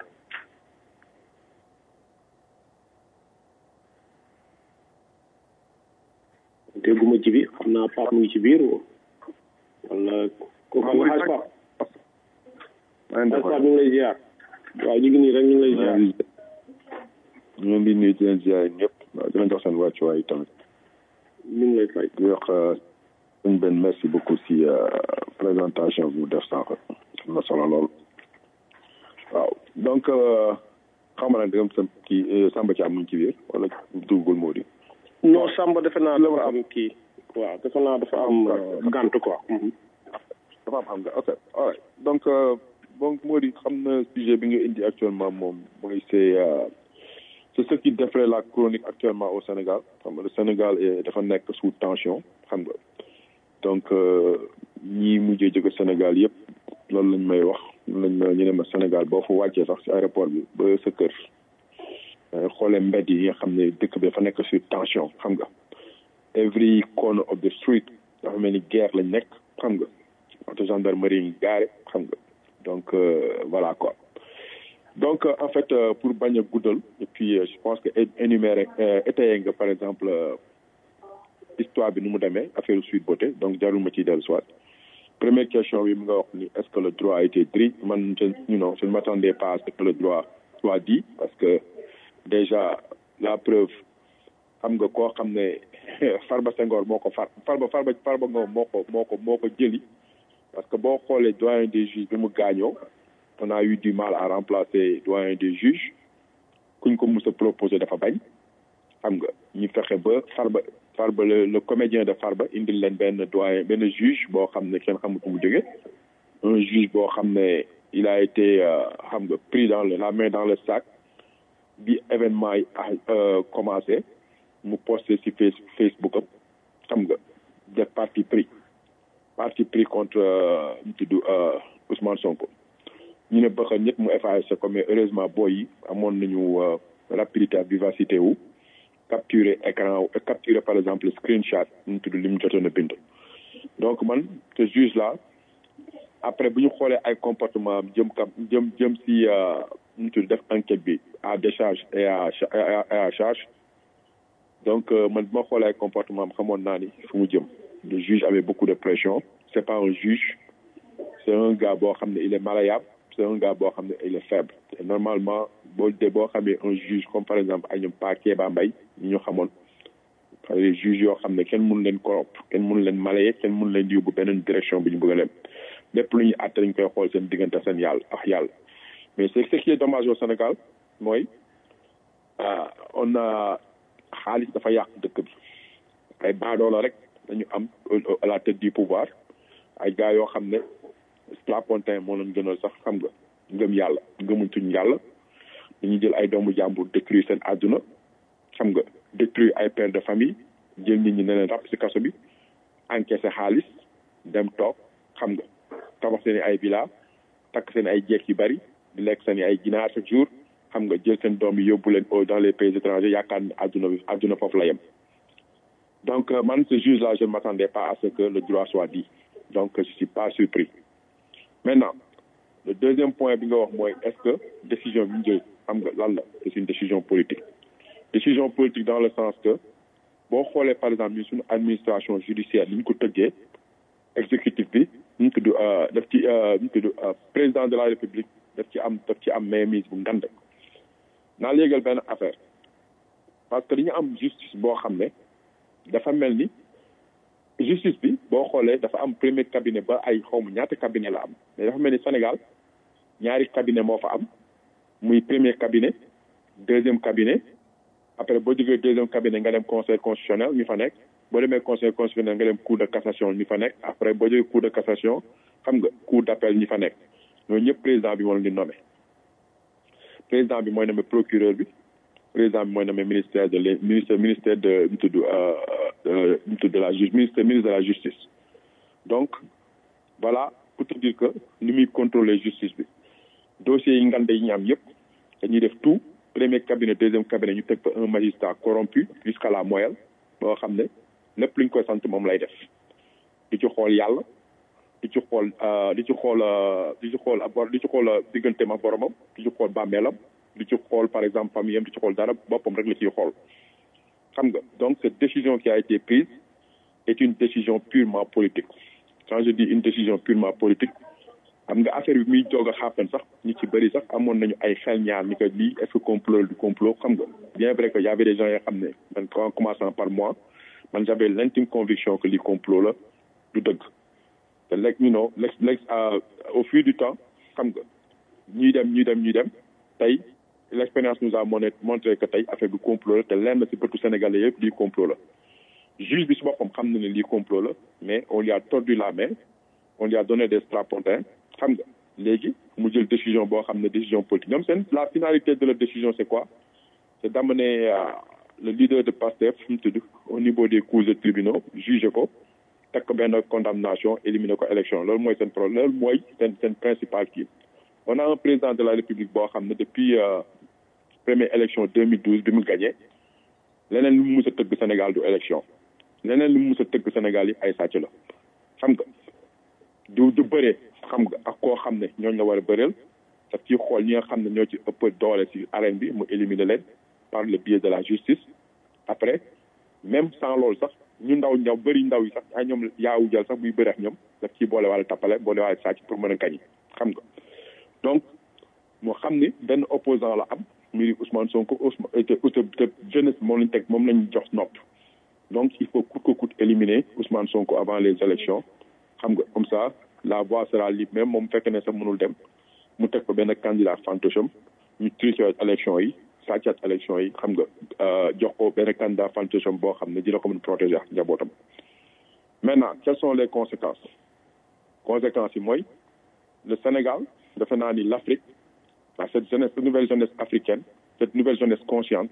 dégguma ci bi xam naa Pape mu ngi ci biir wala ko xam nga xaaj Pape Pape ñu ngi lay ziar waaw ñu ngi nii rek ñu ngi lay ziar ñu ngi nii di leen ziar ñëpp waaw dinañ jox seen wàccuwaay tamit ñu ngi lay fay di wax suñ benn merci beaucoup si présentation bu def sànq am na solo lool waaw donc xam nga nag sa kii Samba Thiam mu ngi ci biir wala duggul moo di non Samba defe naa dafa am kii waaw defe naa dafa am gànt quoi dafa am xam nga ok all right donc bon moo di xam na sujet bi nga indi actuellement moom mooy c'est c'est ce qui défraie la chronique actuellement au Sénégal xam nga le Sénégal dafa nekk sous tension xam nga donc ñii mujjee jóge Sénégal yëpp loolu lañ may wax lañ ma ñu ne ma Sénégal boo fa wàccee sax ci aéroport bi ba sa kër xoolee mbedd yi nga xam ne dëkk bi dafa nekk sur tension xam nga every corner of the street dafa mel ni guerre lañ nekk xam nga auto gendarmerie yi gaare xam nga donc voilà quoi donc en fait pour bañ a guddal et puis je pense que énumérer étayer nga par exemple histoire bi nu mu demee affaire Sweet Beauté donc jarul ma ciy dellu soit première question bi mu nga wax ni est-ce que le droit a été dit man je you know je ne m'attendais pas à ce que le droit soit dit parce que déjà la preuve xam nga koo xam ne Farba Senghor moo ko far Farba Farba Farba Ngom moo ko moo ko moo ko jëli parce que boo xoolee doyen des juges bi mu gaañoo on a eu du mal à remplacer doyen des juges kuñ ko mës a proposé dafa bañ xam nga ñu fexe ba Farba Farba le le comédien de Farba indil leen benn doyen benn juge boo xam ne kenn xamut mu jóge un juge boo xam ne il a été xam nga pris dans le la main dans le sac bi événement yi commencé mu posté ci face Facebook am xam nga def parti pris parti pris contre ñu tudd Ousmane Sonko ñu ne bëgg ñëpp mu effacé ko mais heureusement booy yi amoon nañu rapidité ak vivacité wu capturer écran capturer par exemple screenshot ñu tudd li mu jotoon a bind donc man ce juge là après bu ñu xoolee ay comportement jëm kam jëm jëm si ñu tudd def enquête bi à décharge et à et à charge donc man bu ma xoolee ay comportement xamoon naa ni fu mu jëm le juge avait beaucoup de pression c'est pas un juge c'est un gars boo xam ne il est malléable c'est un gars boo xam ne il est faible et normalement boo dee boo xamee un juge comme par exemple ay ñoom Pa Kéba Mbaye ñi ñu xamoon les juges yoo xam ne kenn mënu leen corrompre kenn mënu leen malayer kenn mënu leen yóbbu beneen direction bi ñu bëgg a dem lépp lu ñuy àtte dañ koy xool seen diggante seen yàlla ak yàlla mais c'est ce qui est dommage au Sénégal mooy on a xaalis dafa yàq dëkk bi ay baadoola rek dañu am à la tête du pouvoir ay gars yoo xam ne Strapontin moo leen gënal sax xam nga ngëm yàlla ngëmuñ tuñ yàlla dañuy jël ay doomu jàmbur détruire seen àdduna xam nga détruire ay pères de famille jël nit ñi ne leen ràpp si kaso bi encaissé xaalis dem toog xam nga tabax seen ay villa takk seen ay jeeg yu bari di lekk seen ay ginaar chaque jour xam nga jël seen doom yi yóbbu leen dans les pays étrangers yaakaar ne àdduna bi àdduna foofu la yem donc man ce juge là je ne m'attendais pas à ce que le droit soit dit donc je suis pas surpris maintenant le deuxième point bi nga wax mooy est-ce que décision bi ñu jël xam nga lan la c'est une décision politique décision politique dans le sens que boo xoolee par exemple ñun suñu administration judiciaire ni ñu ko tëggee exécutif bi ñu tudd daf ci ñu tudd président de la république daf ci am daf ci am mainmise bu ngand naa léegal benn affaire parce que dañu am justice boo xam ne dafa mel ni justice bi boo xoolee dafa am premier cabinet ba ay xawma ñaata cabinet la am mais dafa mel ni Sénégal ñaari cabinet moo fa am muy premier cabinet deuxième cabinet après boo jógee deuxième cabinet nga dem conseil constitutionnel ñu fa nekk boo demee conseil constitutionnel nga dem cour de cassation ñu fa nekk après boo jógee cour de cassation xam nga cour d'appel ñu fa nekk ñooñu ñëpp président bi moo leen di nommé président bi mooy nommé procureur bi président bi mooy nommé ministère de l' ministère ministère de ñu tudd ñu tudd de la justice ministère ministre de la justice donc voilà pour te dire que ni muy contrôler justice bi dossiers yi ngande yi ñu am yëpp dañuy def tout premier cabinet deuxième cabinet ñu teg fa un magistrat corrompu jusqu'à la moelle boo xam ne lépp lu ñu koy sant moom lay def di ci xool yàlla di ci xool di ci xool di ci xool abor di ci xool digganteem ak boromam di ci xool bàmmeelam di ci xool par exemple famille am di ci xool dara boppam rek la ciy xool xam nga donc cette décision qui a été prise est une décision purement politique quand je dis une décision purement politique xam nga affaire bi muy doog a xàppan sax ñi ci bëri sax amoon nañu ay xel ñaar ni que lii est-ce que complot du complot xam nga bien vrai que y avait des gens yoo xam ne man en commençant par moi man j'avais l'intime conviction que lii complot la du dëgg te léegi you know lex lex au fil du temps xam nga ñuy dem ñuy dem ñuy dem tey l'expérience nous a montré que tey affaire bi complot la te lenn na si bëtu sénégalais yëpp lii complot la juge bi si boppam xam na ne lii complot la mais on lui a tordu la main on lui a donné des strapontins xam nga léegi mu jël décision boo xam ne décision politique ñoom seen la finalité de la décision c'est quoi c'est d'amener euh, le leader de PASTEF mu tudd au niveau des cours et tribunaux juger ko teg ko benn condamnation éliminer ko élection loolu mooy seen problème loolu mooy seen seen principal kii on a un président de la République boo xam ne depuis euh, première élection deux mille douze bi mu gagné leneen lu mu mus a tëgg Sénégal du élection leneen lu mu mus a tëgg Sénégal yi ay sàcc la xam nga du du bëree xam nga ak koo xam ne ñooñu la war a bëreel daf ciy xool ñi nga xam ne ñoo ci ëpp doole ci arène bi mu éliminer leen par le biais de la justice après même sans loolu sax ñu ndaw ndaw bëri ndaw yi sax ay ñoom yaawu jël sax buy bëri ak ñoom daf ciy boole wala tappale boole wala sàcc pour mën a gañi xam nga donc moo xam ni benn opposant la am muy Ousmane Sonko Ousmane te jeunesse moom lañ teg moom lañ jox nopp donc il faut coûte que coûte éliminer Ousmane Sonko avant les élections xam nga comme ça la voie sera libre même moom fekk ne sax mënul dem mu teg ko benn candidat fantocham ñu tricher élection yi sàccat élection yi xam nga jox ko benn candidat fantocham boo xam ne dina ko mën protéger ak njabootam maintenant quelles sont les conséquences conséquences yi mooy le Sénégal defe naa ni l'Afrique cette jeunesse cette nouvelle jeunesse africaine cette nouvelle jeunesse consciente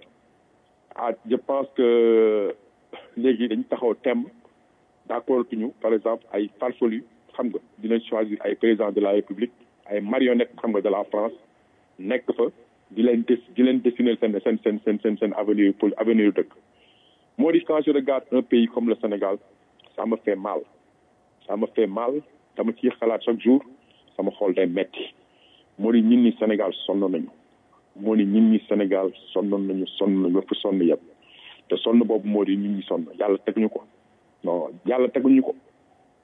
ah je pense que léegi dañu taxaw thème d'accord tuñu par exemple ay farfelus xam nga dinañ choisir ay président de la République ay marionnettes xam nga de la France nekk fa di leen des di leen dessiner seen seen seen seen seen seen avenir pour avenir dëkk moo di quand je regarde un pays comme le Sénégal ça me fait mal ça me fait mal dama ciy xalaat chaque jour sama xol day metti moo di ñun ñi Sénégal sonn nañu moo di ñun ñi Sénégal sonnoon nañu sonn nañu ba fu sonn yëpp te sonn boobu moo di ñun ñi sonn yàlla teguñu ko non yàlla teguñu ko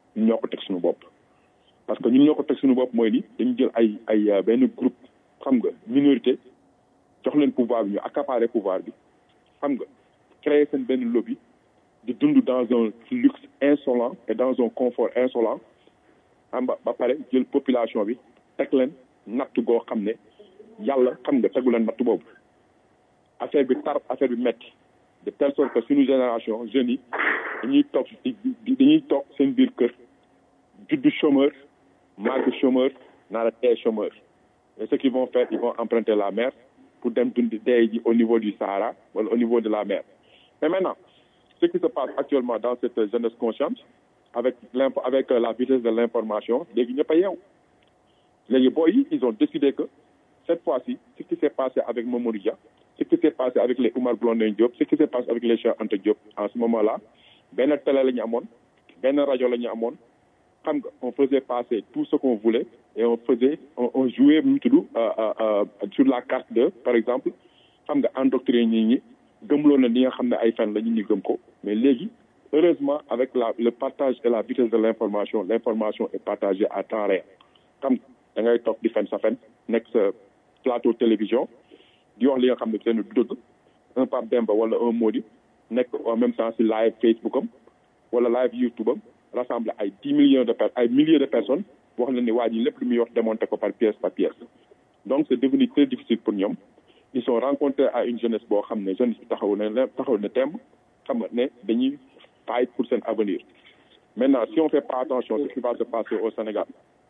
ñun ñoo ko teg suñu bopp parce que ñun ñoo ko teg suñu bopp mooy ni dañu jël ay ay benn groupe xam nga minorité jox leen pouvoir bi ñu accaparer pouvoir bi xam nga créer seen benn lobby di dund dans un luxe insolent et dans un confort insolent xam nga ba pare jël population bi teg leen natt goo xam ne yàlla xam nga tegu leen natt boobu affaire bi tar affaire bi metti de telle sorte que suñu génération jeunes yi dañuy toog dañuy toog seen biir kër juddu chômeur màgg chômeur naa la tey chômeur et ce qu'ils vont faire ils vont emprunter la mer pour dem dund dee ji au niveau du Sahara wala au niveau de la mer mais maintenant ce qui se passe actuellement dans cette jeunesse consciente avec l'info avec la vitesse de l'information léegi ñëpp a yeew léegi boy yi ils ont décidé que cette fois-ci ce qui s'est passé avec Mamadou Dia ce qui s'est passé avec les Oumar Blondin Diop ce qui s'est passé avec les Cheikh Anta Diop en ce moment-là benn télé la ñu amoon benn rajo la ñu amoon xam nga on faisait passer tout ce qu'on voulait et on faisait on, on jouait mu tudd sur la carte de par exemple xam nga endoctriner nit ñi gëmloo na li nga xam ne ay fen la ñu ñu gëm ko mais léegi heureusement avec la le partage et la vitesse de l'information l'information est partagée à temps réel xam nga da ngay toog di fen sa fen nekk sa plateau télévision di wax li nga xam ne seen du dëgg un Pape Demba wala un Mody nekk en même temps si live Facebook am wala live YouTube am rassemble ay dix millions de personnes ay milliers de personnes wax na ni waa ji lépp lu muy wax démonté ko par pièce par pièce donc c'est devenu très difficile pour ñoom ils sont rencontrés à une jeunesse boo xam ne jeunesse bi taxaw na taxaw na temb xam nga ne dañuy fight pour seen avenir maintenant si on fait pas attention à ce qui va se passer au Sénégal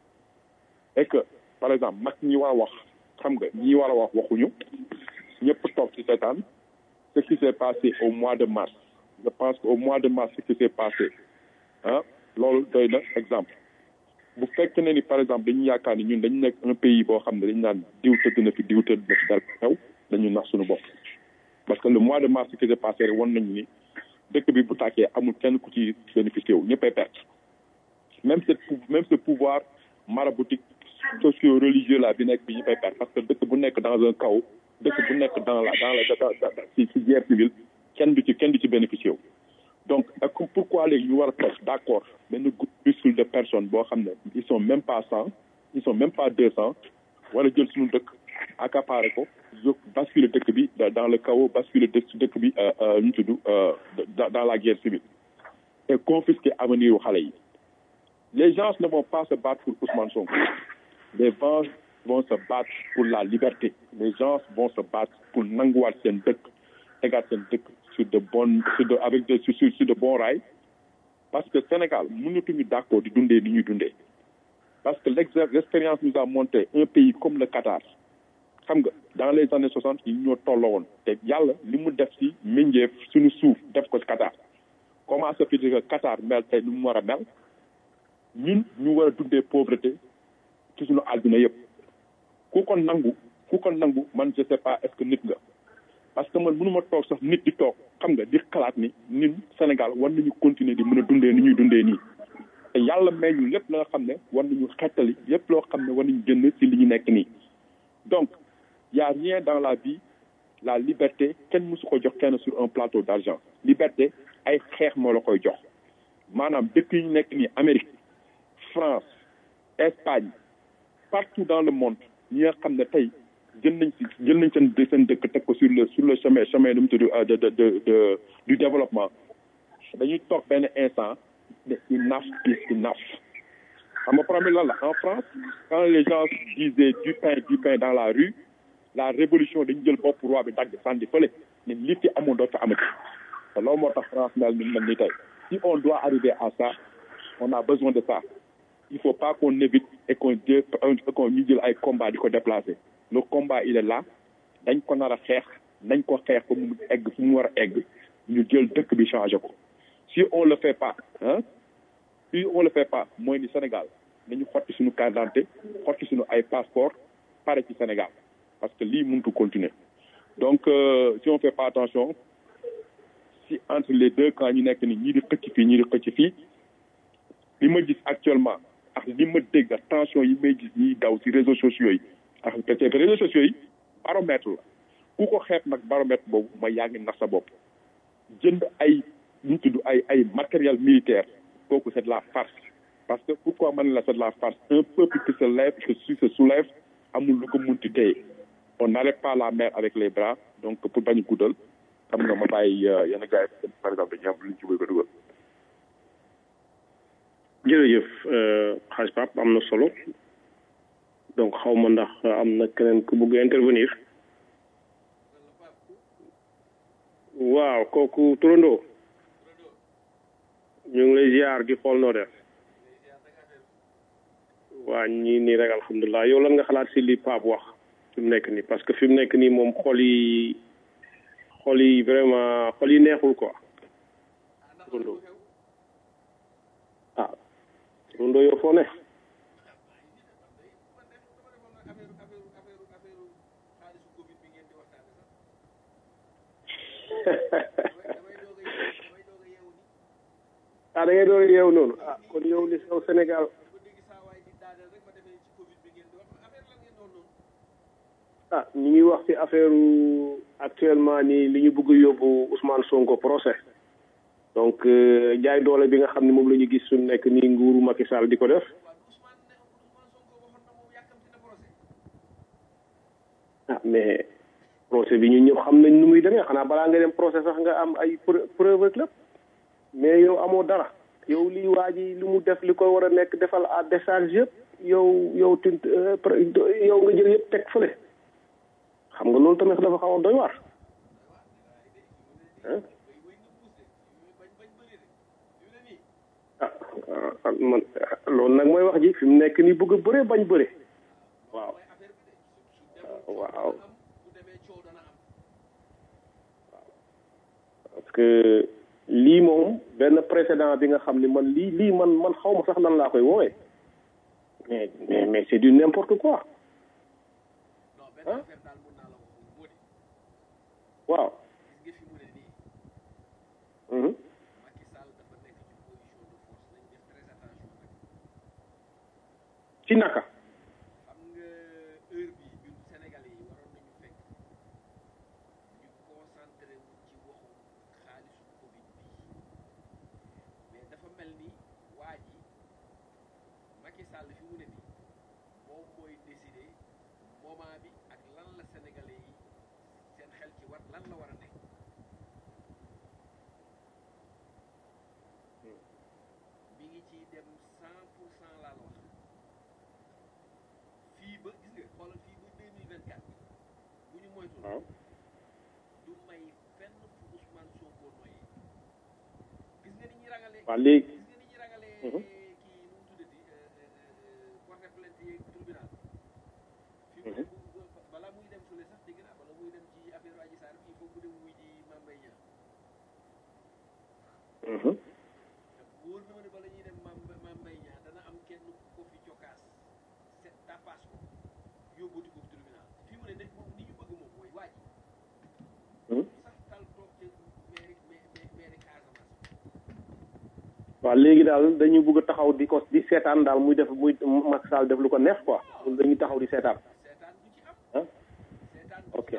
et que par exemple mag ñi war a wax xam nga ñi war a wax waxuñu ñëpp toog ci seetaan ce qui s'est passé au mois de mars je pense qu'au mois de mars ce qui s'est passé ah loolu doy na exemple bu fekk ne ni par exemple dañu yaakaar ni ñun dañu nekk un pays boo xam ne dañu naan diw tëdd na fi diw tëdd na fi dara xew dañu nax suñu bopp parce que le mois de mars ce qui s'est passé rek wan nañu ni dëkk bi bu tàkkee amul kenn ku ci bénéficié wu ñëppay perte même ce même ce pouvoir maraboutique socio-religieux là bi nekk bi ñëppay perte parce que dëkk bu nekk dans un chaos dëkk bu nekk dans la dans la ci ci guerre civile kenn du ci kenn du ci bénéficié wu donc pourquoi léegi ñu war a toog d'accord benn groupuscule de personnes boo xam ne ils sont même pas cent ils sont même pas deux cents wala jël suñu dëkk accaparer ko yóg basculer dëkk bi dans le chaos basculer dëkk dëkk bi ñu tudd dans la guerre civile et confisquer avenir u xale yi les gens ne vont pas se battre pour Ousmane Sonko les gens vont se battre pour la liberté les gens vont se battre pour nanguwaat seen dëkk tegaat seen dëkk sur de bonnes sur de avec de sur sur de bons rails parce que Sénégal mënatuñu d'accord di dundee ni ñuy dundee parce que l'expérience nous a montré un pays comme le Qatar xam nga dans les années soixante yi ñoo tolloo woon te yàlla li mu def ci meññeef suñu suuf def ko ci Qatar comment ça fait que Qatar mel tey nu mu war a mel ñun ñu war a dundee pauvreté ci suñu àdduna yëpp ku ko nangu ku ko nangu man je sais pas est-ce que nit nga parce que man mënuma toog sax nit di toog xam nga di xalaat ni ñun Sénégal war nañu continuer di mën a dundee ni ñuy dundee nii te yàlla may ñu lépp la nga xam ne war nañu xettali lépp loo xam ne war nañu génn ci li ñu nekk nii donc y a rien dans la vie la liberté kenn mësu ko jox kenn sur un plateau d'argent liberté ay xeex moo la koy jox maanaam dëkk yi ñu nekk nii Amérique France Espagne partout dans le monde ñi nga xam ne tey jël nañ ci jël nañ seen seen dëkk teg ko sur le sur le chemin chemin nu mu tudd de de de de du développement dañuy toog benn instant ne enough is enough xam nga problème lan la en France quand les gens disaient du pain du pain dans la rue la révolution dañu jël bopp roi bi dagg sànni fële ne li fi amoon doo fi amati te loolu moo tax France mel ni mel ni tey si on doit arriver à ça on a besoin de ça il faut pas qu'on évite et qu'on jël qu'on ñu jël ay combat di ko déplacer le combat il est là dañ ko nar a xeex dañ ko xeex ko mu egg fu mu war a egg ñu jël dëkk bi changer ko si on le fait pas hein si on le fait pas mooy ni Sénégal nañu xotti suñu carte d'identité xotti suñu ay passeport pare ci Sénégal parce que lii mënut continuer donc euh, si on fait pas attention si entre les deux camps ñu nekk ni ñii di xëcc fii ñii di xëcc fii li ma gis actuellement ak li ma dégg tension yi may gis ñiy daw ci réseaux sociaux yi ak peut-être réseaux sociaux yi baromètre la ku ko xeeb nag baromètre boobu mooy yaa ngi nax sa bopp jënd ay ñu tudd ay ay matériel militaire kooku c'est de la farce parce que pourquoi man la c'est de la farce un peuple qui se lève qui se soulève amul lu ko munti téye on n'arrête pas la mer avec les bras donc pour bañ guddal xam nga ma bàyyi yenn gars yi par exemple dañu am lu ñu ci bëgg a dugal. jërëjëf xaaj Pape am na solo donc xaw ma ndax am na keneen ku bëgg intervenir waaw kooku turandoo ñu ngi lay ziar di xool noo def waa ñii nii rek alhamdulilah yow lan nga xalaat si li Pape wax fi mu nekk nii parce que fi mu nekk nii moom xol yi xol yi vraiment xol yi neexul quoi turandoo ah turandoo yow foo ne ah da ngay doon yeewu noonu ah kon yow li xew Sénégal ah ñu ngi wax ci affaire actuellement nii li ñu bëgg yóbbu Ousmane Sonko procès donc jaay doole bi nga xam ne moom la ñu gis suñu nekk nii nguuru Macky Sall di ko def ah mais procès bi ñun ñëpp xam nañ nu muy demee xanaa balaa nga dem procès sax nga am ay preuve ak lépp mais yow amoo dara yow lii waa ji li mu def li ko war a nekk defal à décharge yëpp yow yow tint yow nga jël yëpp teg fële xam nga loolu tamit dafa xaw a doy waar ah man loolu nag mooy wax ji fi mu nekk nii bëgg a bëre bañ bëre waaw waaw parce que lii moom benn précédent bi nga xam ne man lii lii man man xaw ma sax nan laa koy woowee mais mais mais c'est du n'importe quoi ah waaw ci naka waaw léegi waaw léegi daal dañu bëgg taxaw di ko di seetaan daal muy def muy Macky Sall def lu ko neex quoi dañuy taxaw di seetaan ah ok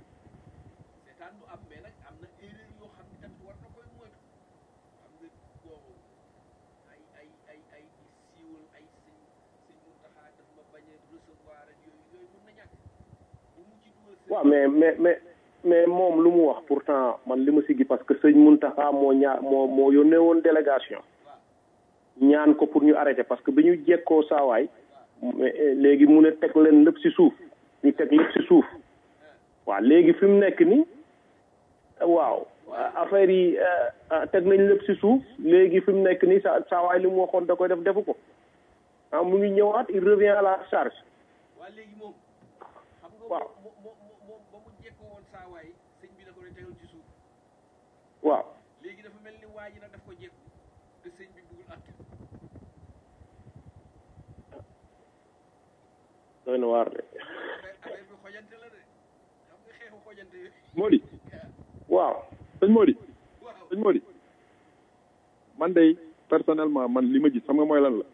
waaw mais mais mais mais moom lu mu wax pourtant man li ma siggi parce que sëñ Mountakha moo ñaar moo moo yónnee woon délégation ñaan ko pour ñu arrêter parce que bi ñu jekkoo saawaay léegi mu ne teg leen lépp ci suuf ñu teg lépp ci suuf waaw léegi fi mu nekk ni waaw affaire yi teg nañ lépp ci suuf léegi fi mu nekk ni sa saawaay li mu waxoon da koy def defu ko ah mu ngi ñëwaat il revient à la charge waaw waaw léegi dafa mel ni waa ji nag daf ko jekku te sëñ bi bëggul att doy na waar de affaire bi xojante la de xam nga xeexu xojante Mody waaw sëñ Mody sëñ Mody man day personnellement man li ma gis xam nga mooy lan la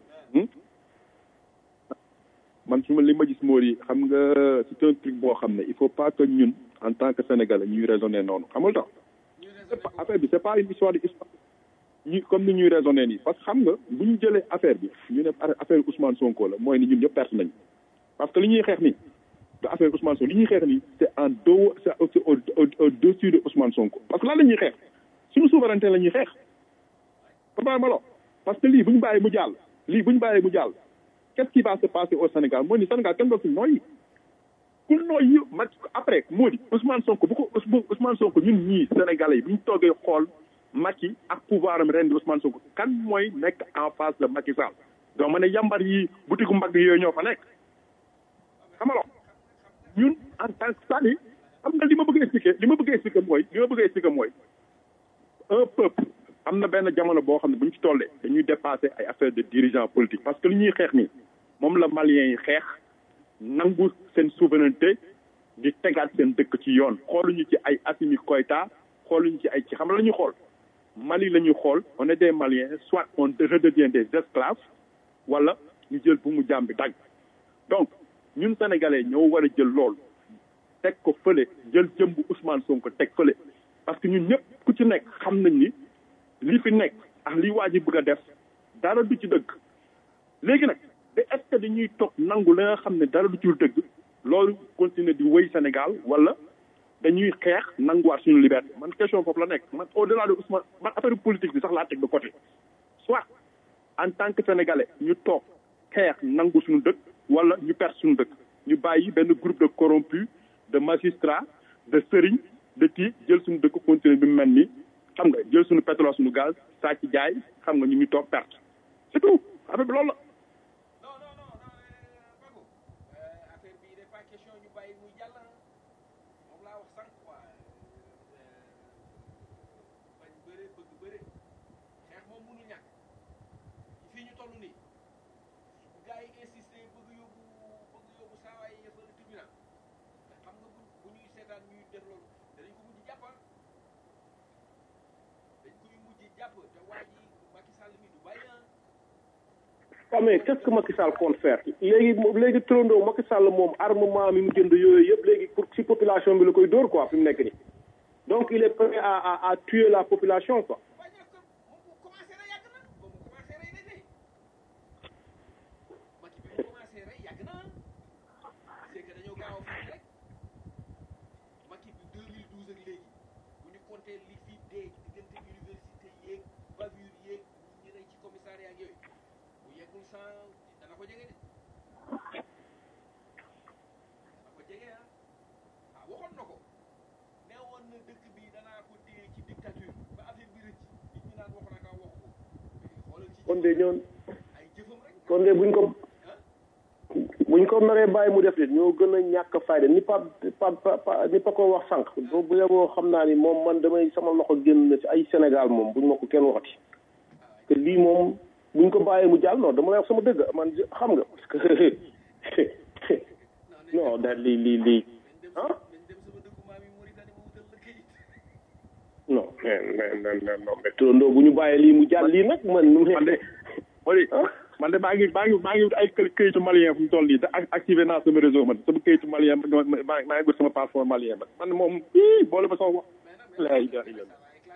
man su ma li ma gis Mody xam nga c'est un truc boo xam ne il faut pas que ñun en tant que Sénégalais ñuy raisonner noonu xamul tax affaire bi c'est pas une histoire de histoire ñu comme ni ñuy raisonné nii parce que xam nga bu ñu jëlee affaire bi ñu ne affaire Ousmane Sonko la mooy ni ñun ñëpp perte nañ parce que li ñuy xeex nii de affaire Ousmane Sonko li ñuy xeex nii c'est en dos c'est au au dessus de Ousmane Sonko parce que lan la ñuy xeex suñu souveraineté la ñuy xeex papa malo parce que lii bu ñu bàyyi mu jàll lii bu ñu bàyyi mu jàll qu'est-ce qui va se passer au Sénégal mooy ni Sénégal kenn dootul nooyi ku nooyi ma après moo di Ousmane Sonko bu ko Ousmane Sonko ñun ñii Sénégalais yi bu ñu toogee xool Macky ak pouvoir am ren di Ousmane Sonko kan mooy nekk en face de Macky Sall donc ma ne yambar yi butiku mbagg yooyu ñoo fa nekk xam nga ñun en tant que c'est-à-dire xam nga li ma bëgg expliquer li ma bëgg expliquer mooy li ma bëgg expliquer mooy un peuple am na benn jamono boo xam ne bu ñu ci tollee dañuy dépasser ay affaires de dirigeants politiques parce que li ñuy xeex nii moom la Maliens yi xeex nangu seen souveraineté di tegaat seen dëkk ci yoon xooluñu ci ay Assimi Goïta xooluñu ci ay ci xam la ñuy xool Mali la ñuy xool on est des Maliens soit on redevient des esclaves wala ñu jël bu mu jàmm bi dagg donc ñun sénégalais ñoo war a jël loolu teg ko fële jël jëmbu Ousmane Sonko teg fële parce que ñun ñëpp ku ci nekk xam nañ ni li fi nekk ak li waa ji bëgg a def dara du ci dëgg léegi nag te est-ce que dañuy toog nangu la nga xam ne dara du ci dëgg loolu continuer di wéy Sénégal wala dañuy xeex nanguwaat suñu liberté man question foofu la nekk man au delà de Ousmane man affaire politique bi sax laa teg de côté soit en tant que sénégalais ñu toog xeex nangu suñu dëkk wala ñu perte suñu dëkk ñu bàyyi benn groupe de corrompus de magistrats de sëriñ de kii jël suñu dëkk continuer bi mu mel ni xam nga jël suñu pétrole suñu gaz saa ci jaay xam nga ñu ñu toog perte c'est tout affaire bi loolu la. waaw mais qu'est-ce que Macky Sall compte faire léegi léegi turandoo Macky Sall moom armement mi mu jënd yooyu yëpp léegi pour si population bi la koy dóor quoi fi mu nekk nii donc il est prêt à à à tuer la population quoi. kon de ñoon kon de buñ ko buñ ko naree bàyyi mu def leen ñoo gën a ñàkk fayda ni pa pa ni pa ko wax sànq bu yeboo xam naa ni moom man damay sama loxo génn na ci ay Sénégal moom buñ ma ko kenn waxati que lii moom buñ ko bàyyee mu jàll non dama lay wax sama dëgg man xam nga parce que non daal lii lii lii ah non mais mais non mais turandoo bu ñu bàyyee lii mu jàll lii nag man nu man de man de maa ngi maa ngi maa ngi ay këyitu malien fu mu toll nii te activé naa sama réseau man sama këyitu malien maa maa ngi gis sama passeport malien man man moom ii boole ma sama wax la ilaha illallah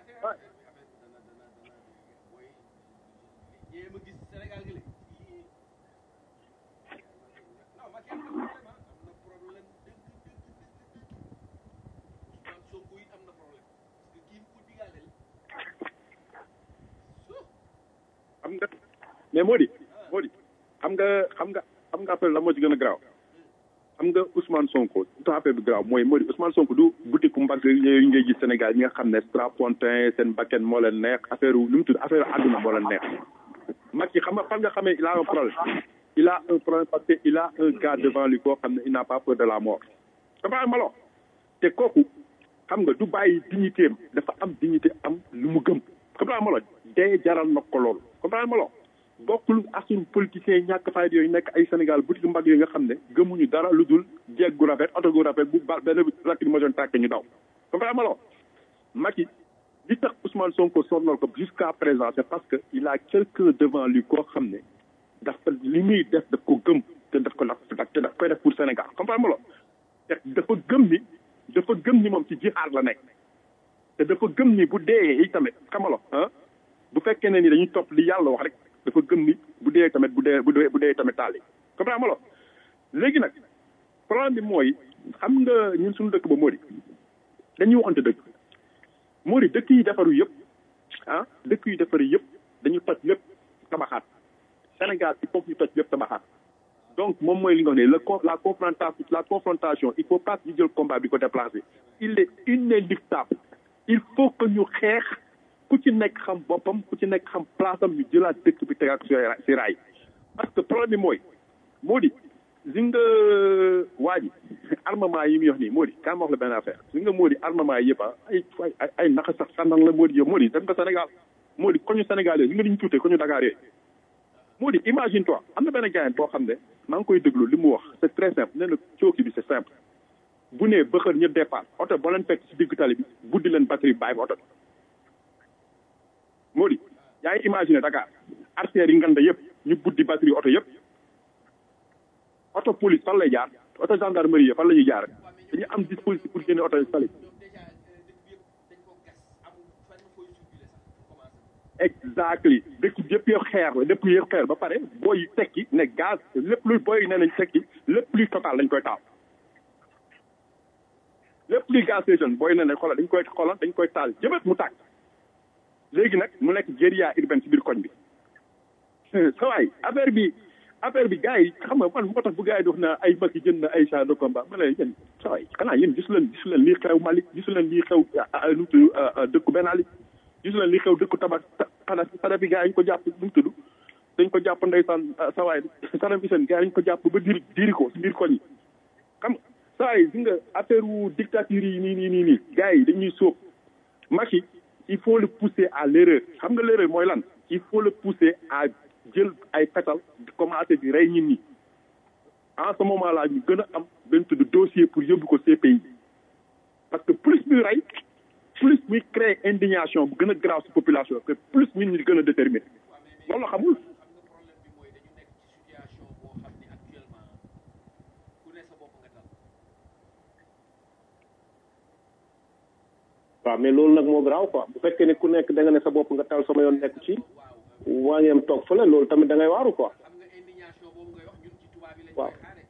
xam nga mais moo di moo di xam nga xam nga xam nga affaire la moo ci gën a garaaw xam nga Ousmane Sonko tout affaire bi garaaw mooy moo di Ousmane Sonko du boutique mbagg yooyu ngay gis Sénégal ñi nga xam ne strapontin seen bakken moo leen neex affaire lu mu tudd affaire àdduna moo leen neex Macky xam nga fan nga xamee il a un problème il a un problème parce que il a un gars devant lui koo xam ne il n'a pas peur de la mort dafa am malo te kooku xam nga du bàyyi dignité am dafa am dignité am lu mu gëm xam nga malo dee jaral na ko loolu comprendre ma loo bokkul ak suñu politiciens yi ñàkk fayda yooyu nekk ay Sénégal boutique mbagg yooyu nga xam ne gëmuñu dara lu dul jeeg gu rafet oto gu rafet bu ba benn lacrymogène tàkk ñu daw comprendre ma loo Macky li tax Ousmane Sonko sonnal ko jusqu'à présent c'est parce que il a quelqu'un devant lui koo xam ne dafa li muy def daf ko gëm te daf ko daf te daf koy def pour Sénégal comprendre ma loo te dafa gëm ni dafa gëm ni moom ci jihaad la nekk te dafa gëm ni bu dee yi tamit xamalo ah bu fekkee ne ni dañuy topp li yàlla wax rek dafa gëm ni bu dee tamit bu dee bu dee bu dee tamit taal yi comprendre ma lo léegi nag problème bi mooy xam nga ñun suñu dëkk ba moo di dañuy waxante dëkk moo di dëkk yi defaru yëpp ah dëkk yi defaru yëpp dañu toj lépp tabaxaat Sénégal il faut que ñu toj lépp tabaxaat donc moom mooy li nga wax ne la la confrontation la confrontation il faut pas ñu jël combat bi ko déplacer il est inéluctable il faut que ñu xeex ku ci nekk xam boppam ku ci nekk xam place am ñu jëlaat dëkk bi tegaat si raay parce que problème bi mooy moo di li nga waa ji armement yi muy wax nii moo di kan ma wax la benn affaire li nga moo di armement yi yëpp ay ay ay naka sax sànnan la moo di yow moo di dem nga Sénégal moo di koñu Sénégal yooyu li nga diñu tuutee koñu Dakar yooyu moo di imagine toi am na benn gars boo xam ne maa ngi koy déglu li mu wax c'est très simple nee na cooki bi c'est simple bu nee bëxër ñëpp départ oto boo leen fekk si digg tali bi buddi leen batterie bàyyi ba oto bi moo di yaa ngi imaginer Dakar artères yi nganda yëpp ñu buddi batterie oto yëpp oto police fan lay jaar oto gendarmerie yi fan la ñuy jaar dañu am dispositif pour génne oto tali exactly dëkk yëpp yëpp xeer la lépp yëpp xeer ba pare booy tekki ne gaz lépp luy booy ne nañ tekki lépp luy total dañ koy taal lépp luy gaz station booy ne nañ xoolal dañ koy xoolal dañ koy taal jëbët mu tàkk léegi nag mu nekk guérilla urbaine ci biir koñ bi sa waay affaire bi affaire bi gars yi xam nga man moo tax bu gars yi di wax na ay mag yi jënd na ay chars de combat ma ne yéen sa waay xanaa yéen gisu leen gisu leen lii xew Mali gisu leen lii xew nu mu tudd dëkku Ben Ali gisu leen lii xew dëkku tabax xanaa xanaa bi gars yi ñu ko jàpp nu mu tudd dañ ko jàpp ndeysaan sa waay Saddam Hussein gars yi ñu ko jàpp ba diri diri ko si biir koñ yi xam sa waay gis nga affaire wu dictature yi nii nii nii nii gars yi dañuy sóob Macky il faut le pousser à l'erreur xam nga l'erreur mooy lan il faut le pousser à jël ay fetal commencé di rey nit ñi en ce moment là ñu gën a am benn tudd dossier pour yóbbu ko C P I parce que plus muy rey plus muy créer indignation bu gën a grave si population que plus nit ñi gën a déterminé loolu la xamul waaw mais loolu nag moo garaaw quoi bu fekkee ne ku nekk da nga ne sa bopp nga tal sama yoon nekk ci waa ngeem toog fële loolu tamit da ngay waaru quoi waaw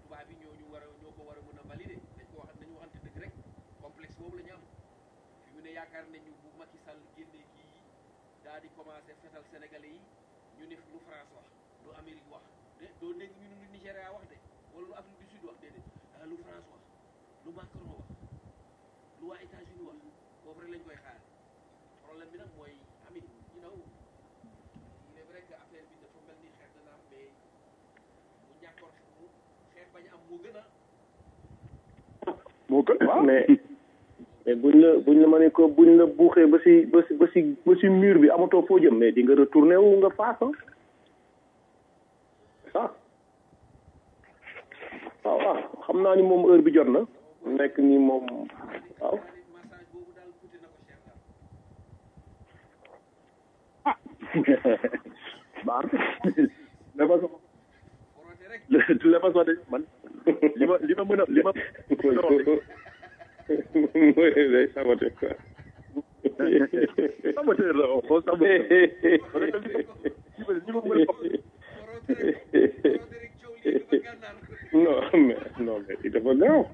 moo gën waaw mais mais buñ la buñ la ma ne ko buñ la buuxee ba si ba si ba si ba si mur bi amatoo foo jëm mais di nga retourné wu nga faas ah waaw waaw xam naa ni moom heure bi jot na nekk ni moom waaw ah baax na dafa so dafa so de man li ma li ma mën a li ma mën a wax mooy day saboté quoi saboté la ko saboté li ma mën a wax non mais non mais dafa gaaw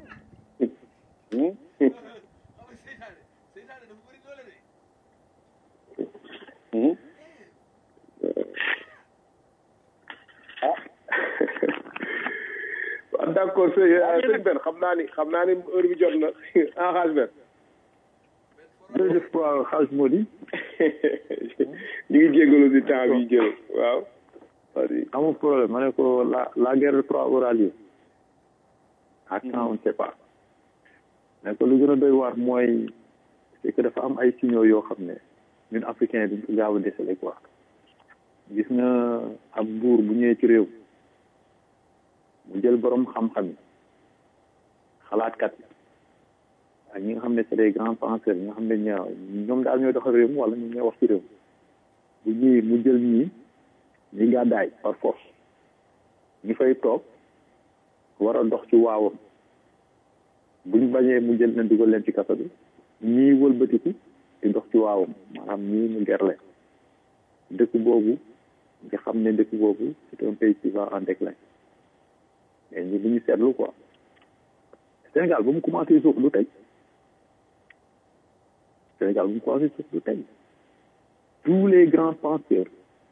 ah d'accord sëñ Ben xam naa ni xam naa ni heure bi jot na ah xaaj Ben jërëjëf waaw xaaj Mody ñu ngi jégalu si temps bi jël waaw amul problème ma ne ko la la guerre de Troie aura lieu à quand on ne sait pas mais que lu gën a doy waar mooy c'est que dafa am ay signaux yoo xam ne ñun africain duñ ko gaaw a déceler quoi gis nga ab buur bu ñëwee ci réew mu jël borom xam-xam yi xalaatkat ak ñi nga xam ne c'est des grands penseurs ñi nga xam ne ñoo ñoom daal ñooy doxal réew mi wala ñoom ñooy wax ci réew bu ñëwee mu jël ñii ñi gàddaay par force ñi fay toog war a dox ci waawam buñ bañee mu jël na dugal leen ci kaso bi ñii wëlbatiku di dox ci waawam maanaam ñii mu ger leen dëkk boobu nga xam ne dëkk boobu c'est un pays qui va en déclin mais ñu li ñu seetlu quoi Sénégal ba mu commencé suuf lu tey Sénégal ba mu commencé suuf lu tey tous les grands penseurs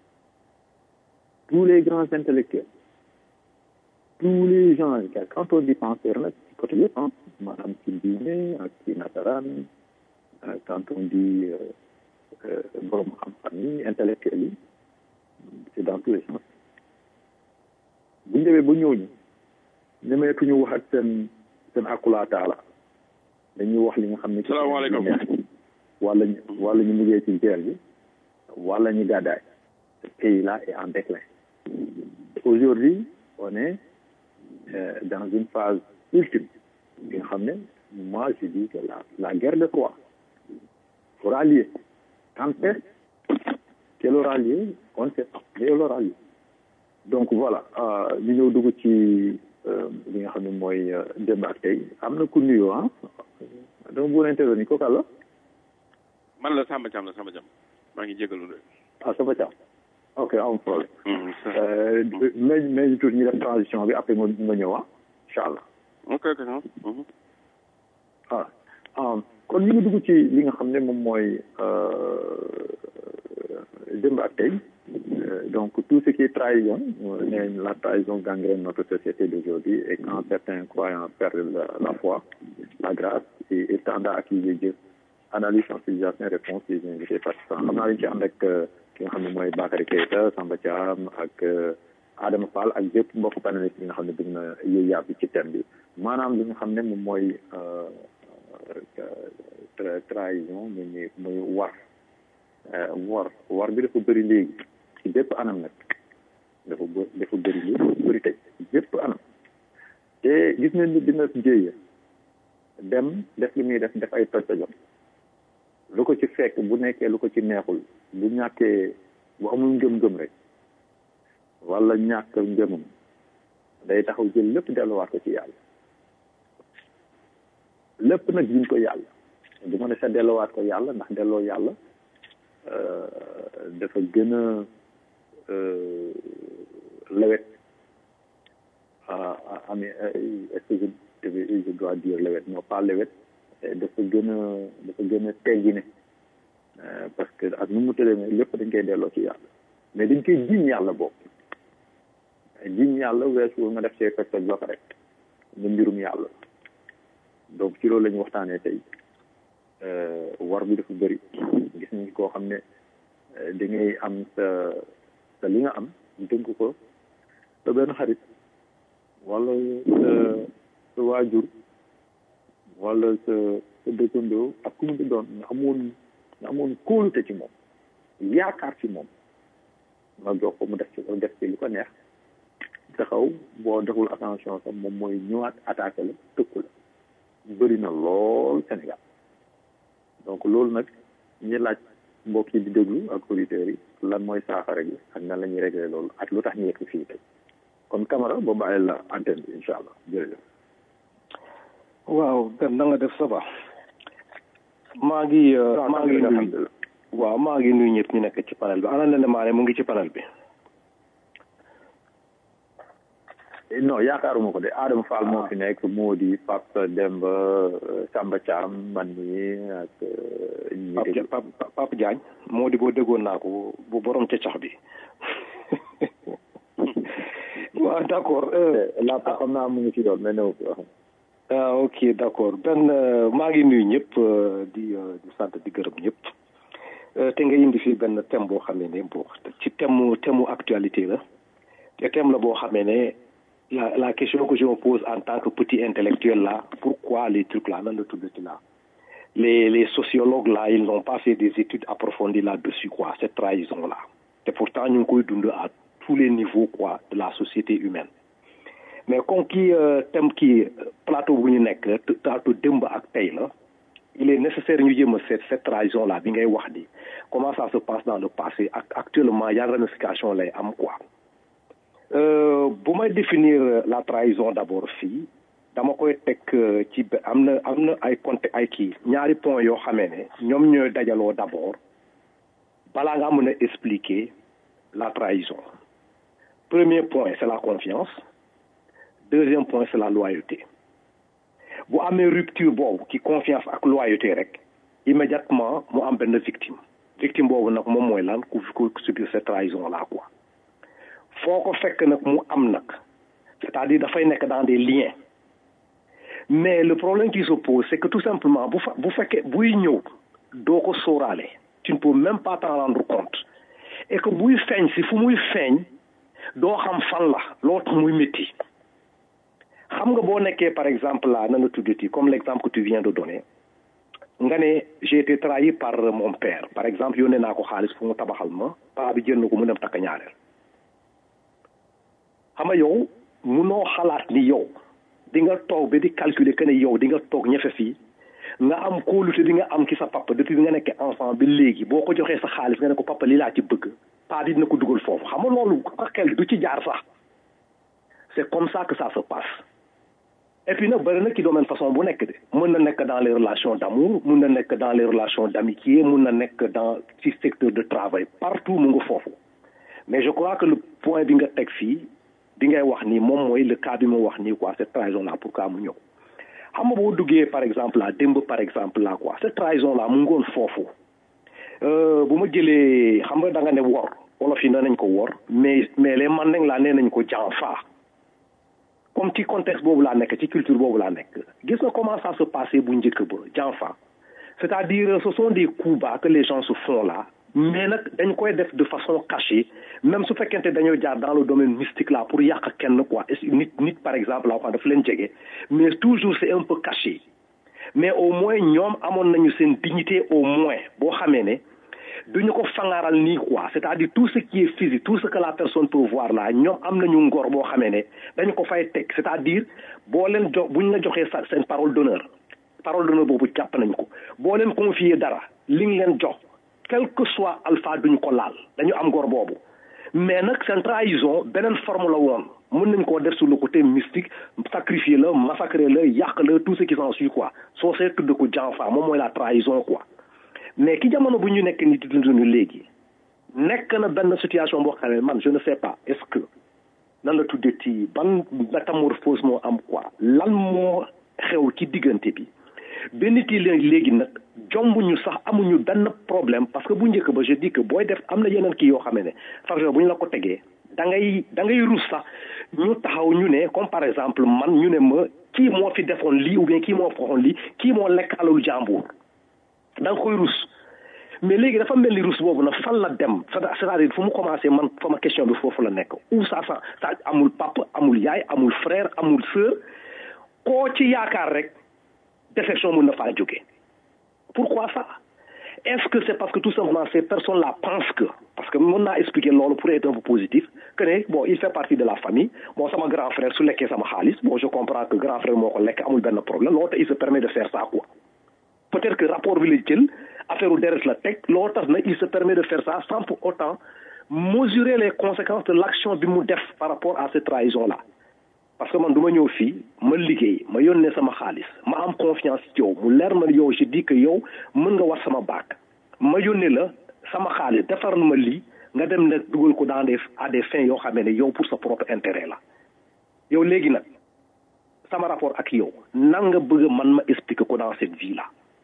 tous les grands intellectuels tous les gens quand on dit penseurs nag ci côté yëpp ah maanaam ci diine ak ci nasaraan quand on dit borom xam-xam yi intellectuels yi c'est dans tous les sens bu ñu demee ba ñooñu nemeetuñu wax ak seen seen akula taala dañuy wax li nga xam ne salaamaaleykum wala ñu wala ñu mujjee ci guerre bi wala ñu gàddaay ce pays là est en déclin aujourd'hui on est euh, dans une phase ultime bi nga xam ne moi je dis que la la guerre de Troie aura lieu quand est qu'elle aura lieu on ne sait pas mais elle aura lieu donc voilà ñu ñëw dugg ci li nga xam ne mooy démb ak tey am na ku nuyoo ah dama bëggoon intervenir kooku àll. man la Samba Thiam la Samba Thiam maa ngi jégalu de. ah Samba Thiam ok amul problème. mais mais tuuti ñu def transition bi après nga nga ñëw ah incha allah. ok ok non. ah kon ñu ngi dugg ci li nga xam ne moom mooy démb ak tey. Donc, tout ce qui est trahison, la trahison gangrène notre société d'aujourd'hui, et quand certains croyants perdent la, la foi, la grâce, et, et tendent à accuser Dieu. Analyse, sensibilisation, réponse des invités participants. Xam naa dañ ci ànd ak ki nga xam ne mooy Bakary Keita, Samba Thiam ak Adama Fall ak bépp mbokk panéliste yi nga xam ne bëgg na yëy yàbbi ci thème bi maanaam li nga xam ne moom mooy trahison muy muy war war war bi dafa bëri léegi ci bépp anam nag dafa bë dafa bëri li bëri tey bépp anam te gis nañ ni dina jéeya dem def li muy def def ay toj tojam lu ko ci fekk bu nekkee lu ko ci neexul bu ñàkkee bu amul ngëm-ngëm rek wala ñàkk ngëmam day taxaw jël lépp delluwaat ko ci yàlla lépp nag jiñ ko yàlla du ma ne sa delluwaat ko yàlla ndax delloo yàlla dafa gën a lewet amee est-ce que je je dois dire lewet non pas lewet dafa gën a dafa gën a teggine parce que ak nu mu tëddee ne lépp dañ koy delloo ci yàlla mais dañ koy jiñ yàlla boobu jiñ yàlla weesu nga def see toj toj ba pare nga mbirum yàlla donc ci loolu la ñu waxtaanee tey war bi dafa bëri gis nañ koo xam ne da ngay am sa sa li nga am dënk ko sa benn xarit wala sa sa waajur wala sa sa dëkkandoo ak ku mu di doon nga amoon nga amoon kóolute ci moom yaakaar ci moom nga jox ko mu def ci def ci lu ko neex taxaw boo deful attention sax moom mooy ñëwaat attaqué la tëkku la bëri na lool Sénégal donc loolu nag ñu laaj mbokk yi di déglu ak auditeurs yi lan mooy saafara gi ak nan la ñuy réglé loolu ak lu tax ñu yegg fii tey kon Camara ba bàyyi la antenne bi incha allah jërëjëf. waaw Ben na nga def ça va maa ngi maa ngi nuyu waaw maa ngi nuyu ñëpp ñu nekk ci panel bi ana ne maa ne mu ngi ci panel bi. non yaakaaruma ko de Adama Fall moo fi nekk moo di Pape Demba Samba Thiam man mi ak ñi Pape Pape Diagne moo di boo déggoon naa ko bu borom ca cax bi waaw d' accord la xam naa mu ngi ci doon mais néew ah ok d' accord Ben maa ngi nuyu ñëpp di di sant di gërëm ñëpp te nga indi fii benn thème boo xamee ne boo ci thème thème actualité la te thème la boo xamee ne La, la question que je me pose en tant que petit intellectuel là, pourquoi les trucs là, le truc là les, les sociologues là, ils n'ont pas fait des études approfondies là-dessus, quoi, cette trahison-là. Et pourtant, nous avons à tous les niveaux, quoi, de la société humaine. Mais comme qui, euh, thème qui, plateau Wuninek, il est nécessaire de dire cette, cette trahison-là, comment ça se passe dans le passé. Actuellement, il y a une ramification là, quoi. Euh, bu may définir la trahison d'abord fii dama koy teg ci am na am na ay compte ay kii ñaari point yoo xamee ne ñoom ñooy dajaloo d'abord balaa nga mën a expliquer la trahison. Premier point c'est la confiance, deuxième point c'est la loyauté. bu amee rupture boobu ki confiance ak loyauté rek immédiatement mu am benn victime victime boobu nag moom mooy lan ku ku subir cette trahison là quoi foo ko fekk nag mu am nag c'est-à-dire dafay nekk dans des liens mais le problème qui se pose c'est que tout simplement bu fa bu fekkee buy ñëw doo ko sóoraale tu ne peux même pas t'en rendre compte et que buy feeñ si fu muy feeñ doo xam fan la loo tax muy métti xam nga boo nekkee par exemple là na nga tuddati comme l'exemple que tu viens de donner nga ne j'ai été trahi par mon père par exemple yónnee naa ko xaalis fu mu tabaxal ma paa bi jënd ko mu dem takk ñaareel xam nga yow munoo xalaat ni yow di nga toog ba di calculer que ne yow di nga toog ñefe fii nga am kóolute di nga am ki sa papa depuis bi nga nekkee enfant bi léegi boo ko joxee sa xaalis nga ne ko papa lii laa ci bëgg paa bi dina ko dugal foofu xam nga loolu xel du ci jaar sax c'est comme ça que ça se passe et puis nag bëri na ci domaine façon bu nekk de mën na nekk dans les relations d'amour mën na nekk dans les relations d'amitié mën na nekk dans ci secteur de travail partout mu nga foofu mais je crois que le point bi nga teg fii bi ngay wax nii moom mooy le cas bi mu wax nii quoi cette trahison là pourquoi mu ñëw xam nga boo duggee par exemple là démb par exemple là quoi cette trahison là mu ngoon foofu bu ma jëlee xam nga da nga ne wor wolof yi nee nañ ko wor mais mais les mandeng laa nee nañ ko janfa comme ci contexte boobu laa nekk ci culture boobu laa nekk gis nga comment ça se passait bu njëkk ba janfa c'est-à-dire ce sont des coups bas que les gens se font là mais nag dañ koy def de façon cachée même su fekkente dañoo jaar dans le domaine mystique là pour yàq kenn quoi nit nit par exemple laa wax daf leen jege mais toujours c'est un peu caché mais au moins ñoom amoon nañu seen dignité au moins boo xamee ne duñu ko fangaaral nii quoi c'est-à-dire tout ce qui est physique tout ce que la personne peut voir là ñoom am nañu ngor boo xamee ne dañu ko fay teg c'est-à-dire boo leen jox buñ la joxee sa seen parole d'honneur parole d'honneur boobu jàpp nañ ko boo leen confier dara li nga leen jox quel que soit alpha duñu ko laal dañu am ngor boobu mais nag seen trahison beneen forme la woon mën nañ koo def sur le côté mystique sacrifier la massacrer la yàq la tout ce qui s'ensuit quoi soo see tudd ko janfa moom mooy la trahison quoi mais ki jamono bu ñu nekk ni di dund léegi nekk na benn situation boo xam ne man je ne sais pas est-ce que nan la tuddee ci ban métamorphose moo am quoi lan moo xew ci diggante bi benn kii léegi nag jombuñu sax amuñu benn problème parce que bu njëkk ba je dis que booy def am na yeneen kii yoo xam ne facteur bu ñu la ko tegee da ngay da ngay rus sax ñu taxaw ñu ne comme par exemple man ñu ne ma kii moo fi defoon lii ou bien kii moo foxoon lii kii moo lekk alalu jàmbur da nga koy rus mais léegi dafa mel ni rus boobu nag fan la dem c'est-à-dire fu mu commencé man fa ma question bi foofu la nekk ou ça ça ça amul papa amul yaay amul frère amul sœur koo ci yaakaar rek défection mën na faa jóge pourquoi ça est-ce que c'est parce que tout simplement ces personnes-là pensent que parce que mën naa expliquer loolu pour être un peu positif que ne bon il fait partie de la famille bon sama grand frère su lekkee sama xaalis bon je comprends que grand frère moo ko lekk amul benn problème loolu tax il se permet de faire ça quoi peut-être que rapport bi la jël affaire u deret la teg loolu tax na il se permet de faire ça sans pour autant mesurer les conséquences de l'action bi mu def par rapport à cette trahison-là parce que man du ma ñëw fii ma liggéey ma yónnee sama xaalis ma am confiance ci yow mu leer ma yow je dis que yow mën nga war sama baak ma yónnee la sama xaalis defar ma lii nga dem nag dugal ko dans des à des fins yoo xam ne yow pour sa propre intérêt la yow léegi nag sama rapport ak yow nan nga bëgg man ma expliquer ko dans cette vie là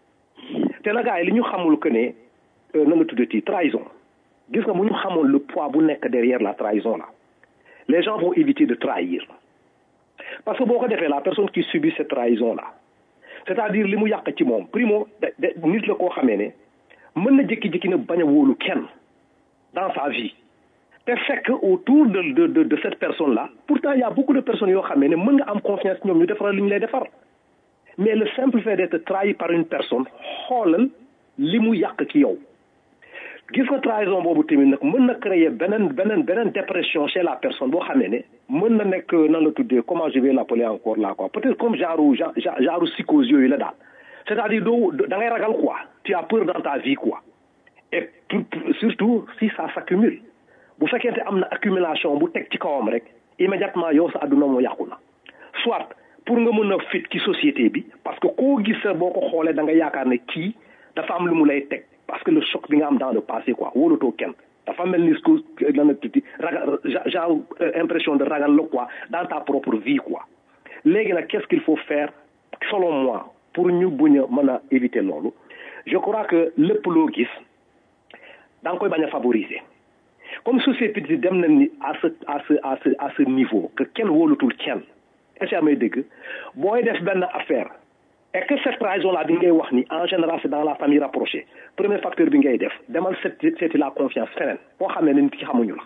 te la gars yi li ñu xamul que ne na nga tuddati trahison gis nga bu ñu xamoon le poids bu nekk derrière la trahison là les gens vont éviter de trahir parce que boo ko defee la personne qui subit cette trahison là c'est-à-dire li mu yàq ci moom primo de nit la koo xamee ne mën na jékki-jékki na bañ a wóolu kenn dans sa vie te fekk autour de de de de cette personne là pourtant il y a beaucoup de personnes yoo xamee ne mën nga am confiance ñoom ñu defaral li ñu lay defar mais le simple fait d'être trahi par une personne xoolal li mu yàq ci yow gis nga trahison boobu tamit nag mën na créer beneen beneen beneen dépression chez la personne boo xamee ne mën na nekk nan la tuddee comment je vais l'appeler encore là quoi peut-être comme genre genre genre psychose yooyu la daal c'est-à-dire doo da ngay ragal quoi tu as peur dans ta vie quoi et surtout si ça s'accumule bu fekkente am na accumulation bu teg ci kawam rek immédiatement yow sa adduna moo yàqu na soit pour nga mën a fit ci société bi parce que koo gis boo ko xoolee da nga yaakaar ne kii dafa am lu mu lay teg parce que le choc bi nga am dans le passé quoi wóolatoo kenn dafa mel ni su lan la tuuti ragal genre impression de ragal la quoi dans ta propre vie quoi léegi nag qu'est-ce qu'il faut faire selon moi pour ñu buñ a mën a éviter loolu je crois que lépp loo gis da nga koy bañ a favoriser comme société bi dem na ni à ce à ce à ce à ce niveau que kenn wóolatul kenn est-ce que may dégg booy def benn affaire et que cette trahison là bi ngay wax ni en général c'est dans la famille rapprochée premier facteur bi ngay def demal seeti seeti la confiance feneen boo xam ne nit ki xamuñu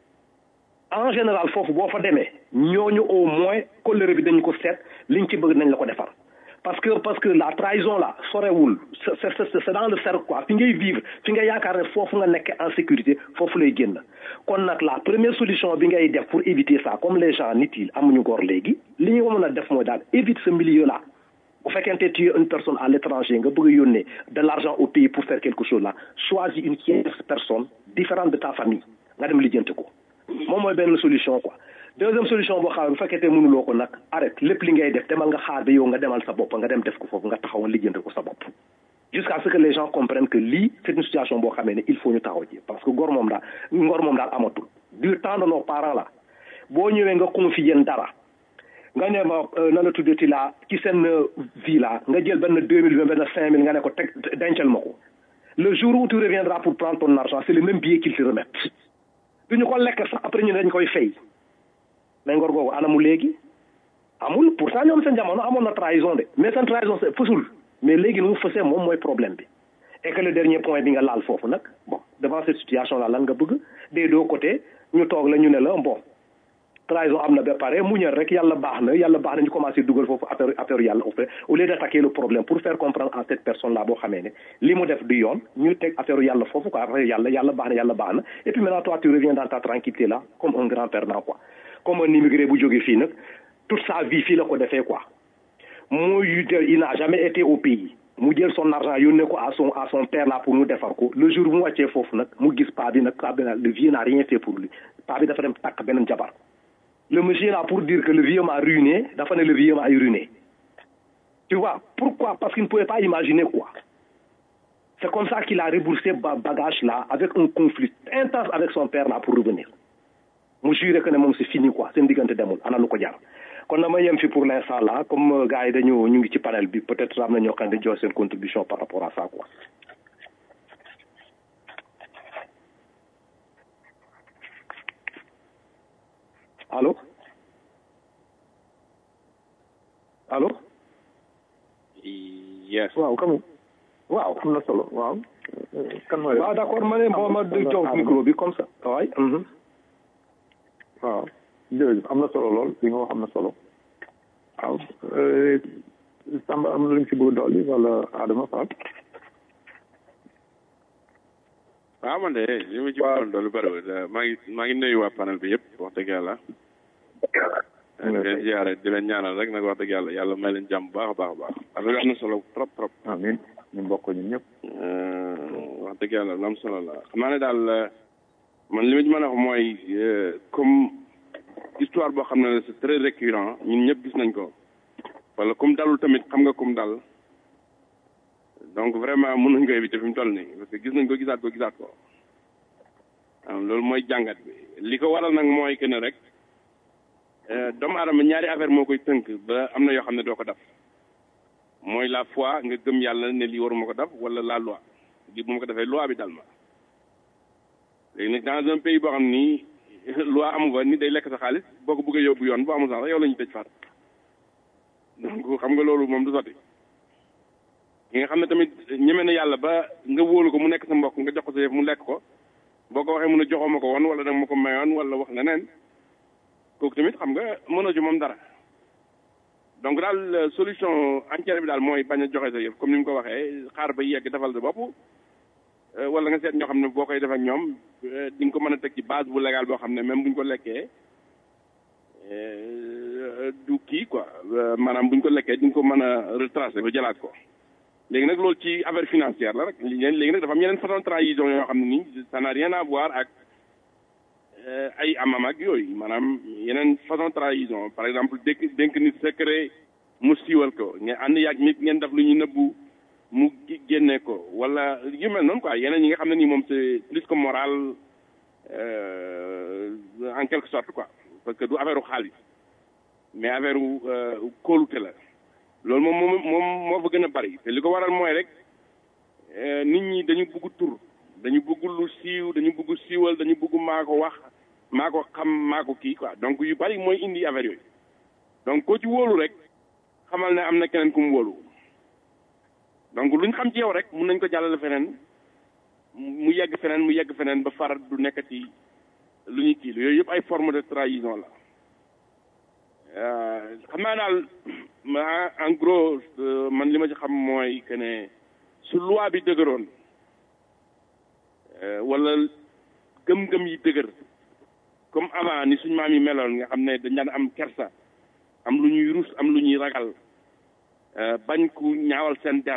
la en général foofu boo fa demee ñooñu au moins colère bi dañ ko seet liñ ci bëgg nañ la ko defar parce que parce que la trahison là sorewul c'est c'est dans le cercle quoi fi ngay vivre fi nga yaakaar ne foofu nga nekk en sécurité foofu lay génn kon nag la première solution bi ngay def pour éviter ça comme les gens nit yi amuñu góor léegi li ñu mën a def mooy daal évite ce milieu là bu fekkente tu es une personne à l'étranger nga bëgg a yónnee de l'argent au pays pour faire quelque chose là choisis une tierce personne différente de ta famille nga dem lijjanti ko moom mooy benn solution quoi deuxième solution boo xam ne bu fekkente mënuloo ko nag arrête lépp li ngay def demal nga xaar ba yow nga demal sa bopp nga dem def ko foofu nga taxaw nga lijjanti ko sa bopp jusqu'à ce que les gens comprennent que lii c'est une situation boo xamee ne il faut ñu taxaw ci parce que góor moom daal ngor moom daal amatul du temps de nos parents là boo ñëwee nga confier dara nga ne ma na la tuddati la ci seen vie là nga jël benn deux mille benn cinq mille nga ne ko teg dencal ma ko le jour où tu reviendras pour prendre ton argent c'est le même billet qu'ils te remettent du ñu ko lekk sax après ñu dañ koy fay mais ngor googu anamu léegi amul pourtant ñoom seen jamono amoon na trahison de mais seen trahison c'est fësul mais léegi nu mu fësee moom mooy problème bi et que le dernier point bi nga laal foofu nag bon devant cette situation là lan nga bëgg des deux côtés ñu toog la ñu ne la bon trahison am na ba pare muñal rek yàlla baax na yàlla baax na ñu commencé dugal foofu affaire affaire yàlla au lieu d'attaquer le problème pour faire comprendre à cette personne là boo xamee ne li mu def du yoon ñu teg affaire yàlla foofu quoi affaire yàlla yàlla baax na yàlla baax na et puis maintenant toi tu reviens dans ta tranquillité là comme un grand perdant quoi comme un immigré bu jógee fii nag toute sa vie fii la ko defee quoi muy il n'a jamais été au pays mu jël son argent yónnee ko à son à son père là pour mu defar ko le jour bu mu wàccee foofu nag mu gis paa bi nag paa bi nag le vieux n'a rien fait pour lui paa bi dafa dem takk beneen jabar le monsieur là pour dire que le vieux m'a ruiné dafa ne le vieux m'a ruiné tu vois pourquoi parce qu'il ne pouvait pas imaginer quoi c'est comme ça qu'il a rebroussé bagage là avec un conflit intense avec son père là pour revenir mu juré que ne moom c'est fini quoi seen diggante demul ana lu ko jar kon dama yem fi pour l'instant là comme gars yi dañu ñu ngi ci panel bi peut-être am na ñoo xam ne jox seen contribution par rapport à ça quoi. Allô allô. yes. waaw kam waaw am na solo waaw. kan mooy. waaw d'accord ma ne bon ma jox micro bi comme ça waay. waaw jërëjëf am na solo lool li nga wax am na solo waaw Samba am na lu ñu ci bëgg dolli wala Adama Fall. waaw man de li ma ci bëggoon dolli bëriwul maa ngi maa ngi nuyu waa panel bi yëpp wax dëgg yàlla. di leen ziare di leen ñaanal rek nag wax dëgg yàlla yàlla may leen jàmm baax a baax a baax affaire am na solo trop trop. amiin ñu bokk ñun ñëpp. wax dëgg yàlla lu am solo la xam naa ne daal man li ma ci mën a wax mooy comme histoire boo xam ne c'est très récurrent ñun ñëpp gis nañ ko wala comme dalul tamit xam nga comme dal donc vraiment mën nañ ko éviter fi mu toll nii parce que gis nañ ko gisaat ko gisaat ko waaw loolu mooy jàngat bi li ko waral nag mooy que ne rek doomu aadama ñaari affaire moo koy tënk ba am na yoo xam ne doo ko def mooy la foi nga gëm yàlla ne lii waruma ko def wala la loi lii bu ma ko defee loi bi dal ma léegi nag dans un pays boo xam ni loi amu fa ni day lekk sa xaalis boo ko bëggee yóbbu yoon boo amul sax yow la ñu tëj faat donc xam nga loolu moom du sotti ki nga xam ne tamit ñeme na yàlla ba nga wóolu ko mu nekk sa mbokk nga jox ko sa yëf mu lekk ko boo ko waxee mun a joxoo ma ko woon wala danga ma ko mayoon wala wax leneen kooku tamit xam nga mënoo ci moom dara donc daal solution entière bi daal mooy bañ a joxe sa yëf comme ni mu ko waxee xaar ba yegg defal sa bopp wala nga seet ñoo xam ne boo koy def ak ñoom di nga ko mën a teg ci base bu légal boo xam ne même bu ñu ko lekkee du kii quoi maanaam bu ñu ko lekkee di nga ko mën a retracer ba jëlaat ko léegi nag loolu ci affaire financière la rek léegi nag dafa am yeneen façon trahison yoo xam ne nii ça n'a rien à voir ak ay amam ak yooyu maanaam yeneen façon trahison par exemple dénk dénk nit secret mu siiwal ko ngeen ànd yaag nit ngeen def lu ñuy nëbbu mu génne ko wala yu mel noonu quoi yeneen yi nga xam ne nii moom c'est plus que moral en quelque sorte quoi parce que du affaire u xaalis mais affaire u kóolute la loolu moom moom moom moo fa gën a bari te li ko waral mooy rek nit ñi dañu bëgg tur dañu bëgg lu siiw dañu bëgg siiwal dañu bëgg maa ko wax maa ko xam maa ko kii quoi donc yu bari mooy indi affaire yooyu donc koo ci wóolu rek xamal ne am na keneen ku mu wóolu donc luñ xam ci yow rek mun nañ ko jàllale feneen mu yegg feneen mu yegg feneen ba far du nekkati lu ñuy kii yooyu yëpp ay forme de trahison la xam naa daal en gros man li ma ci xam mooy que ne su loi bi dëgëroon wala gëm-gëm yi dëgër comme avant ni suñ maam yi meloon nga xam ne dañ daan am kersa am lu ñuy rus am lu ñuy ragal bañ ku ñaawal seen der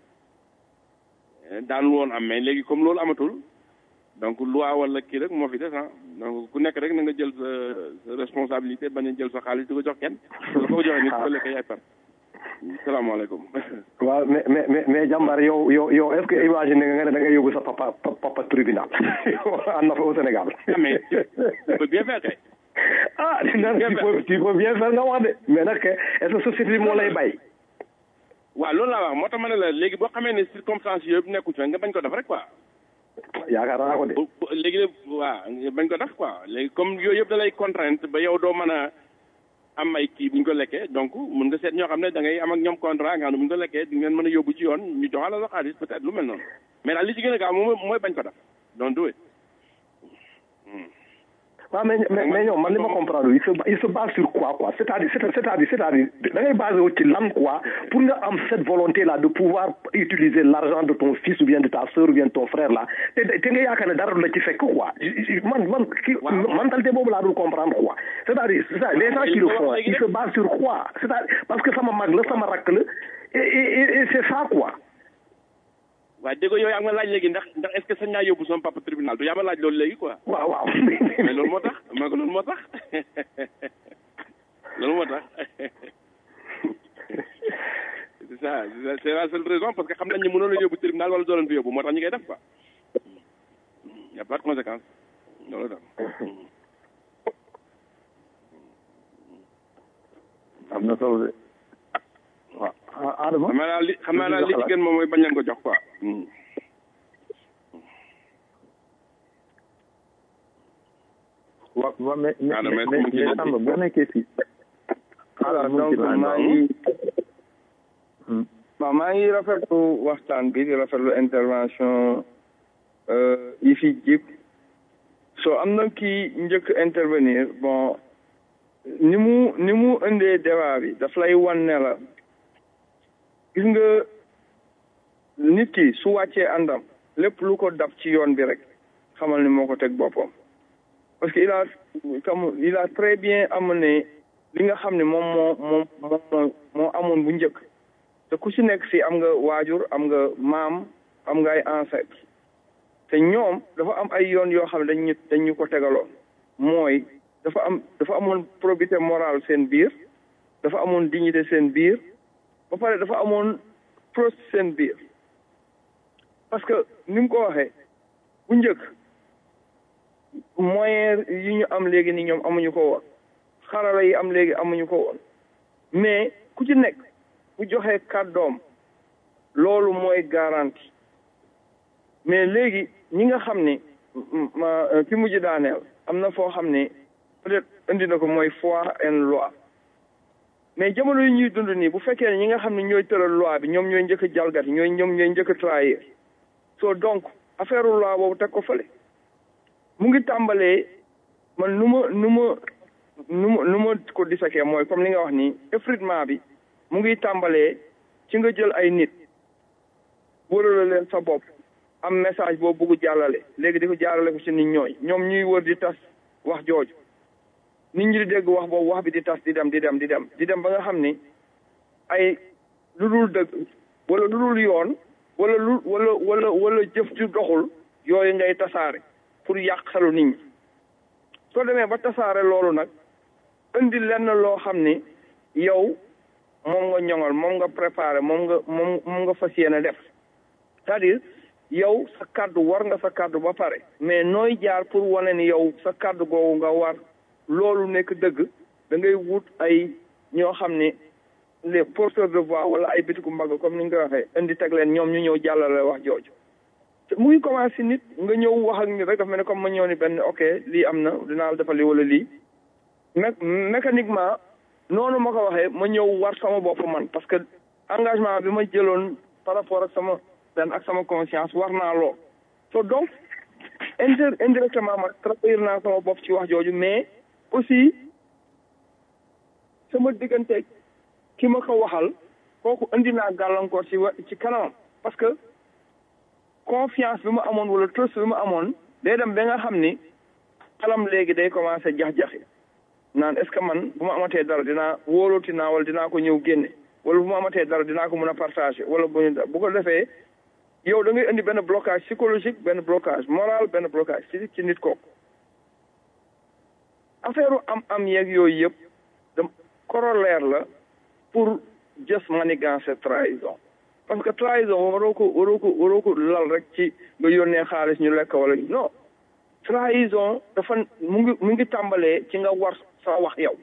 daan woon am mais léegi comme loolu amatul donc loi wala kii rek moo fi des ah donc ku nekk rek na nga jël sa responsabilité bañ a jël sa xaalis di ko jox kenn la ko joxe nit ko lekk yaay par salaamaaleykum. waaw mais mais mais jàmbaar yow yow yow est-ce que imagine nga ne da ngay yóbbu sa papa papa tribunal am na fa au Sénégal. mais tu peux bien faire kay. ah dina tu peux tu peux bien faire nga wax de mais nag est-ce que société bi moo lay bay. waaw loolu laa wax moo tax ma ne la léegi boo xamee ne circonstances yëpp nekkul fi nga bañ ko def rek quoi. yaakaar naa ko de. léegi nag waaw bañ ko def quoi léegi comme yooyu yëpp da lay contrainte ba yow doo mën a am ay kii bu ñu ko lekkee donc mun nga seet ñoo xam ne da ngay am ak ñoom contrat nga xam ne bu ñu ko lekkee di ngeen mën a yóbbu ci yoon ñu joxala la xaalis peut-être lu mel noonu mais daal li ci gën a gaaw moom mooy bañ ko def donc du waaw mais mais mais ñoom man li ma comprendre il se il se base sur quoi quoi c'est-à-dire c'est-à-dire c'est-à-dire da ngay basé wu ci lan quoi pour nga am cette volonté là de pouvoir utiliser l'argent de ton fils ou bien de ta sœur ou bien de ton frère là te te nga yaakaar ne dara du la ci fekk quoi man man kii mentalité boobu laa dul comprendre quoi c'est-à-dire c'est ça les gens qui le font ils se basent sur quoi c'est-à-dire parce que sama mag la sama rakk la et et et c'est ça quoi. waaw dégg nga yow yaa ngi ma laaj léegi ndax ndax est-ce que sañ naa yóbbu sama papa tribunal du yaa ma laaj loolu léegi quoi. waaw waaw. mais loolu moo tax ma ko loolu moo tax loolu moo tax c'est ça c'est la seule raison parce que xam nañ ne mënoon la yóbbu tribunal wala doo leen fi yóbbu moo tax ñu koy def quoi y a pas de conséquence loolu tax. am na solo de. waaw Adama xam naa li xam naa li ci gën moom mooy bañ leen ko jox quoi. waaw waaw mais mais mais Samba boo nekkee fii. alors donc maa ngi waaw maa ngi rafetlu waxtaan bi di rafetlu intervention yi fi jib so am na kii njëkk intervenir bon ni mu ni mu indee débat bi daf lay wan ne la. gis nga nit ki su wàccee àndam lépp lu ko dab ci yoon bi rek xamal ni moo ko teg boppam parce que il a comme il a très bien amené li nga xam ne moom moo moom moo moo amoon bu njëkk te ku ci nekk fii am nga waajur am nga maam am nga ay ancêtre te ñoom dafa am ay yoon yoo xam ne dañ ñu dañ ñu ko tegaloon mooy dafa am dafa amoon probité morale seen biir dafa amoon dignité seen biir ba pare dafa amoon prost seen biir parce que ni mu ko waxee bu njëkk moyen yi ñu am léegi ni ñoom amuñu ko woon xarala yi am léegi amuñu ko woon mais ku ci nekk bu joxee kàddoom loolu mooy garantie mais léegi ñi nga xam ni ma ki mujj daaneel am na foo xam ne peut-être indi na ko mooy foi and loi mais jamono yi ñuy dund nii bu fekkee ne ñi nga xam ne ñooy tëral loi bi ñoom ñooy njëkk a jalgati ñooy ñoom ñooy njëkk a trahir so donc affaire loi boobu teg ko fële mu ngi tàmbalee man nu ma nu ma nu ma nu ma ko disakee mooy comme li nga wax nii effritement bi mu ngi tàmbalee ci nga jël ay nit wërala leen sa bopp am message boobu bëgg jàllale léegi di ko jaarale ko ci nit ñooy ñoom ñuy wër di tas wax jooju nit ñi di dégg wax boobu wax bi di tas di dem di dem di dem di dem ba nga xam ni ay lu dul dëgg wala lu dul yoon wala lu wala wala wala jëf ju doxul yooyu ngay tasaare pour yàq xelu nit ñi soo demee ba tasaare loolu nag indi lenn loo xam ni yow moom nga ñoŋal moom nga préparé moom nga moom moom nga fas yéene def c'est-à-dire yow sa kàddu war nga sa kàddu ba pare mais nooy jaar pour wane ni yow sa kàddu googu nga war loolu nekk dëgg da ngay wut ay ñoo xam ne les porteurs de voix wala ay bitigu mbagg comme ni nga ko waxee indi teg leen ñoom ñu ñëw jàllale wax jooju mu ngi commencé nit nga ñëw wax ak nit rek dafa mel ne comme ma ñëw ni benn ok lii am na dinaa la defal lii wala lii mé mécaniquement noonu ma ko waxee ma ñëw war sama bopp man parce que engagement bi ma jëloon par rapport ak sama benn ak sama conscience war naa lool so donc inter indirectement ma trahir naa sama bopp ci wax jooju mais aussi sama diggante ki ma ko waxal kooku indi naa gàllankoor ci wa ci kanamam parce que confiance bi ma amoon wala trust bi ma amoon day dem ba nga xam ni xalam léegi day commencé jax-jaxi naan est-ce que man bu ma amatee dara dinaa wóolooti naa wala dinaa ko ñëw génne wala bu ma amatee dara dinaa ko mën a partager wala bu ñu bu ko defee yow da ngay indi benn blocage psychologique benn blocage moral benn blocage ci ci nit kooku affaire am am yeeg yooyu yëpp da corollaire la pour just manigancer trahison parce que trahison waroo ko waroo ko waroo ko lal rek ci nga yónnee xaalis ñu lekk wala non trahison dafa mu ngi mu ngi tàmbalee ci nga war sa wax yow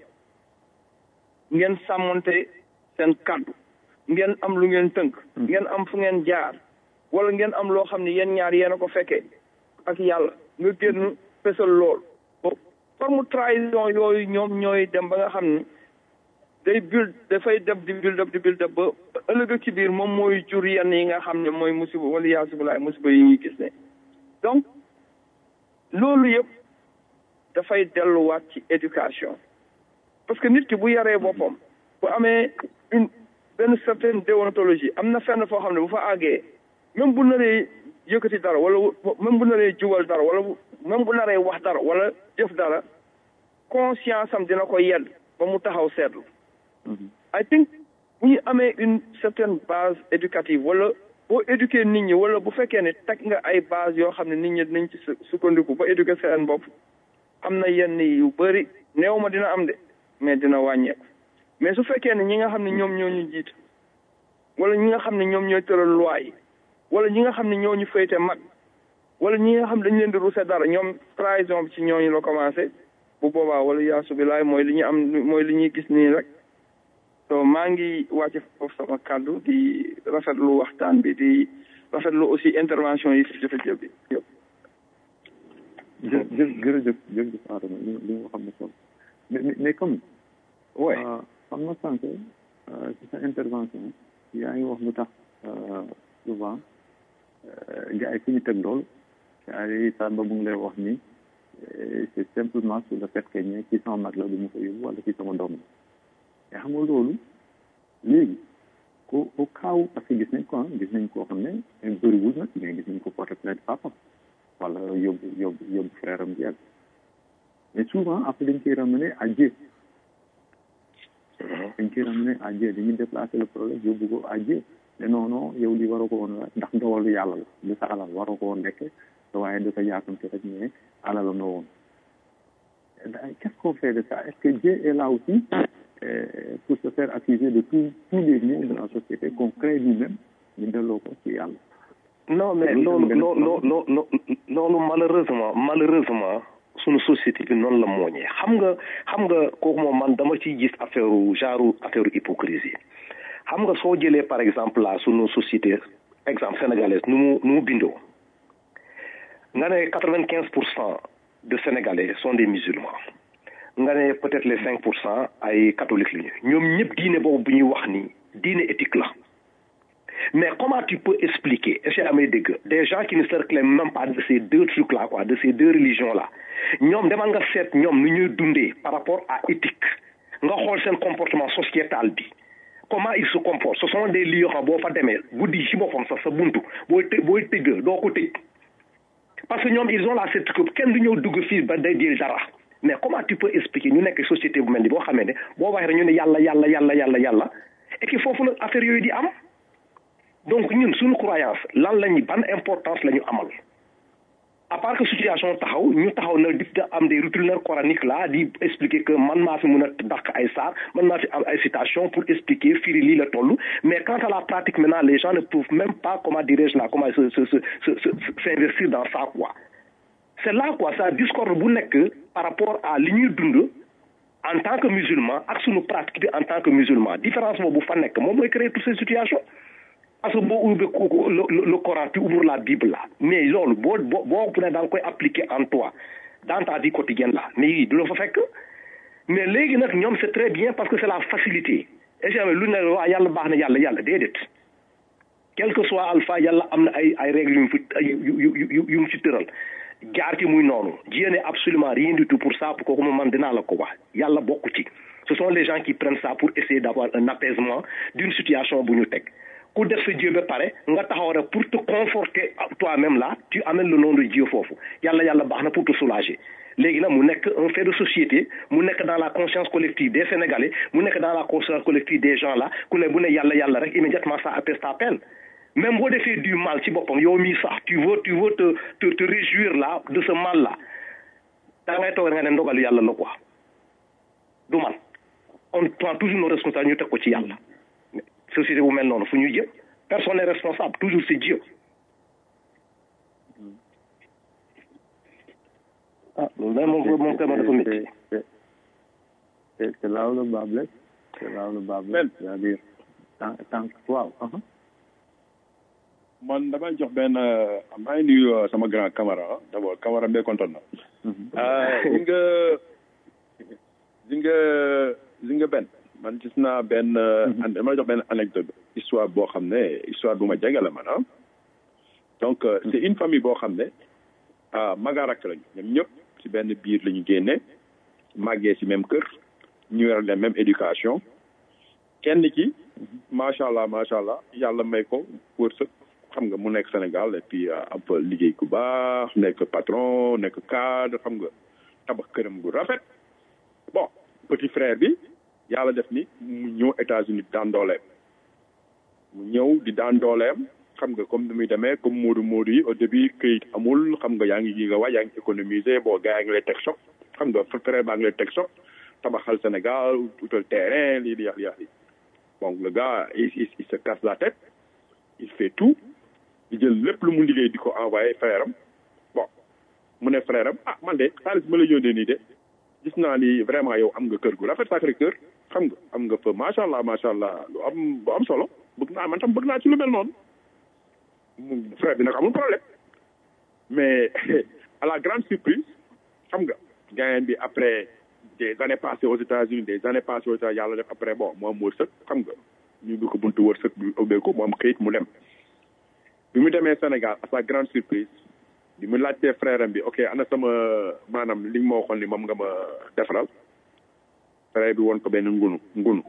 ngeen sàmmonte seen kàddu ngeen am lu ngeen tënk ngeen am fu ngeen jaar wala ngeen am loo xam ne yéen ñaar yéen a ko fekkee ak yàlla nga génn fesal lool forme trahison yooyu ñoom ñooy dem ba nga xam ne day build dafay def di build up di build up ba ëllëg ci biir moom mooy jur yenn yi nga xam ne mooy musiba wala yaasubulaay musiba yi ñuy gis ne donc loolu yëpp dafay delluwaat ci éducation parce que nit ki bu yaree boppam bu amee une benn certaine déontologie am na fenn foo xam ne bu fa àggee même bu naree yëkkati dara wala même bu naree jubal dara wala même bu naree wax dara wala jëf dara conscience am dina ko yedd ba mu taxaw seetlu I think bu ñu amee une certaine base éducative wala boo éduquer nit ñi wala bu fekkee ne teg nga ay base yoo xam ne nit ñi dinañ ci sukkandiku ba éduquer seen bopp am na yenn yu bëri néew ma dina am de mais dina wàññeeku mais su fekkee ne ñi nga xam ne ñoom ñoo ñu jiit wala ñi nga xam ne ñoom ñooy tëral loi yi wala ñi nga xam ne ñoo ñu féete mag wala ñi nga xam ne dañu leen di ruse dara ñoom trahison bi ci ñooñu la commencé bu boobaa wala yaasu bi laay mooy li ñu am mooy li ñuy gis nii rek so maa ngi wàcce foofu sama kàddu di rafetlu waxtaan bi di rafetlu aussi intervention yi fi jot a jël bi yëpp. jë jë jërëjëf jërëjëf Adama li li nga xam ne solo mais mais comme. oui xam nga sànq ci sa intervention yaa ngi wax lu tax souvent gars yi fi ñu teg lool c'est-à-dire ça ba mu ngi lay wax ni c'est simplement sur le fait que ñe ci sama mag la du ma ko yóbbu wala ci sama doom la. te xam nga loolu léegi ko ko kaaw parce que gis nañ ko gis nañ koo xam ne bëriwul nag mais gis nañ ko porté plainte papa wala yóbbu yóbbu yóbbu frère am bi ak mais souvent après dañ koy ramener à Dieu dañ koy ramener à Dieu dañuy déplacer le problème yóbbu ko à Dieu mais non non yow li waroo ko woon ndax ndogalu yàlla la du sa alal waroo ko woon lekk waaye du sa yaakamte rek mais alal la woon qu'est-ce qu'on fait de ça est-ce que Dieu est là aussi Euh, pour se faire accuser de tous tous les maux de la société qu'on crée nous-mêmes ñu delloo ko ci yàlla. non mais loolu non non non non loolu malheureusement malheureusement suñu société bi noonu la mooñee xam nga xam nga kooku moom man dama ciy gis affaire genre affaire hypocrisie xam nga soo jëlee par exemple là suñu société exemple sénégalaise nu mu nu mu bindoo nga ne quatre-vingt-quinze pour cent de Sénégalais sont des musulmans. nga ne peut-être les cinq pour cent ay catholiques la ñu ñoom ñëpp diine boobu bu ñuy wax ni diine éthique la mais comment tu peux expliquer est-ce que amee dégg des gens qui ne se réclament même pas de ces deux trucs là quoi de ces deux religions là ñoom demal nga seet ñoom nu ñuy dundee par rapport à éthique nga xool seen comportement sociétal bi comment ils se comportent ce sont des lieux xam boo fa demee guddi ci boppam sax sa buntu booy të booy tëgg doo ko tëj parce que ñoom ils ont la certitude kenn du ñëw dugg fii ba day jël dara. mais comment tu peux expliquer ñu nekk société bu mel ni boo xamee ne boo waxee rek ñu ne yàlla yàlla yàlla yàlla yàlla et que foofu la affaire yooyu di am donc ñun suñu croyance lan lañu ban importance la ñu amal à part que situation taxaw ñu taxaw na di am des retourneurs coraniques là di expliquer que man maa fi mën a dàq ay saar man maa fi am ay citation pour expliquer firi lii la toll mais quant à la pratique maintenant les gens ne peuvent même pas comment dirais-je là comment se se se se s'investir dans ça quoi c'est là quoi ça discorde bu nekk par rapport à li ñuy dund en tant que musulman ak suñu pratique bi en tant que musulman différence boobu fa nekk moom mooy créer toutes ces situations parce que boo ubbee le le Coran tu ouvres la Bible là mais loolu boo boo boo ne da nga koy appliquer en toi dans ta vie quotidienne là mais yii du la fa fekk mais léegi nag ñoom c'est très bien parce que c'est la facilité et jamais lu ne waa yàlla baax na yàlla yàlla déedéet quel que soit alpha yàlla am na ay ay règles yu mu fi yu yu yu mu ci tëral jaar ci muy noonu Dieu n'est absolument rien du tout pour ça pour kooku man dinaa la ko wax yàlla bokku ci ce sont les gens qui prennent ça pour essayer d'avoir un apaisement d'une situation bu ñu teg ku def sa Dieu ba pare nga taxaw rek pour te conforter toi-même là tu amènes le nom de Dieu foofu yàlla yàlla baax na pour te soulager léegi nag mu nekk un fait de société mu nekk dans la conscience collective des Sénégalais mu nekk dans la conscience collective des gens là ku ne bu ne yàlla yàlla rek immédiatement ça apaise ta peine même boo defee du mal ci boppam yow mii sax tu veux tu veux te te te réjouir là de ce mal là da ngay toog nga ne ndogalu yàlla la quoi du man on prend toujours nos responsabilités ñu teg ko ci yàlla société bu mel noonu fu ñuy jëm personne n'est responsable toujours c'est Dieu. ah loolu daal moom moom kay ma dafa métti. c'est c'est là où le bât blesse c'est là où le bât blesse c'est-à-dire tant tant waaw. man damay jox benn maa ngi nuyu sama grand Camara d'abord Camara bee kontaan na. li nga li nga li nga benn man gis naa benn. dama jox benn anecdote histoire boo xam ne histoire bu ma jege la man ah. donc c'est une famille boo xam ne maga rakk lañu ñoom ñëpp ci benn biir la ñu génne màggee ci même kër ñu yor leen même éducation kenn ki macha allah macha allah yàlla may ko wërsëg. xam nga mu nekk Sénégal et puis un peu liggéey ku baax nekk patron nekk cadre xam nga tabax këram gu rafet bon petit frère bi yàlla def ni mu ñëw États-Unis daan dooleem mu ñëw di daan dooleem xam nga comme ni muy demee comme Moodu Moodu yi au début këyit amul xam nga yaa ngi gi nga waay yaa ngi économiser bon gars yaa ngi lay teg choc xam nga frère baa ngi lay teg choc tabaxal Sénégal utal terrain lii di yax yax yi donc le gars il il se casse la tête il fait tout di jël lépp lu mu liggéey di ko envoyé frère am bon mu ne frère am ah man de xaalis ma la yónnee nii de gis naa ni vraiment yow am nga kër gu rafet sacré cœur xam nga am nga fa macha allah macha allah lu am bu am solo bëgg naa man tam bëgg naa ci lu mel noonu frère bi nag amul problème mais à la grande surprise xam nga gayen bi après des années passées aux États-Unis des années passées aux États yàlla def après bon mu am wërsëg xam nga ñu ngi ko buntu wërsëg bi ubbeeku mu am këyit mu dem. bi mu demee Sénégal à sa grande surprise bi mu laajtee frère am bi ok ana sama maanaam li nga ma waxoon ni moom nga ma defaral frère bi woon ko benn ngunu ngunu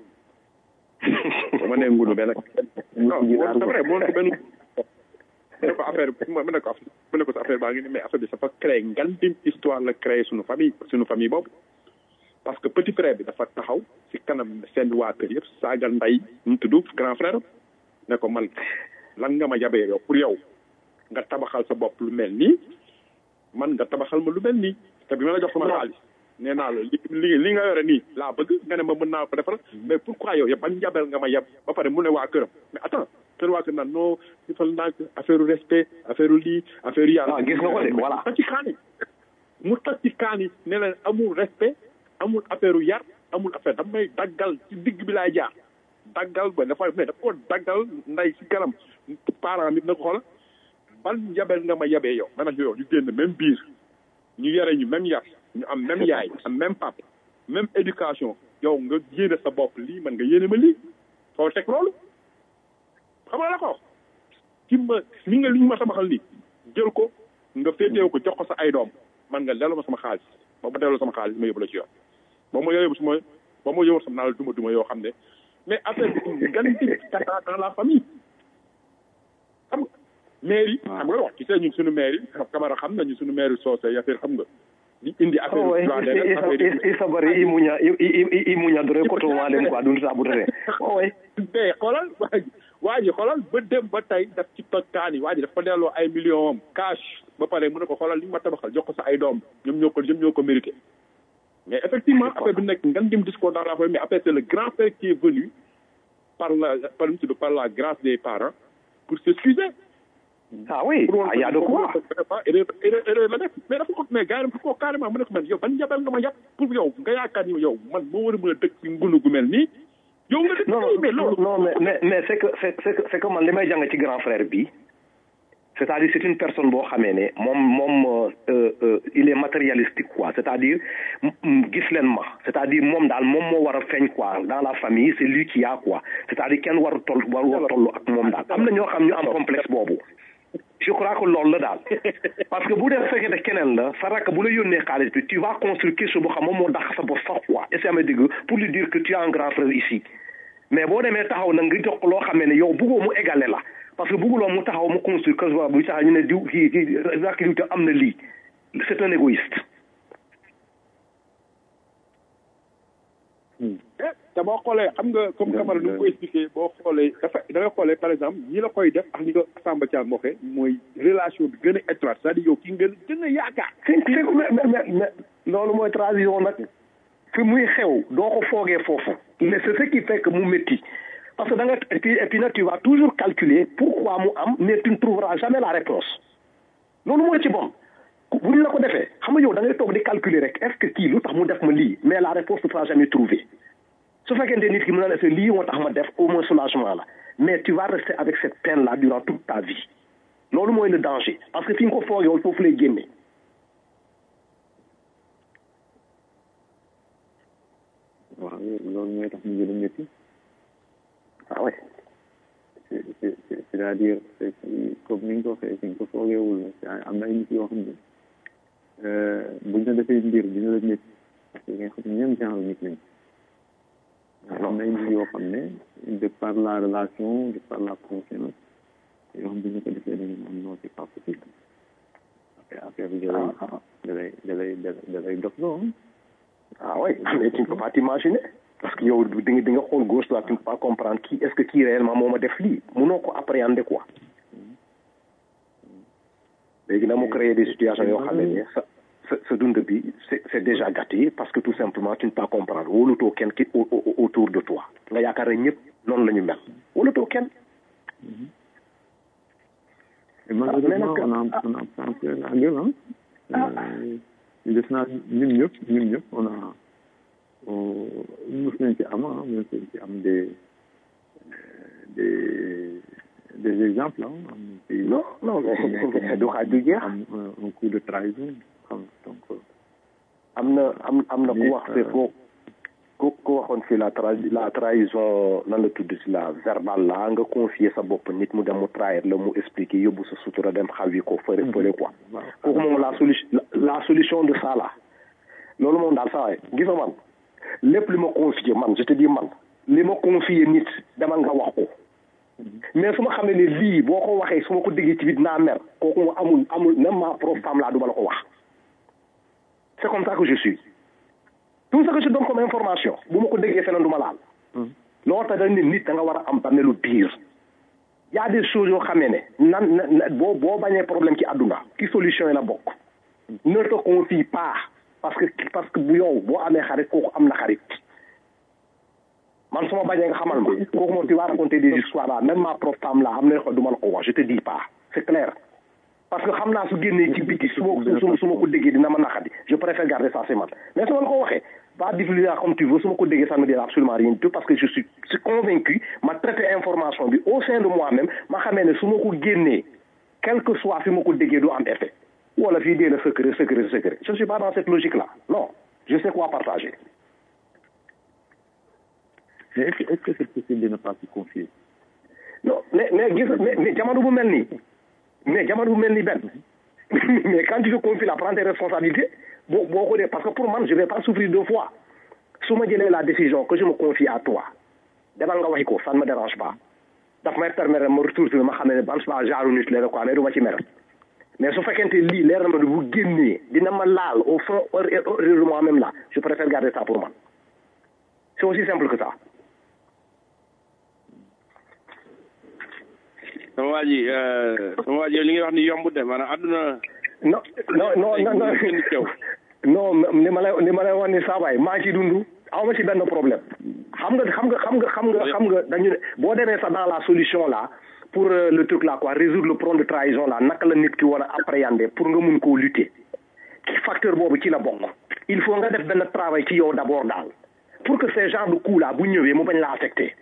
ba ma nee ngunu benn non c'est vrai mu woon ko benn mu ne ko affaire mu ne ko mu ne ko sa affaire baa ngi ni mais affaire bi dafa créé ngandim histoire la créé suñu famille suñu famille boobu parce que petit frère bi dafa taxaw ci kanam seen waa kër yëpp saagal nday ñu tudd grand frère ne ko man lan nga ma yabee yow pour yow nga tabaxal sa bopp lu mel nii man nga tabaxal ma lu mel nii te bi ma la jox sama xaalis nee naa la li li li nga yore nii laa bëgg nga ne ma mën naa ko defal mais pourquoi yow yëpp ban yabel nga ma yab ba pare mu ne waa këram mais attends kër waa kër naan non defal naa affaire respect affaire lii affaire yàlla. gis nga ko de voilà mu tàcc kaani mu tàcc kaani ne leen amul respect amul affaire yar amul affaire daf may daggal ci digg bi laay jaar daggal ba dafa mais dafa ko daggal nday ci kanam. parent nit na ko xoolal ban yabel nga ma yabee yow man ak yow ñu génn même biir ñu yare ñu même yar ñu am même yaay am même papa même éducation yow nga yéene sa bopp lii man nga yéene ma lii foo teg loolu xam nga la ko ci ma li nga li ñu ma tabaxal nii jël ko nga féeteew ko jox ko sa ay doom man nga delloo ma sama xaalis ba ma delloo sama xaalis ma yóbbu la ci yoon ba ma yóbbu suma ba ma yóbbu sama naa la duma duma yoo xam ne mais affaire bi gan di kata dans la famille xam nga mairie xam nga wax ci see ñun suñu mairie Camara xam nañu suñu mairie soose affaire xam nga di indi affaire i sabari i muña i muña dore ko to walen quoi dun sa bu tere be xoolal waa ji xoolal ba dem ba tey daf ci toj kaan yi waa ji dafa delloo ay millions am cash ba pare mu ne ko xoolal li ma tabaxal jox ko sa ay doom ñoom ñoo ko ñoom ñoo ko mérité mais effectivement après bi nekk ngan dim discours dans la famille mais après c'est le grand frère qui est venu par la par, par la grâce des parents pour s'excuser. Ah oui, il y a de quoi. erreur erreur erreur la def mais dafa ko mais gars yi dafa ko carrément mu ne ko man yow ban njabal nga ma yàpp pour yow nga yaakaar ni yow man moo war a mën a dëkk si ngunu gu mel nii yow nga non non non mais mais mais c'est que c'est c'est que c'est que man li may jàng ci grand frère bi c'est-à-dire c'est une personne boo xamee ne moom moom il est matérialistique quoi c'est-à-dire gis leen ma c'est-à-dire moom daal moom moo war a feeñ quoi dans la famille c'est lui qui a quoi c'est-à-dire kenn waru toll waru toll ak moom daal am na ñoo xam ñu am complexe boobu je crois que loolu la daal parce que bu dee fekkee ne keneen la sa rakk bu la yónnee xaalis bi tu vas construire quelque chose boo xam moom moo dàq sa bopp sax quoi et ça me dégg pour lui dire que tu as un grand frère ici mais boo demee taxaw nag nga jox ko loo xamee ne yow bëggoo mu égaler la parce que bëgguloo mu taxaw mu construire que soit bu taxaw ñu ne diw kii kii rakk diw te am na lii c'est un égoïste. te boo xoolee xam nga comme Camara nu mu ko expliqué boo xoolee dafa da nga xoolee par exemple ñi la koy def ak ñi ko Samba Thiam waxee mooy relation bi gën a étroite c'est-à-dire yow ki nga gën a yaakaar. mais mais mais loolu mooy trahison nag fi muy xew doo ko foogee foofu mais c'est ce qui fait que mu métti parce que da nga et puis et puis nag tu vas toujours calculer pourquoi mu am mais tu ne trouveras jamais la réponse loolu mooy ci bon bu ñu la ko defee xam nga yow da ngay toog di calculer rek est-ce que kii lu tax mu def ma lii mais la réponse ne sera jamais trouvée. su fekkente nit ki mën na ne lii moo tax ma def au moins soulagement la mais tu vas rester avec cette peine là durant toute ta vie loolu mooy le danger parce que fi nga ko foogee foofu lay génne. waaw loolu mooy tax ñu gën a métti. ah oui. c'est c'est c'est-à-dire c'est comme ni nga ko waxee fi nga ko foogeewul am na ay nit yoo xam ne buñ la defee mbir dina la métti parce que nga xam ne ñoom genre nit lañ. am na nit yoo xam ne de par la relation de par la confiance yoo xam ne bu ñu ko defee dañu am non c'est pas possible après affaire bi da lay da lay da lay da lay dox loo ah oui mais tu ne peux pas t'imaginer parce que yow di nga di nga xool gauche là tu ne peux pas comprendre qui est-ce que kii réellement moo ma def lii mënoo ko appréhender quoi léegi na mu créer des situations yoo xam ne sa sa sa dund bi c'est c'est déjà gâté parce que tout simplement tu ne peux pas comprendre wóolutoo kenn ki autour de toi nga yaakaar ne ñëpp noonu la ñu mel wóolutoo kenn. et malheureusement on a on a pensé la gueule ah. def naa ñun ñëpp ñun ñëpp on a mos nañ ci am ah mos nañ ci am des des des exemples ah. non non mais du xaaj du jeex. am un coup de trahison xam donc. am na am am na ku wax fee ko ku ku waxoon fii la tra la trahison nan la tudd si la verbal la nga confier sa bopp nit mu dem mu trahir la mu expliquer yóbbu sa sutura dem xawi ko fële fële quoi. kooku moom la solution la solution de ça là loolu moom daal saa gis nga man lépp li ma confier man je te dis man li ma confier nit demal nga wax ko mais su ma xamee ne lii boo ko waxee su ma ko déggee ci biir naa mer kooku mu amul amul même ma propre femme laa du ma la ko wax c'est comme ça que je suis tout ce que je donne comme information bu ma ko déggee feneen du ma laal loolu tax dañ ne nit da nga war a am bàmmeelu biir y a des choses yoo xamee ne nan na boo boo bañee problème ci àdduna ci solution yi la bokk ne te confie pas parce que parce que bu yow boo amee xarit kooku am na xarit man su ma bañee nga xamal ma kooku moom tu vas raconter des histoires là même ma propre femme là am na yoo du ma la ko wax je te dis pas c'est clair parce que xam naa su génnee ci biti su ma su su ma ko déggee dina ma naqadi je préfère garder ça c'est man mais su ma la ko waxee pas diffuser comme tu veux su ma ko déggee ça ne me dit absolument rien du tout parce que je suis je suis convaincu ma traité information bi au sein de moi-même ma xamee ne su ma ko génnee quel que soit fi ma ko déggee du am effet wala fii dee la secret secret secret je ne suis pas dans cette logique là non je sais quoi partager. mais est-ce que est-ce que c'est possible de ne pas se confier. non mais mais gis mais mais jamono bu mel nii mais jamono bu mel nii benn mais quand tu te confies la prendre tes responsabilités boo boo ko dee parce que pour man je vais pas souffrir deux fois su ma jëlee la décision que je me confie à toi demal nga waxi ko ça ne me dérange pas daf may permettre ma retourner ma xam ne ban soit genre nit la quoi mais du ma ci mer mais su fekkente lii leer na ma ne bu génnee dina ma laal au fond de moi-même là je préfère garder ça pour man c'est aussi simple que ça. sama waa ji sama waa ji yow li ngay wax ni yomb de maanaam àdduna non non non non non li ma lay li ma lay wax ni saabaay maa ngi ci dund aw ma ci benn problème xam nga xam nga xam nga xam nga xam nga dañu boo demee sax dans la solution là pour euh, le truc là quoi résoudre le problème de trahison là naka la nit ki war a appréhender pour nga mun koo lutter ci facteur boobu ci la bokk il faut nga def benn travail ci yow d'abord daal pour que ces genre de coup là bu ñëwee mu bañ la affecté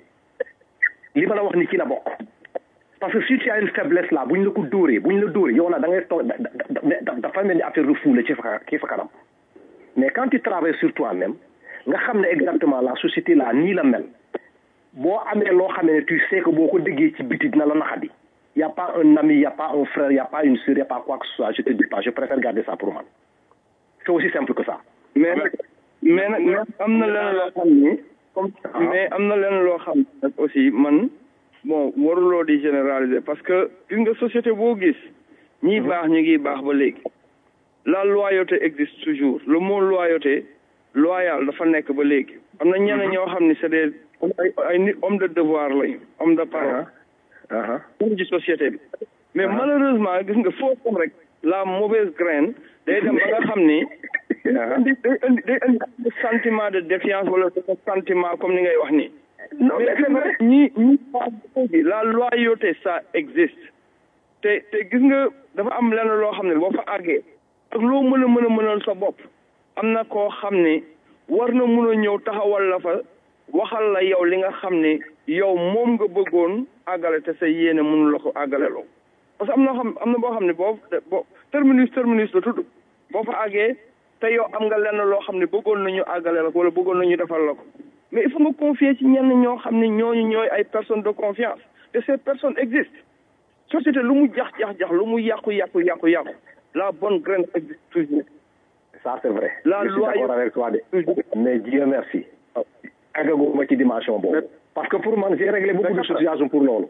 li ma la wax ni ci la bokk parce que si tu as une faiblesse là buñ la ko dóoree buñ la dóoree yow na da ngay toog dafa mel ni affaire de fou la ci fa ci fa kanam mais quand tu travailles sur toi-même nga xam ne exactement la société là nii la mel boo amee loo xam ne tu sais que boo ko déggee ci biti dina la naxadi y a pas un ami y a pas un frère y a pas une sœur y a pas quoi que ce soit je te dis pas je préfère garder ça pour moi c'est aussi simple que ça. mais mais nag mais am na leneen loo xam ni comme mais am na leneen loo xam nag aussi man bon waruloo di généraliser parce que gis nga société boo gis ñii baax ñu ngi baax ba léegi la loyauté existe toujours le mot loyauté loyal dafa nekk ba léegi am na ñeneen ñoo xam ni c'est des ay ay nit homme de devoir lañu homme de parole pour ci société bi mais malheureusement gis nga foo xam rek la mauvaise graine day dem ba nga xam ni indi day indi day indi sentiment de défiance wala sentiment comme ni ngay wax nii non mais c'est vrai ñi ñi bi la loyauté ça existe te te gis nga dafa am lenn loo xam ne boo fa àggee ak loo mën a mën a mënal sa bopp am na koo xam ne war na mun a ñëw taxawal la fa waxal la yow li nga xam ne yow moom nga bëggoon àggale te sa yéene mënu la ko àggale loo parce que am na xam am na boo xam ne boo boo terminus terminus la tudd boo fa àggee te yow am nga lenn loo xam ne bëggoon nañu àggale la ko wala bëggoon nañu defal la ko mais il faut nga confier ci ñenn ñoo xam ne ñooñu ñooy ay personnes de confiance te ces personnes existent société lu mu jax jax jax lu mu yàqu yàqu yàqu yàqu la bonne graine existe toujours. Ça c'est vrai. La je suis d'accord avec toi de. Mais Dieu merci. Agaguma ci dimension boobu. Parce que pour moi j'ai réglé beaucoup de situations pour loolu.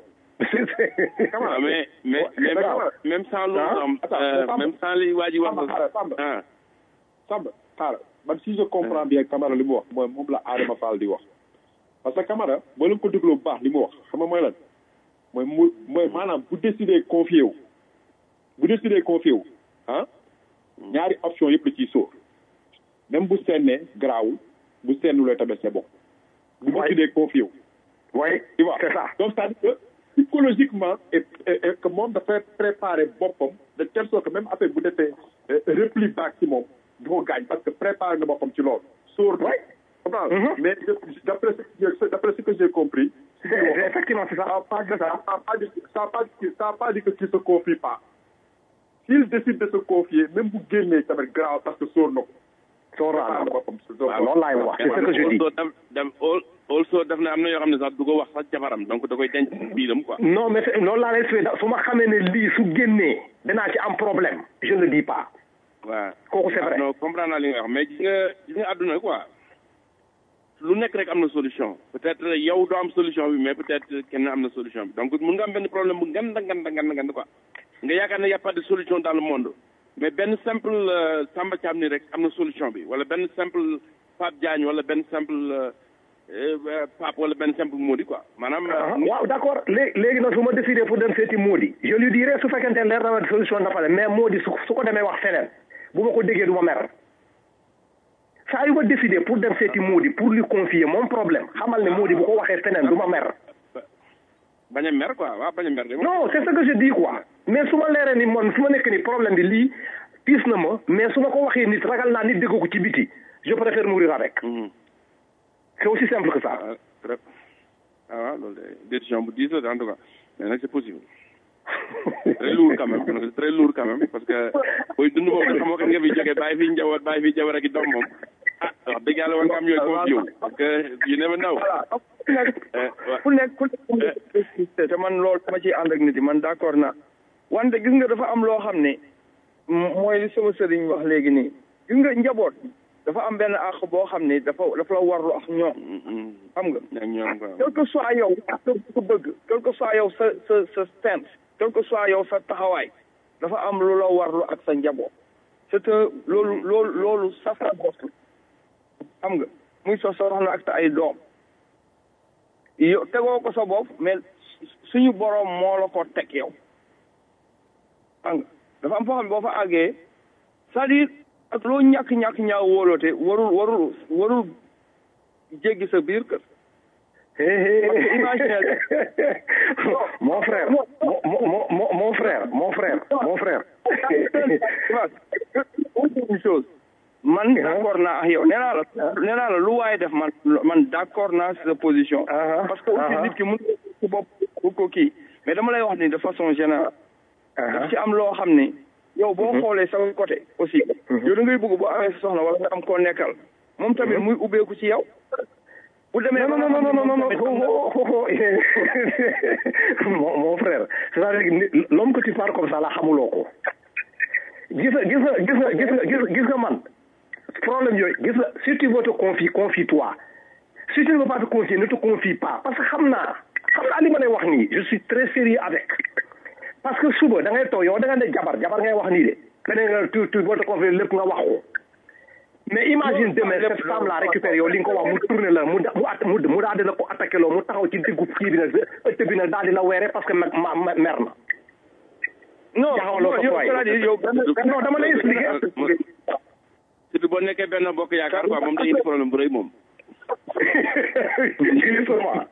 mais mais mais même sans loolu am même sans li waa ji wax ah Samba xaaral man si je comprends bien Camara li mu wax mooy moom la Adama Fall di wax parce que Camara boo leen ko dégloo bu baax li mu wax xam nga mooy lan mooy mu mooy maanaam bu décidé confié wu bu décidé confié wu ah ñaari option yëpp la ciy sóor même bu sennee garaawul bu sennulee tamit c'est bon bu décidé confié wu oui tu vois c'est ça donc c'est-à-dire que psychologiquement et, et, et que moom dafay préparer boppam de telle sorte que même affaire bu defee repli back ci moom du ko gaañ parce que préparer na boppam ci loolu sóor na mais d'après d'après ce que j'ai compris effectivement c'est ça ça pas ça pas dit ça pas ça pas dit que tu se confie pas s'il décide de se confier même bu génnee tamit grave parce que sóor na ko sóor na boppam loolu laay wax c'est ce que je dis dem also daf na am na yoo xam ne sax du ko wax sax jabaram donc da koy denc biiram quoi non mais loolu laa lay suy su ma xamee ne lii su génnee danaa ci am problème je ne le dis pas waaw kooku c'est vrai non comprendre naa li nga wax mais gis nga gis nga àdduna quoi lu nekk rek am na solution peut-être yow doo am solution bi mais peut-être kenn am na solution bi donc mun nga am benn problème bu nganda nganda nganda nganda quoi nga yaakaar ne y a pas de solution dans le monde mais benn simple Samba Thiam ni rek am na solution bi wala benn simple Pape Diagne wala benn simple Pape wala benn simple Mody quoi maanaam. waaw d'accord léegi léegi nag su ma décidé pour dem seeti Mody je lui dirai su fekkente ne leer na ma solution dafa mais Mody su su ko demee wax feneen bu ma ko déggee du ma mer saa yu ma décidé pour dem seeti Mody pour lui confier mon problème xamal ne Mody bu ko waxee feneen du ma mer. bañ a mer quoi waaw bañ a mer de. non c'est ce que je dis quoi mais su ma leeree ni man su ma nekk ni problème bi lii tiis na ma mais su ma ko waxee nit ragal naa nit dégg ko ci biti je préfère mourir avec. c'est aussi simple que ça. ah waaw loolu de décision bu diis la en tout cas mais nag c'est possible. très lourd quand même c'est très lourd quand même parce que booy dund boobu xamoo kan nga fi jógee bàyyi fi njaboot bàyyi fi jabar ak i doom moom ah wax dëgg yàlla war nga am yooyu confié wu parce que you never know. ku nekk ku nekk te man loolu dama ciy ànd ak nit yi man d'accord naa wante gis nga dafa am loo xam ne mooy li sama sëriñ wax léegi nii gis nga njaboot dafa am benn àq boo xam ne dafa dafa la warlu ak ñoom xam nga quel que soit yow ko bëgg quel que soit yow sa sa sa stance quel que soit yow sa taxawaay dafa am lu la warlu ak sa njaboot c'est loolu loolu loolu sa sa bopp xam nga muy sa soxna ak sa ay doom yow tegoo ko sa bopp mais suñu borom moo la ko teg yow ang dafa am foo xam ne boo fa àggee c'est-à-dire ak loo ñàkk ñàkk ñaaw wóoloote warul warul warul jéggi sa biir kër mon frère mon mon mon mon frère mon frère mon frère une chose man d'accord naa ak yow nee naa la nee naa la lu waaye def man man d'accord naa si sa position parce que aussi nit ki mun ko bopp bu ko kii mais dama lay wax ni de façon générale daf ci am loo xam ni yow boo xoolee sa côté aussi yow da ngay bëgg bu amee sa soxna wala nga am koo nekkal moom tamit muy ubbeeku ci yow bu demee non non non non non mon mon frère c'est-à-dire l'homme que tu parles comme ça la xamuloo ko gis nga gis nga gis nga gis nga gis nga man problème yooyu gis nga si tu veux te confier confie-toi si tu ne veux pas te confier ne te confie pas parce que xam naa xam naa li ma lay wax nii je suis très sérieux avec parce que suba da ngay toog yow da nga ne jabar jabar ngay wax nii de da nga tu tu veux te confier lépp nga wax ko mais imagine demain cette femme là récupère yow li nga ko wax mu tourné la mu mu mu daal di la ko attaqué loo mu taxaw ci diggu kii bi nag ëtt bi nag daal di la weere parce que nag ma mer na non yow non dama lay expliquer surtout boo nekkee benn bokk yaakaar quoi moom day indi problème bu rëy moom justement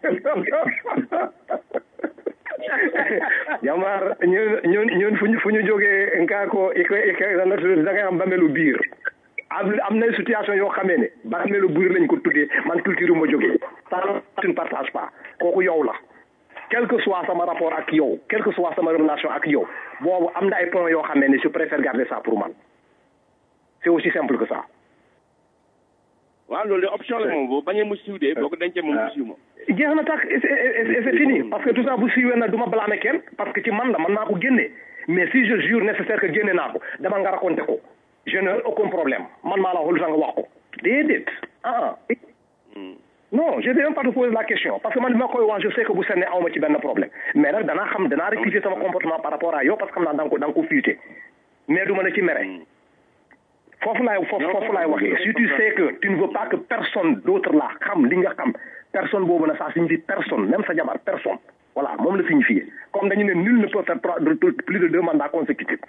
Jamar ñun ñun ñun fu ñu fu ñu jógee ngaa ko iko iko da ngay am bamelu biir am am na situation yoo xamee ne bamelu biir lañ ko tuddee man culture ma jógee ça tu ne partages pas kooku yow la quel que soit sama rapport ak yow quel que soit sama relation ak yow boobu am na ay points yoo xamee ne je préfère garder ça pour man c'est aussi simple que ça. waaw loolu de option la moom boo bañee mu siiw de boo ko dencee moom mu siiw moom. jeex na tax et c'est fini parce que tout ça bu siiwee nag du ma blâmer kenn parce que ci man la man naa ko génne mais si je jure nécessaire que génne naa ko dama nga raconté ko je n'ai aucun problème man maa la xool sax nga wax ko déedéet ah. non je ne vais même pas te poser la question parce que man bi ma koy wax je sais que bu senne aw ma ci benn problème mais nag danaa xam danaa rectifier sama comportement par rapport à yow parce que xam naa da nga ko da nga ko fuité mais du ma la ci mere. foofu laay foofu foofu laay waxee si tu sais que tu ne veux pas que personne d'autre là xam li nga xam personne boobu na ça signifie personne même sa jabar personne voilà moom la signifie comme dañu ne nul ne peut faire trois plus de deux mandats consécutifs.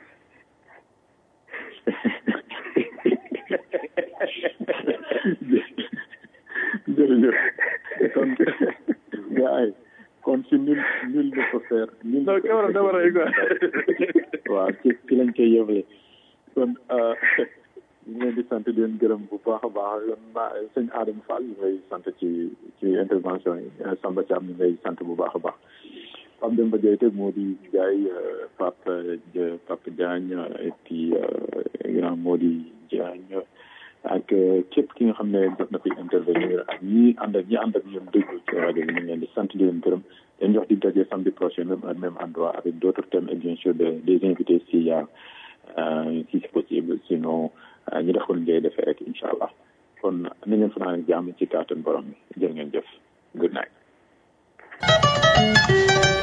jërëjëf kon gars yi kon si nul nul ne peut faire. nul ne peut faire waaw ci ci lañ koy yëvale kon. ñu ngi leen di sant di leen gërëm bu baax a baax sëñ Adama Fall ñu ngay sant ci ci intervention yi Samba Thiam ñu ngay sant bu baax a baax Pape Demba Diaye te moo di Ndiaye Pape Pape Diagne et puis grand Mody Diagne ak képp ki nga xam ne def na fi intervenir ak ñi ànd ak ñi ànd ak ñoom déglu ci rajo bi ñu ngi leen di sant di leen gërëm leen jox dig daje samedi prochain même à même endroit avec d'autres thèmes et bien sûr de des invités s'il y a si c'est possible sinon ñu def ko ni ngay defee rek incha allah kon na ngeen fanaan ak jàmm ci kàttan borom bi jërë ngeen jëf good night